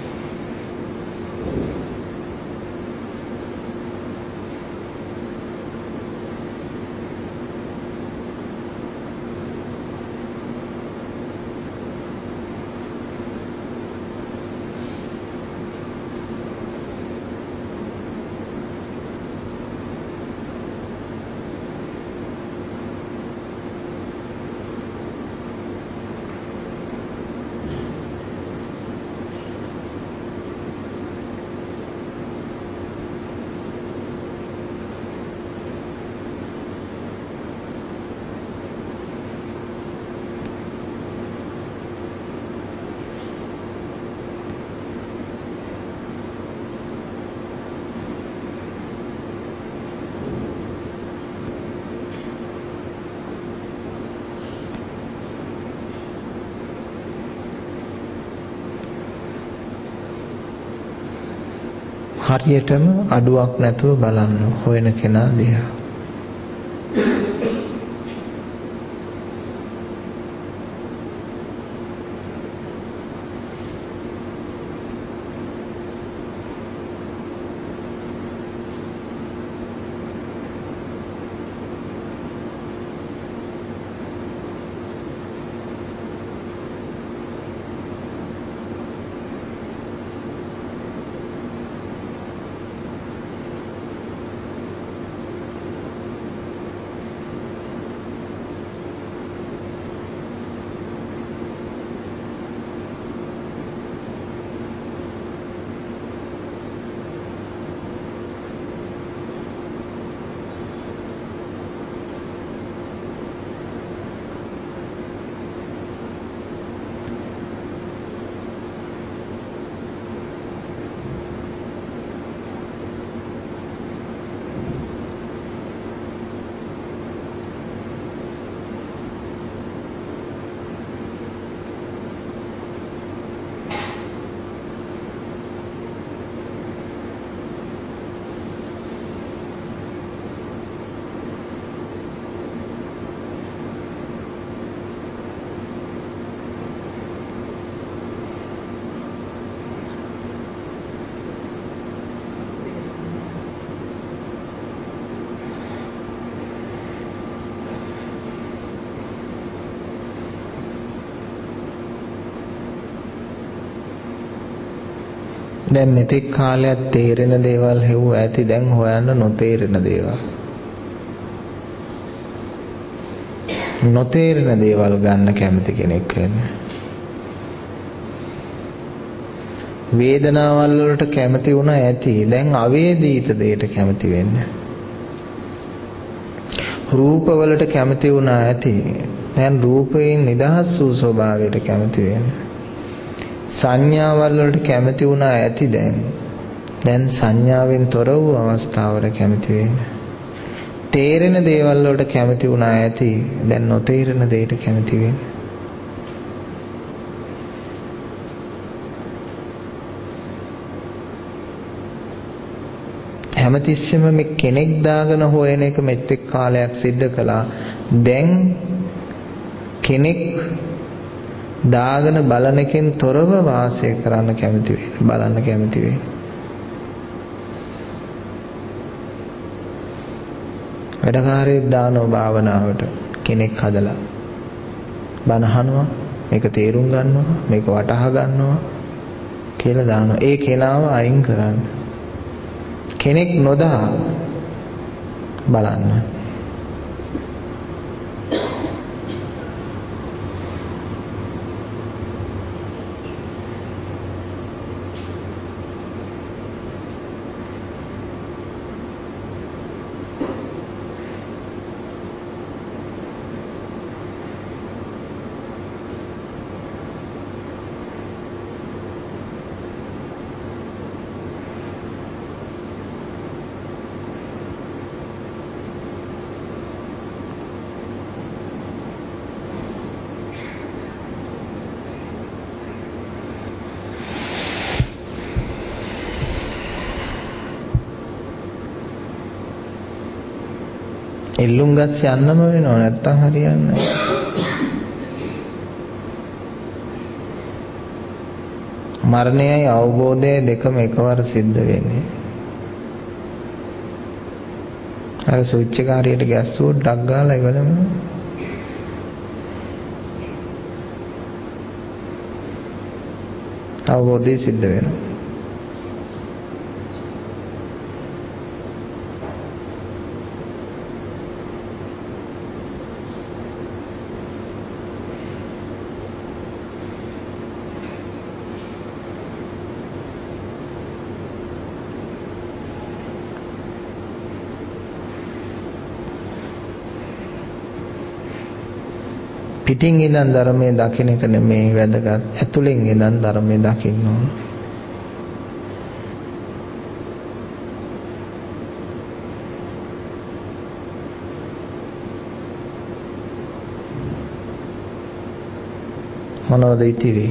හරියටම අඩුවක් නැතුව බලන්න හොයන කෙනා දිහා. දැන් මෙතෙක් කාලයක් තේරෙන දේවල් හෙව්ව ඇති දැන් හොයන්න නොතේරෙන දේවල්. නොතේරෙන දේවල් ගන්න කැමති කෙනෙක් වෙන්න. වේදනාවල් වලට කැමති වුණා ඇති දැන් අවේදිත දෙයට කැමති වෙන්න. රූප වලට කැමති වුණා ඇති දැන් රූපයෙන් නිදහස් වූ ස්වභාවයට කැමති වෙන්න. සංඥාවල් වලට කැමති වුණා ඇති දැන් දැන් සංඥාවෙන් තොර වූ අවස්ථාවට කැමති වෙන්න. තේරෙන දේවල් වලට කැමති වුණා ඇති දැන් නොතේරෙන දෙයට කැමති වෙන්න. හැමතිස්සෙම මේ කෙනෙක් දාගෙන හොයන එක මෙතෙක් කාලයක් සිද්ධ කළා. දැන් කෙනෙක් දාගෙන බලන එකෙන් තොරව වාසය කරන්න කැමති වෙන්න. බලන්න කැමති වෙන්න. වැඩකාරයෙක් දානවා භාවනාවට කෙනෙක් හදලා බණ අහනවා මේක තේරුම් ගන්නවා මේක වටහා ගන්නවා කියලා දානවා. ඒ කෙනාව අයින් කරන්න. කෙනෙක් නොදා බලන්න. එල්ලුම් ගස් යන්නම වෙනවා නැත්තම් හරියන්නේ නැහැ. මරණයයි අවබෝධයයි දෙකම එකවර සිද්ධ වෙන්නේ. අර ස්විච් එක හරියට ගැස්සුවොත් ඩක් ගාලා ඉවරම අවබෝධය සිද්ධ වෙනවා. පිටින් ඉඳන් ධර්මයේ දකින්න එක නෙමේ වැදගත්. ඇතුලෙන් ඉඳන් ධර්මයේ දකින්න ඕන. මොනවද ඉතිරි?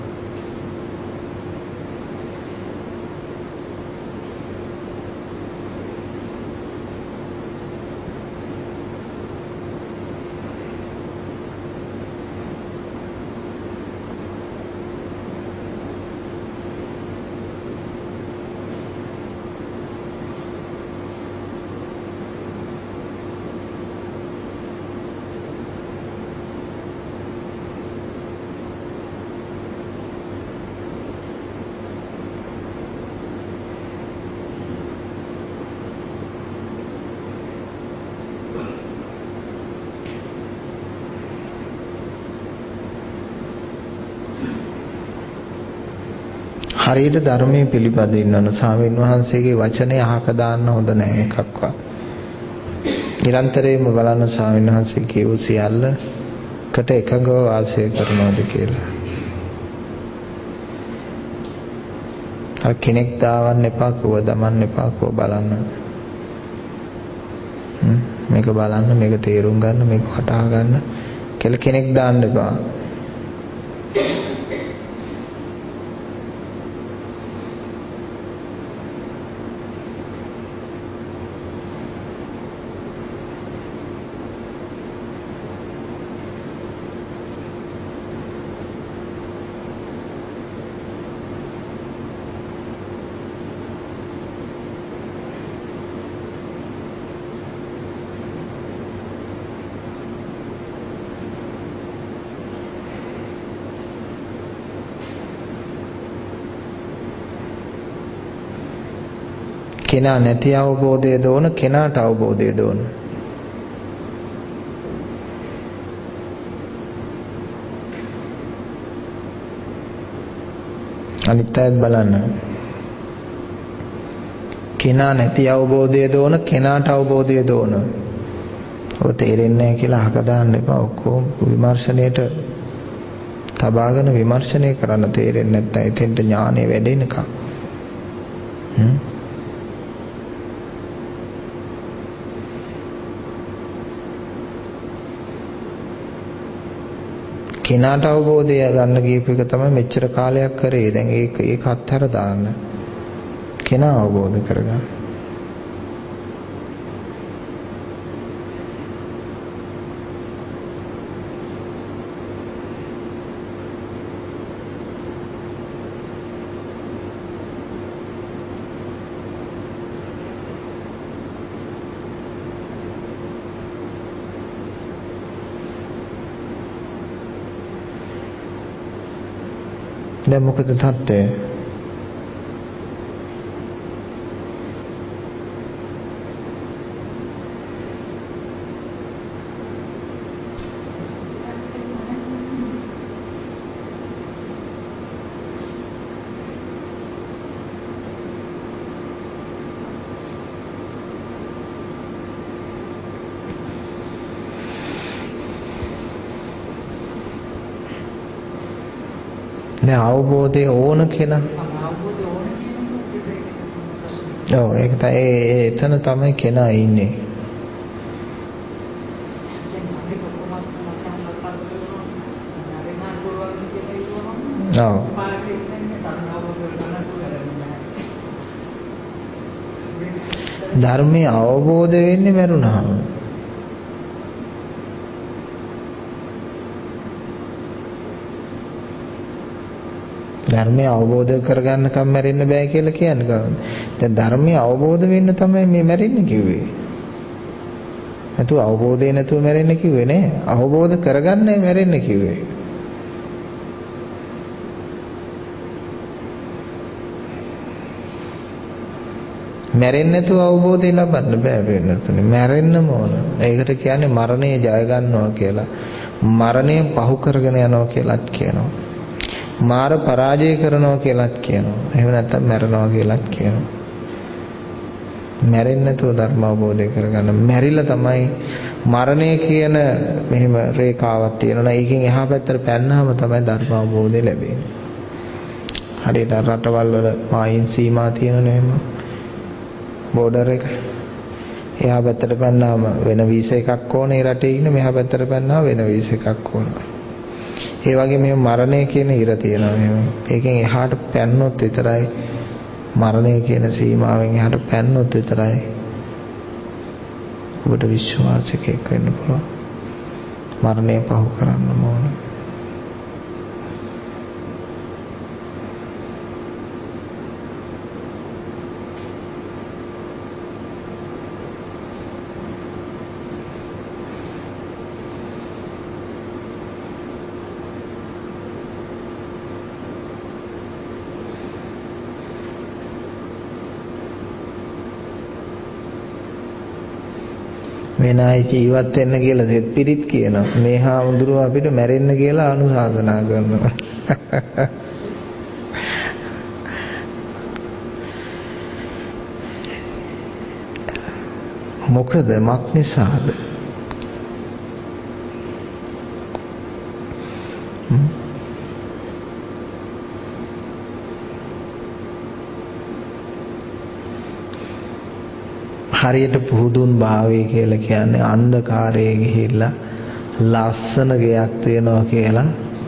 හරියට ධර්මයේ පිළිපදින්න ඕන. ස්වාමීන් වහන්සේගේ වචනේ අහක දාන්න හොඳ නැහැ එකක්වත්. නිරන්තරයෙන්ම බලන්න ස්වාමීන් වහන්සේ කියපු සියල්ලකට එකඟව වාසය කරනවාද කියලා. අර කෙනෙක් දාවන්න එපා කව දමන්න එපා කව බලන්න. මේක බලන්න මේක තේරුම් ගන්න මේක වටහා ගන්න කියලා කෙනෙක් දාන්න එපා. කෙනා නැති අවබෝධය දෝන කෙනාට අවබෝධය දෝන. අනිත් අයත් බලන්න. කෙනා නැති අවබෝධය දෝන කෙනාට අවබෝධය දෝන. ඔය තේරෙන්නේ නැහැ කියලා අහක දාන්න එපා. ඔක්කොම විමර්ශනයේට තබාගෙන විමර්ශනය කරන්න තේරෙන්නේ නැත්නම් එතෙන්ට ඥානෙ වැඩෙනකම්. හ්ම්. කෙනාට අවබෝධය ගන්න ගියප එක තමයි මෙච්චර කාලයක් කරේ. දැන් ඒක ඒක අත්හැර දාන්න. කෙනා අවබෝධ කරගන්න. දැන් මොකද තත්ත්වය? දැන් අවබෝධය ඕන කෙනා අවබෝධය ඕන කෙනා ඔව් ඒක තමයි එතන තමයි කෙනා ඉන්නේ. ඔව් ධර්මයේ අවබෝධ වෙන්නේ මරුණාම. ධර්මය අවබෝධ කරගන්නකම් මැරෙන්න බෑ කියලා කියන්නේ කවුද? දැන් ධර්මය අවබෝධ වෙන්න තමයි මේ මැරෙන්න කිව්වේ. නැතුව අවබෝධය නැතුව මැරෙන්න කිව්වේ නෑ. අවබෝධ කරගන්නයි මැරෙන්න කිව්වේ. මැරෙන්නේ නැතුව අවබෝධය ලබන්න බෑ වෙනතුනේ. මැරෙන්නම ඕන. ඒකට කියන්නේ මරණය ජය ගන්නවා කියලා. මරණය පහු කරගෙන යනවා කියලාත් කියනවා. මාර පරාජය කරනවා කියලාත් කියනවා. එහෙම නැත්නම් මැරෙනවා කියලාත් කියනවා. මැරෙන්නේ නැතුව ධර්ම අවබෝධය කරගන්න. මැරිලා තමයි මරණය කියන මෙහෙම රේඛාවක් තියෙනවා. ඒකෙන් එහා පැත්තට පැන්නාම තමයි ධර්ම අවබෝධය ලැබෙන්නේ. හරියට රටවල් වල මායින් සීමා තියෙනනේ එහෙම. බෝඩර් එක. එහා පැත්තට පැන්නාම වෙන වීසා එකක් ඕනේ. ඒ රටේ ඉන්න මෙහා පැත්තට පැන්නාම වෙන වීසා එකක් ඕනේ. ඒ වගේ මේ මරණය කියන ඉර තියෙනවා මෙහෙම. ඒකෙන් එහාට පැන්නොත් විතරයි මරණය කියන සීමාවෙන් එහාට පැන්නොත් විතරයි ඔබට විශ්වාසයක වෙන්න පුළුවන්. මරණය පහු කරන්න ඕන. වෙන අය ජීවත් වෙන්න කියලා සෙත් පිරිත් කියනවා. මේ හාමුදුරුව අපිට මැරෙන්න කියලා අනුශාසනා කරනවා. මොකද මක් නිසාද? හරියට පුහුදුන් භාවය කියලා කියන්නේ අන්ධකාරයේ ගිහිල්ලා ලස්සන ගෙයක් තියෙනවා කියලා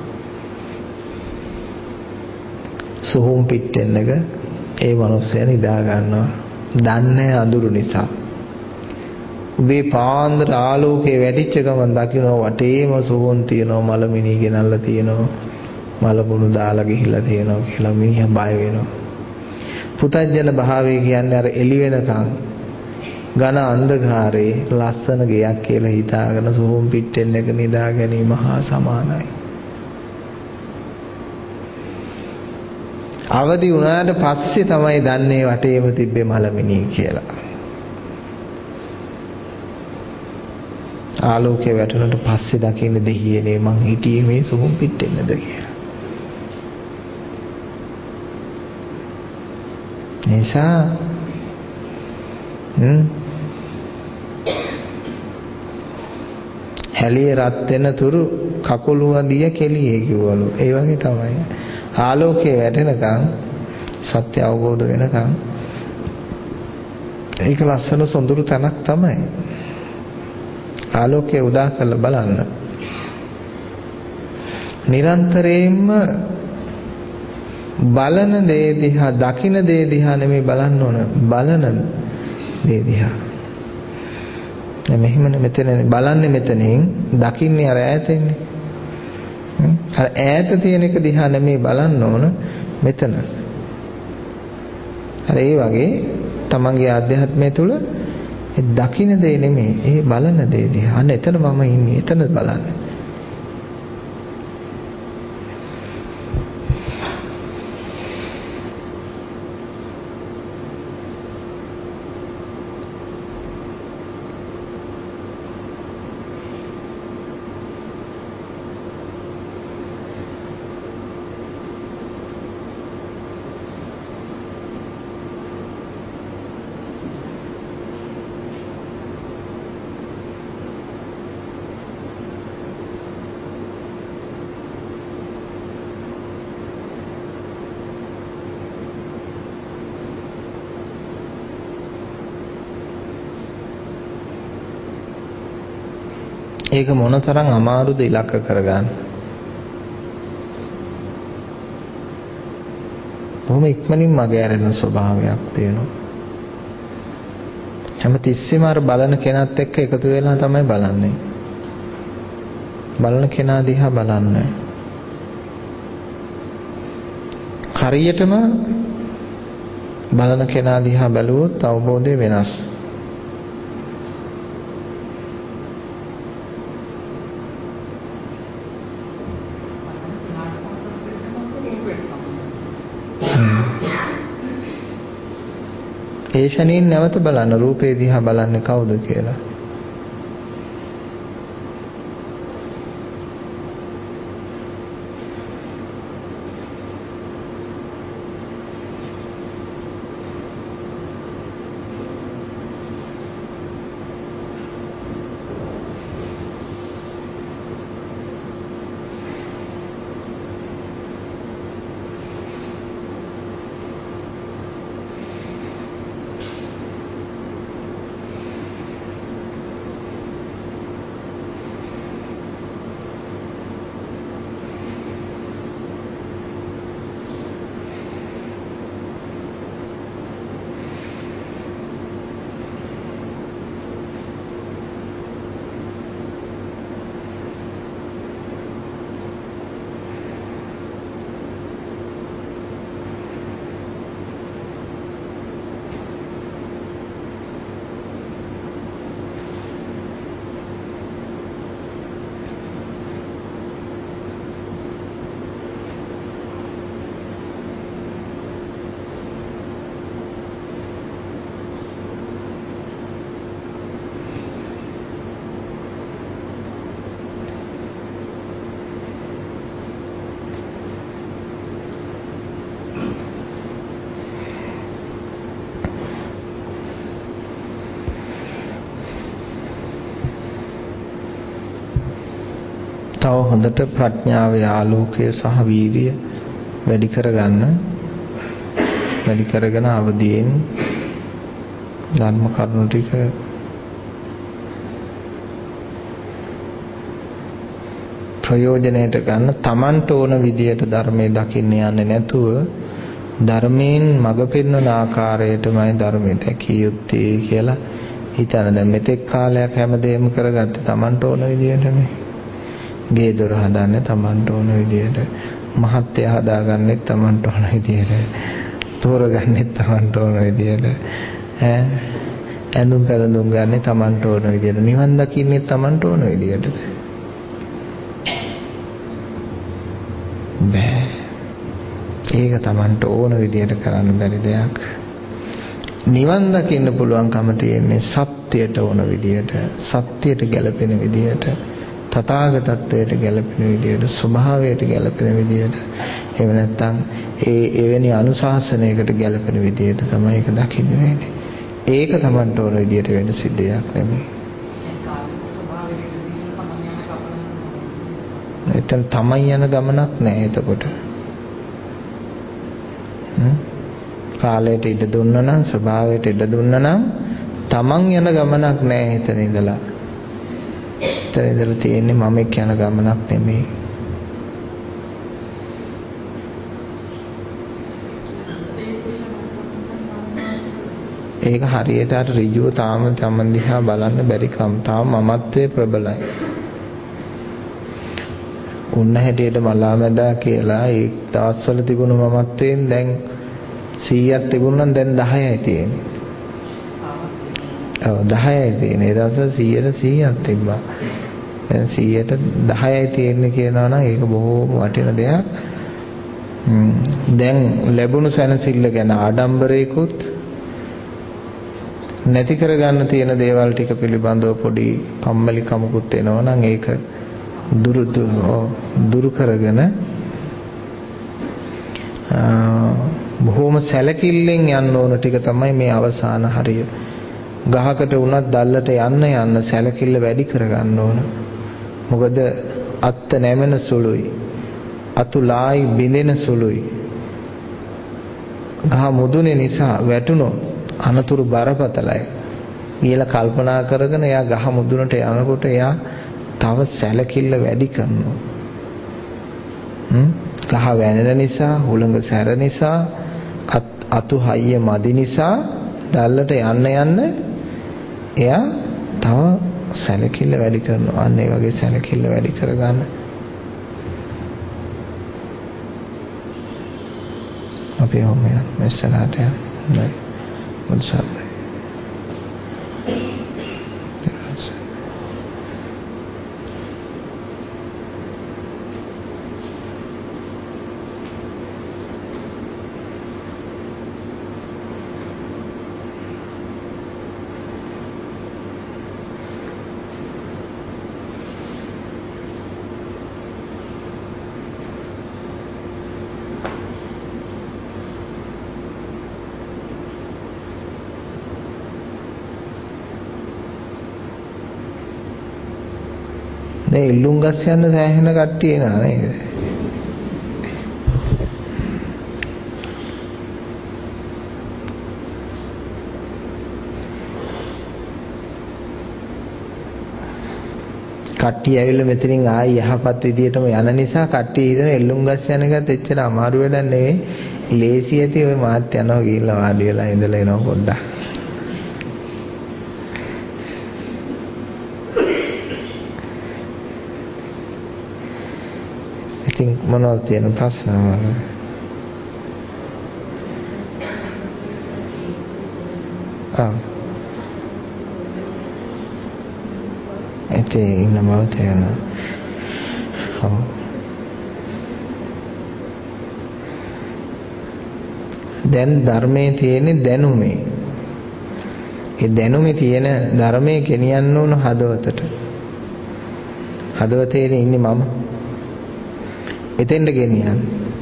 සුහුම් පිටෙන්නක ඒ මිනිස්සයා නිදා ගන්නවා. දන්නේ අඳුරු නිසා. උදේ පාන්දර ආලෝකයේ වැටිච්ච ගමන් දකින්න වටේම සුහුම් තියෙනවා, මලමිනී ගෙනල්ලා තියෙනවා, මලකුණු දාලා ගිහිල්ලා තියෙනවා කියලා මිනිහා බය වෙනවා. පුතජන භාවය කියන්නේ අර එළි වෙනකන් ඝන අන්ධකාරයේ ලස්සන ගෙයක් කියලා හිතාගෙන සුහුම් පිටෙන් එක නිදා ගැනීම හා සමානයි. අවදි වුණාට පස්සේ තමයි දන්නේ වටේම තිබ්බේ මලමිනී කියලා. ආලෝකයේ වැටුණට පස්සේ දකින්න දෙහියනේ මං හිටියේ මේ සුහුම් පිටෙන්නද කියලා. නිසා හ්ම් හැලිය රත් වෙන තුරු කකුලුව දිය කෙලියේ කිව්වලු. ඒ වගේ තමයි. ආලෝකයේ වැටෙනකන් සත්‍ය අවබෝධ වෙනකන් ඒක ලස්සන සොඳුරු තැනක් තමයි. ආලෝකයේ උදා කරලා බලන්න. නිරන්තරයෙන්ම බලන දේ දිහා දකින දේ දිහා නෙමෙයි බලන්න ඕන. බලන දේ දිහා. මෙහෙමනේ මෙතන බලන්නේ මෙතනින් දකින්නේ අර ඈතින්නේ. අර ඈත තියෙන එක දිහා නෙමෙයි බලන්න ඕන මෙතන. අර ඒ වගේ තමන්ගේ ආධ්‍යාත්මය තුළ ඒ දකින්න දේ නෙමෙයි ඒ බලන දේ දිහා. අන්න එතන මම ඉන්නේ. එතන බලන්න. ඒක මොනතරම් අමාරුද ඉලක්ක කරගන්න. බොහොම ඉක්මනින් මගේ ඇරෙන ස්වභාවයක් තියෙනවා. හැම තිස්සෙම අර බලන කෙනාත් එක්ක එකතු වෙලා තමයි බලන්නේ. බලන කෙනා දිහා බලන්නේ. හරියටම බලන කෙනා දිහා බැලුවොත් අවබෝධය වෙනස්. ඒ ශනීන් නැවත බලන්න රූපේ දිහා බලන්නේ කවුද කියලා. තව හොඳට ප්‍රඥාවේ ආලෝකය සහ වීර්යය වැඩි කරගන්න වැඩි කරගෙන අවදියෙන් ධර්ම කරුණු ටික ප්‍රයෝජනයට ගන්න. Tamanට ඕන විදියට ධර්මයේ දකින්න යන්නේ නැතුව ධර්මයෙන් මඟ පෙන්වන ආකාරයටමයි ධර්මයට කිය යුත්තේ කියලා හිතන. දැන් මෙතෙක් කාලයක් හැමදේම කරගත්තේ Tamanට ඕන විදියටනේ. ගේ දොර හදන්නේ Tamanට ඕන විදියට, මහත්ය හදාගන්නෙත් Tamanට ඕන විදියට, තෝරගන්නෙත් Tamanට ඕන විදියට, ඈ ඇඳුම් පැළඳුම් ගන්නෙ Tamanට ඕන විදියට, නිවන් දකින්නේ Tamanට ඕන විදියට. බෑ. ඒක Tamanට ඕන විදියට කරන්න බැරි දෙයක්. නිවන් දකින්න පුළුවන්කම තියෙන්නේ සත්‍යයට ඕන විදියට, සත්‍යයට ගැලපෙන විදියට, තථාගතත්වයට ගැලපෙන විදියට, ස්වභාවයට ගැලපෙන විදියට. එහෙම නැත්නම් ඒ එවැනි අනුශාසනයකට ගැලපෙන විදියට තමයි ඒක දකින්න වෙන්නේ. ඒක Tamanට ඕන විදියට වෙන්න සිද්ධියක් නෙමෙයි. එතන Taman යන ගමනක් නෑ එතකොට. කාලයට ඉඩ දුන්නා නම්, ස්වභාවයට ඉඩ දුන්නා නම් Taman යන ගමනක් නෑ එතන ඉඳලා. එතන ඉඳලා තියෙන්නේ මම එක්ක යන ගමනක් නෙමෙයි. ඒක හරියට අර ඍජුව තාම Taman දිහා බලන්න බැරි කම. තාම මමත්වයේ ප්‍රබලයි. උන්න හැටියට මලාමැදා කියලා ඒ දවස්වල තිබුණු මමත්වයෙන් දැන් සීයක් තිබුණා නම් දැන් දහයයි තියෙන්නේ. ඔව් දහයයි තියෙන්නේ. ඒ දවස්වල සීයට සීයක් තිබ්බා. දැන් සීයට දහයයි තියෙන්නේ කියනවා නම් ඒක බොහෝම වටින දෙයක්. දැන් ලැබුණු සැනසෙල්ල ගැන ආඩම්බරයකුත් නැති කරගන්න තියෙන දේවල් ටික පිළිබඳව පොඩි කම්මැලිකමකුත් එනවා නම් ඒක දුරු දුරු කරගෙන බොහොම සැලකිල්ලෙන් යන්න ඕන ටික තමයි මේ අවසාන හරිය. ගහකට වුණත් දැල්ලට යන්න යන්න සැලකිල්ල වැඩි කරගන්න ඕන. මොකද අත්ත නැමෙන සුළුයි. අතුලායි බිඳෙන සුළුයි. ගහ මුදුනේ නිසා වැටුණොත් අනතුරු බරපතලයි. කියලා කල්පනා කරගෙන එයා ගහ මුදුනට යනකොට එයා තව සැලකිල්ල වැඩි කරනවා. හ්ම් ගහ වැනෙන නිසා, හුළඟ සැර නිසා, අතු හයිය මදි නිසා දැල්ලට යන්න යන්න එයා තව සැලකිල්ල වැඩි කරනවා. අන්න ඒ වගේ සැලකිල්ල වැඩි කරගන්න. අපි ඔහොම යන්න මෙස්සලාට යන්න. හොඳයි. මුල්සාරයි. දැන් ඉල්ලුම් ගස් යන සෑහෙන කට්ටිය එනවා නේද? කට්ටිය ඇවිල්ලා මෙතනින් ආයි යහපත් විදියටම යන නිසා කට්ටිය හිතන ඉල්ලුම් ගස් යන එකත් එච්චර අමාරු වැඩක් නෙවෙයි. ලේසි ඇති ඔය මාත් යනවා ගිහිල්ලා වාඩි වෙලා ඉඳලා එනවා පොඩ්ඩක්. මොනවද තියෙන ප්‍රශ්න වල? ආ ඒතේ ඉන්න බව තේරෙනවා. ඔව්. දැන් ධර්මයේ තියෙන දැනුමේ. ඒ දැනුමේ තියෙන ධර්මයේ ගෙනියන්න ඕන හදවතට. හදවතේ ඉන්නේ මම. එතෙන්ට ගෙනියන්න.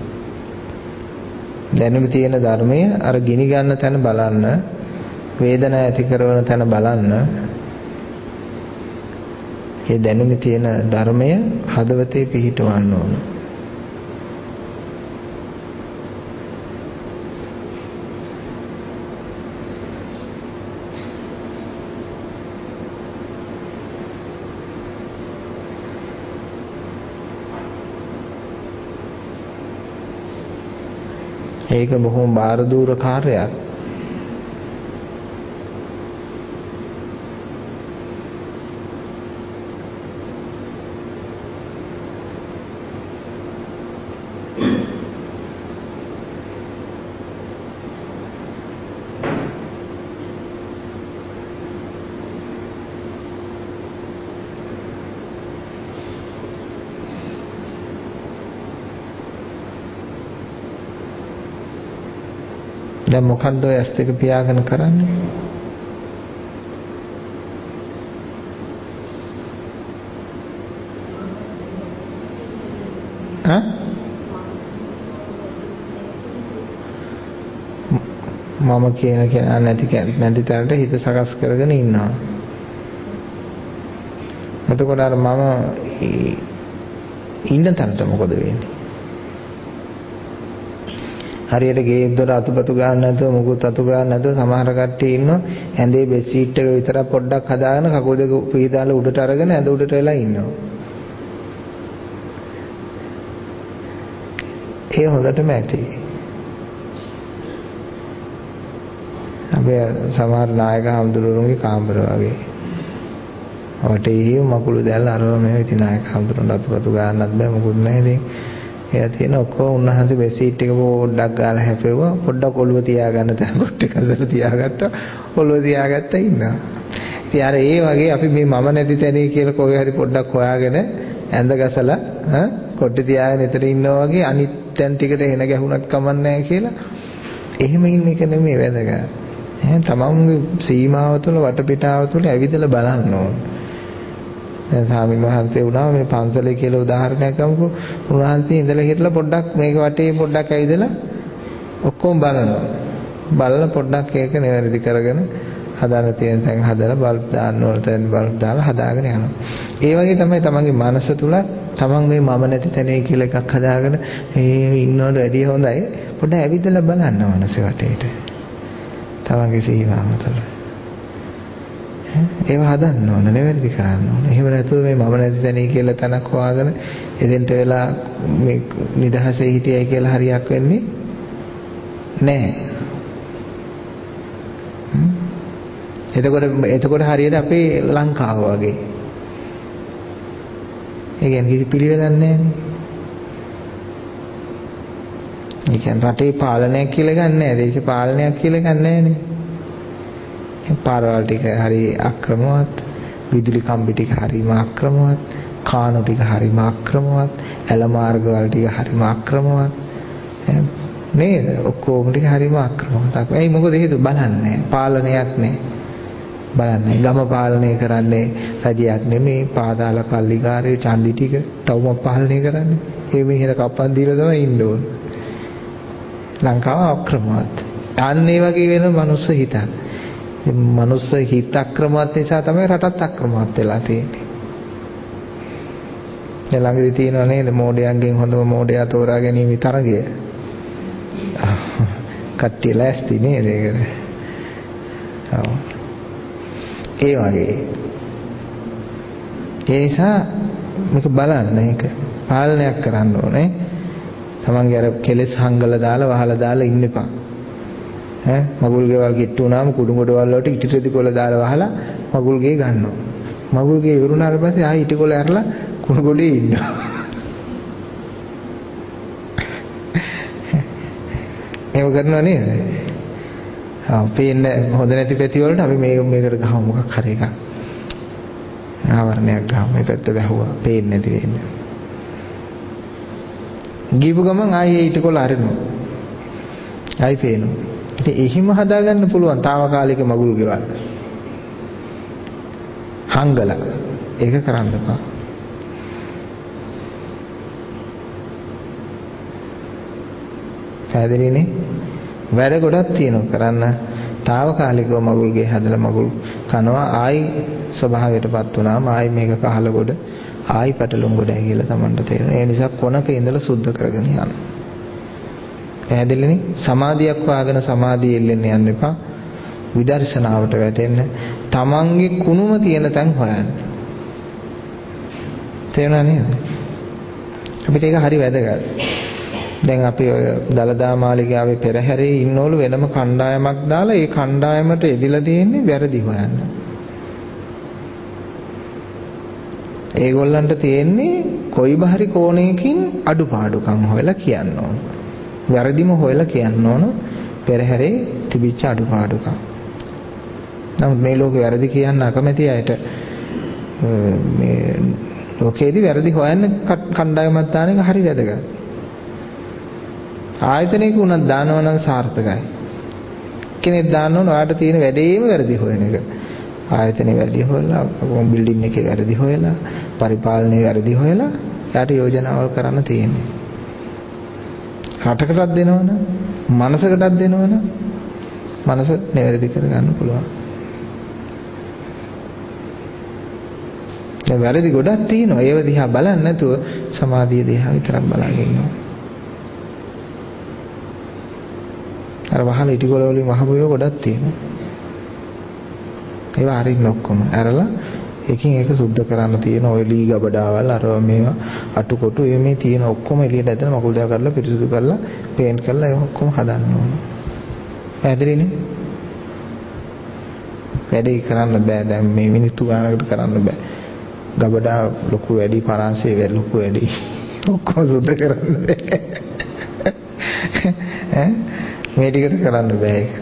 දැනුමේ තියෙන ධර්මය අර ගිනි ගන්න තැන බලන්න, වේදනාව ඇති කරන තැන බලන්න. ඒ දැනුමේ තියෙන ධර්මය හදවතේ පිහිටවන්න ඕන. ඒක බොහොම බාරදූර කාර්යයක්. දැන් මොකද්ද ඔය ඇස් දෙක පියාගෙන කරන්නේ? ඈ? මම කියන කෙනා නැති නැති තැනට හිත සකස් කරගෙන ඉන්නවා. එතකොට අර මම ඉන්න තැනට මොකද වෙන්නේ? හරියට ගේ දොර අතුපතු ගන්න නැතුව මුකුත් අතු ගන්න නැතුව සමහර කට්ටිය ඉන්නවා ඇඳේ බෙඩ් ෂීට් එක විතරක් පොඩ්ඩක් හදාගෙන කකුල් දෙක පීදාලා උඩට අරගෙන ඇඳ උඩට වෙලා ඉන්නවා. ඒ හොඳටම ඇති. අපේ සමහර නායක හඳුරුරුන්ගේ කාමර වගේ. ඔටේ මකුළු දැල්ලා අරව මේ ඉතින් නායක හඳුරුන්ට අතුපතු ගන්නත් බෑ මොකුත් නැහැ ඉතින්. එයා තියෙන ඔක්කොම උන්වහන්සේ බෙඩ් ෂීට් එක පොඩ්ඩක් ගාලා හැපෙවුවා පොඩ්ඩක් ඔළුව තියාගන්න තැන පොට්ටි කසල තියාගත්තා ඔළුව තියාගත්තා ඉන්නවා. ඉතින් අර ඒ වගේ අපි මේ මම නැති තැනේ කියලා කොහේ හරි පොඩ්ඩක් හොයාගෙන ඇඳ ගසලා ඈ කොට්ටි තියාගෙන එතන ඉන්නවා වගේ අනිත් තැන් ටිකට එන ගැහුණත් කමන්නේ නැහැ කියලා එහෙම ඉන්න එක නෙමෙයි වැදගත්. ඈ තමන්ගේ සීමාව තුළ වටපිටාව තුළ ඇවිදලා බලන්න ඕන. දැන් ස්වාමීන් වහන්සේ වුණා මේ පන්සලේ කියලා උදාහරණයක් ගමුකෝ. උන්වහන්සේ ඉඳලා හිටලා පොඩ්ඩක් මේක වටේ පොඩ්ඩක් ඇවිදලා ඔක්කොම බලනවා. බලලා පොඩ්ඩක් ඒක නිවැරදි කරගෙන හදාන තියෙන තැන් හදලා බල්බ් දාන්න ඕන තැන් බල්බ් දාලා හදාගෙන යනවා. ඒ වගේ තමයි තමන්ගේ මනස තුල තමන් මේ මම නැති තැනේ කියලා එකක් හදාගෙන මේ ඉන්නවට වැඩිය හොඳයි. පොඩ්ඩක් ඇවිදලා බලන්න මනසේ වටේට. තමන්ගේ සීමාව තුළ. ඒව හදන්න ඕන නෙවෙයි කරන්න ඕන. එහෙම නැතුව මේ මම නැති තැනේ කියලා තනක් හොයාගෙන එදෙන්ට වෙලා මේ නිදහසේ හිටියයි කියලා හරියක් වෙන්නේ නැහැ. එතකොට එතකොට හරියට අපේ ලංකාව වගේ. ඒ කියන්නේ කිසි පිළිවෙලක් නැහැ නේ. ඒ කියන්නේ රටේ පාලනයක් කියලා ගන්න නැහැ. දේශ පාලනයක් කියලා ගන්න නැහැ නේ. පාරවල් ටික හරි අක්‍රමවත්, විදුලි කම්බි ටික හරිම අක්‍රමවත්, කාණු ටික හරිම අක්‍රමවත්, ඇල මාර්ග වල ටික හරිම අක්‍රමවත්. නේද? ඔක්කොම ටික හරිම අක්‍රමවත්. ඒයි මොකද හේතුව බලන්නේ පාලනයක් නැහැ. බලන්නේ ගම පාලනය කරන්නේ රජයක් නෙමෙයි, පාදාල පල්ලිකාරයෝ චන්දි ටික තවම පාලනය කරන්නේ. ඒ මිනිහට කප්පන් දීලා තමයි ඉන්න ඕන. ලංකාව අක්‍රමවත්. අන්න ඒ වගේ වෙන මනුස්ස හිතක්. මනුස්ස හිත අක්‍රමවත් නිසා තමයි රටත් අක්‍රමවත් වෙලා තියෙන්නේ. දැන් ළඟදී තියෙනව නේද මෝඩයන්ගෙන් හොඳම මෝඩයා තෝරා ගැනීම තරගය. කට්ටිය ලෑස්ති නේද ඒකට? ඔව්. ඒ වගේ. ඒ නිසා මේක බලන්න ඒක පාලනයක් කරන්න ඕනේ. තමන්ගේ අර කෙලෙස් හංගලා දාලා වහලා දාලා ඉන්න එපා. ඈ මගුල් ගෙවල් කිට්ටු වුණාම කුඩු කොට වල වලට ඉටි රෙදි කොළ දාලා වහලා මගුල් ගේ ගන්නවා. මගුල් ගේ ඉවරුනාට පස්සේ ආයි ඉටි කොළ ඇරලා කුණු ගොඩේ ඉන්නවා. ඒව කරනවා නේද? ආ පේන්නේ හොඳ නැති පැති වලට අපි මේක මේකට ගහමු මොකක් හරි එකක්. ආවරණයක් ගහමු මේ පැත්ත වැහුවා පේන්නේ නැති වෙන්නේ. ගිහපු ගමන් ආයි ඉටි කොළ අරිනවා. ආයි පේනවා. ඉතින් එහිම හදාගන්න පුළුවන් తాවකාලික මගුල් ගෙවල්. හංගලා ඒක කරන්න එපා. පැහැදිලිනේ? වැඩ ගොඩක් තියෙනවා කරන්න. తాවකාලිකව මගුල් ගේ හදලා මගුල් කනවා ආයි ස්වභාවයටපත් වුණාම ආයි මේක කහල ගොඩ ආයි පැටලුම් ගොඩයි කියලා Tamanට තේරෙනවා. ඒ නිසා කොනක ඉඳලා සුද්ධ කරගෙන යන්න. පැහැදිලිනේ? සමාධියක් හොයාගෙන සමාධිය එල්ලෙන්න යන්න එපා. විදර්ශනාවට වැටෙන්න. තමන්ගේ කුණුම තියෙන තැන් හොයන්න. තේරුණා නේද? අපිට ඒක හරි වැදගත්. දැන් අපි ඔය දලදා මාලිගාවේ පෙරහැරේ ඉන්නවලු වෙනම කණ්ඩායමක් දාලා ඒ කණ්ඩායමට එදිලා තියෙන්නේ වැරදි හොයන්න. ඒගොල්ලන්ට තියෙන්නේ කොයි බහරි කෝණයකින් අඩුපාඩුකම් හොයලා කියන්න ඕන. වැරදිම හොයලා කියන්න ඕන පෙරහැරේ තිබිච්ච අඩුපාඩුකම්. නමුත් මේ ලෝකේ වැරදි කියන්න අකමැති අයට මේ ලෝකේදී වැරදි හොයන්න කණ්ඩායමක් දාන එක හරි වැදගත්. ආයතනයක උනත් දානවා නම් සාර්ථකයි. එක්කෙනෙක් දාන්න ඕන ඔයාට තියෙන වැඩේම වැරදි හොයන එක. ආයතනේ වැරදි හොයලා, බිල්ඩින් එකේ වැරදි හොයලා, පරිපාලනයේ වැරදි හොයලා යාට යෝජනාවල් කරන්න තියෙන්නේ. රටකටත් දෙනවනම්, මනසකටත් දෙනවනම් මනස නිවැරදි කරගන්න පුළුවන්. දැන් වැරදි ගොඩක් තියෙනවා. ඒව දිහා බලන්නේ නැතුව සමාධිය දිහා විතරක් බලාගෙන ඉන්නවා. අර වහල ඉටිකොල වලින් වහපු ඒවා ගොඩක් තියෙනවා. ඒවා හරින්න ඔක්කොම ඇරලා එකින් එක සුද්ධ කරන්න තියෙන ඔය ලී ගබඩාවල් අරව මේවා අටුකොටු ඒ මේ තියෙන ඔක්කොම එළියට ඇදලා මකුල් දාලා කරලා පිරිසිදු කරලා පේන්ට් කරලා ඒවා ඔක්කොම හදන්න ඕන. පැහැදිලිනේ? වැඩේ කරන්න බෑ දැන් මේ මිනිත්තු ගානකට කරන්න බෑ. ගබඩා ලොකු වැඩි පරාසය වැඩි ලොකු වැඩි ඔක්කොම සුද්ධ කරන්න බෑ. ඈ මේ ටිකට කරන්න බෑ ඒක.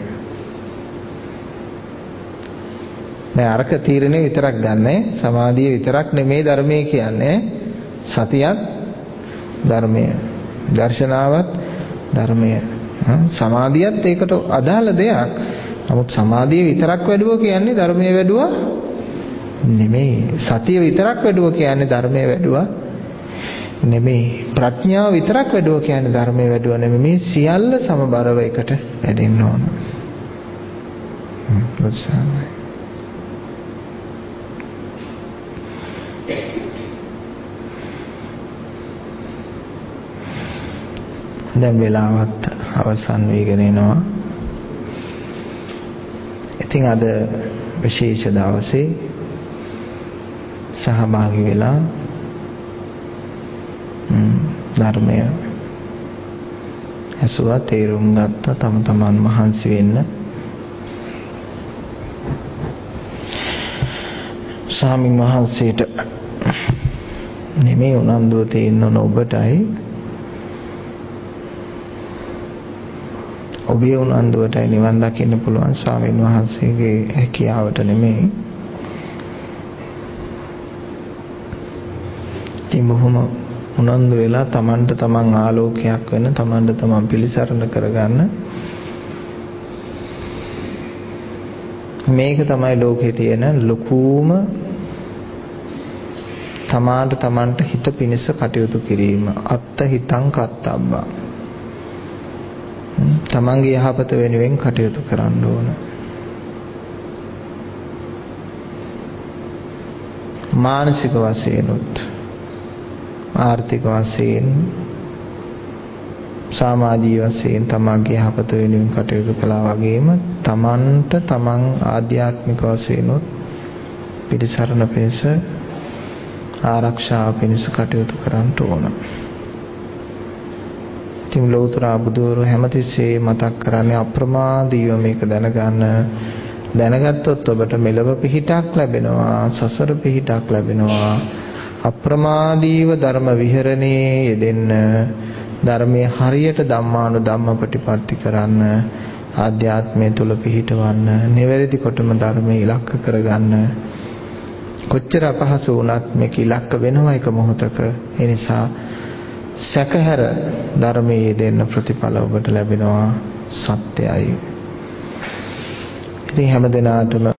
දැන් අරක තීරණේ විතරක් ගන්නෑ සමාධිය විතරක් නෙමේ ධර්මයේ කියන්නේ සතියත් ධර්මය දර්ශනාවත් ධර්මය සමාධියත් ඒකට අදාළ දෙයක්. නමුත් සමාධිය විතරක් වැඩුවා කියන්නේ ධර්මයේ වැඩුවා නෙමෙයි. සතිය විතරක් වැඩුවා කියන්නේ ධර්මයේ වැඩුවා නෙමෙයි. ප්‍රඥාව විතරක් වැඩුවා කියන්නේ ධර්මයේ වැඩුවා නෙමෙයි. මේ සියල්ල සමබරව එකට වැඩෙන්න ඕන. උත්සාහයි. දැන් වෙලාවත් අවසන් වෙගෙන එනවා. ඉතින් අද විශේෂ දවසේ සහභාගී වෙලා ධර්මය ඇසුවා තේරුම් ගත්තා තම තමන් මහන්සි වෙන්න ස්වාමීන් වහන්සේට නෙමෙයි උනන්දුව තියෙන්න ඕන ඔබටයි ඔබේ උනන්දුවටයි නිවන් දකින්න පුළුවන් ස්වාමීන් වහන්සේගේ හැකියාවට නෙමෙයි. ඉතින් බොහොම උනන්දු වෙලා තමන්ට තමන් ආලෝකයක් වෙන තමන්ට තමන් පිළිසරණ කරගන්න මේක තමයි ලෝකේ තියෙන ලොකුම තමාට තමන්ට හිත පිණිස කටයුතු කිරීම අත්ත හිතං කත්තබ්බා තමන්ගේ යහපත වෙනුවෙන් කටයුතු කරන්න ඕන. මානසික වශයෙන් උත් ආර්ථික වශයෙන් සමාජීය වශයෙන් තමන්ගේ යහපත වෙනුවෙන් කටයුතු කළා වගේම තමන්ට තමන් ආධ්‍යාත්මික වශයෙන් උත් පිළිසරණ පිණිස ආරක්ෂාව පිණිස කටයුතු කරන්න ඕන. ඉතින් ලෞතර බුදුවරු හැමතිස්සේ මතක් කරන්නේ අප්‍රමාදීව මේක දැනගන්න. දැනගත්තොත් ඔබට මෙලව පිහිටක් ලැබෙනවා, සසර පිහිටක් ලැබෙනවා. අප්‍රමාදීව ධර්ම විහරණේ යෙදෙන්න, ධර්මයේ හරියට ධම්මානු ධම්ම ප්‍රතිපatti කරන්න, ආධ්‍යාත්මය තුල පිහිටවන්න, නිවැරදි කොටම ධර්මයේ ඉලක්ක කරගන්න. කොච්චර අපහසු වුණත් මේක ඉලක්ක වෙනවා එක මොහොතක. ඒ නිසා සැකහැර ධර්මයේ දෙන්න ප්‍රතිඵල ඔබට ලැබෙනවා සත්‍යයි. ඉතින් හැම දිනාටම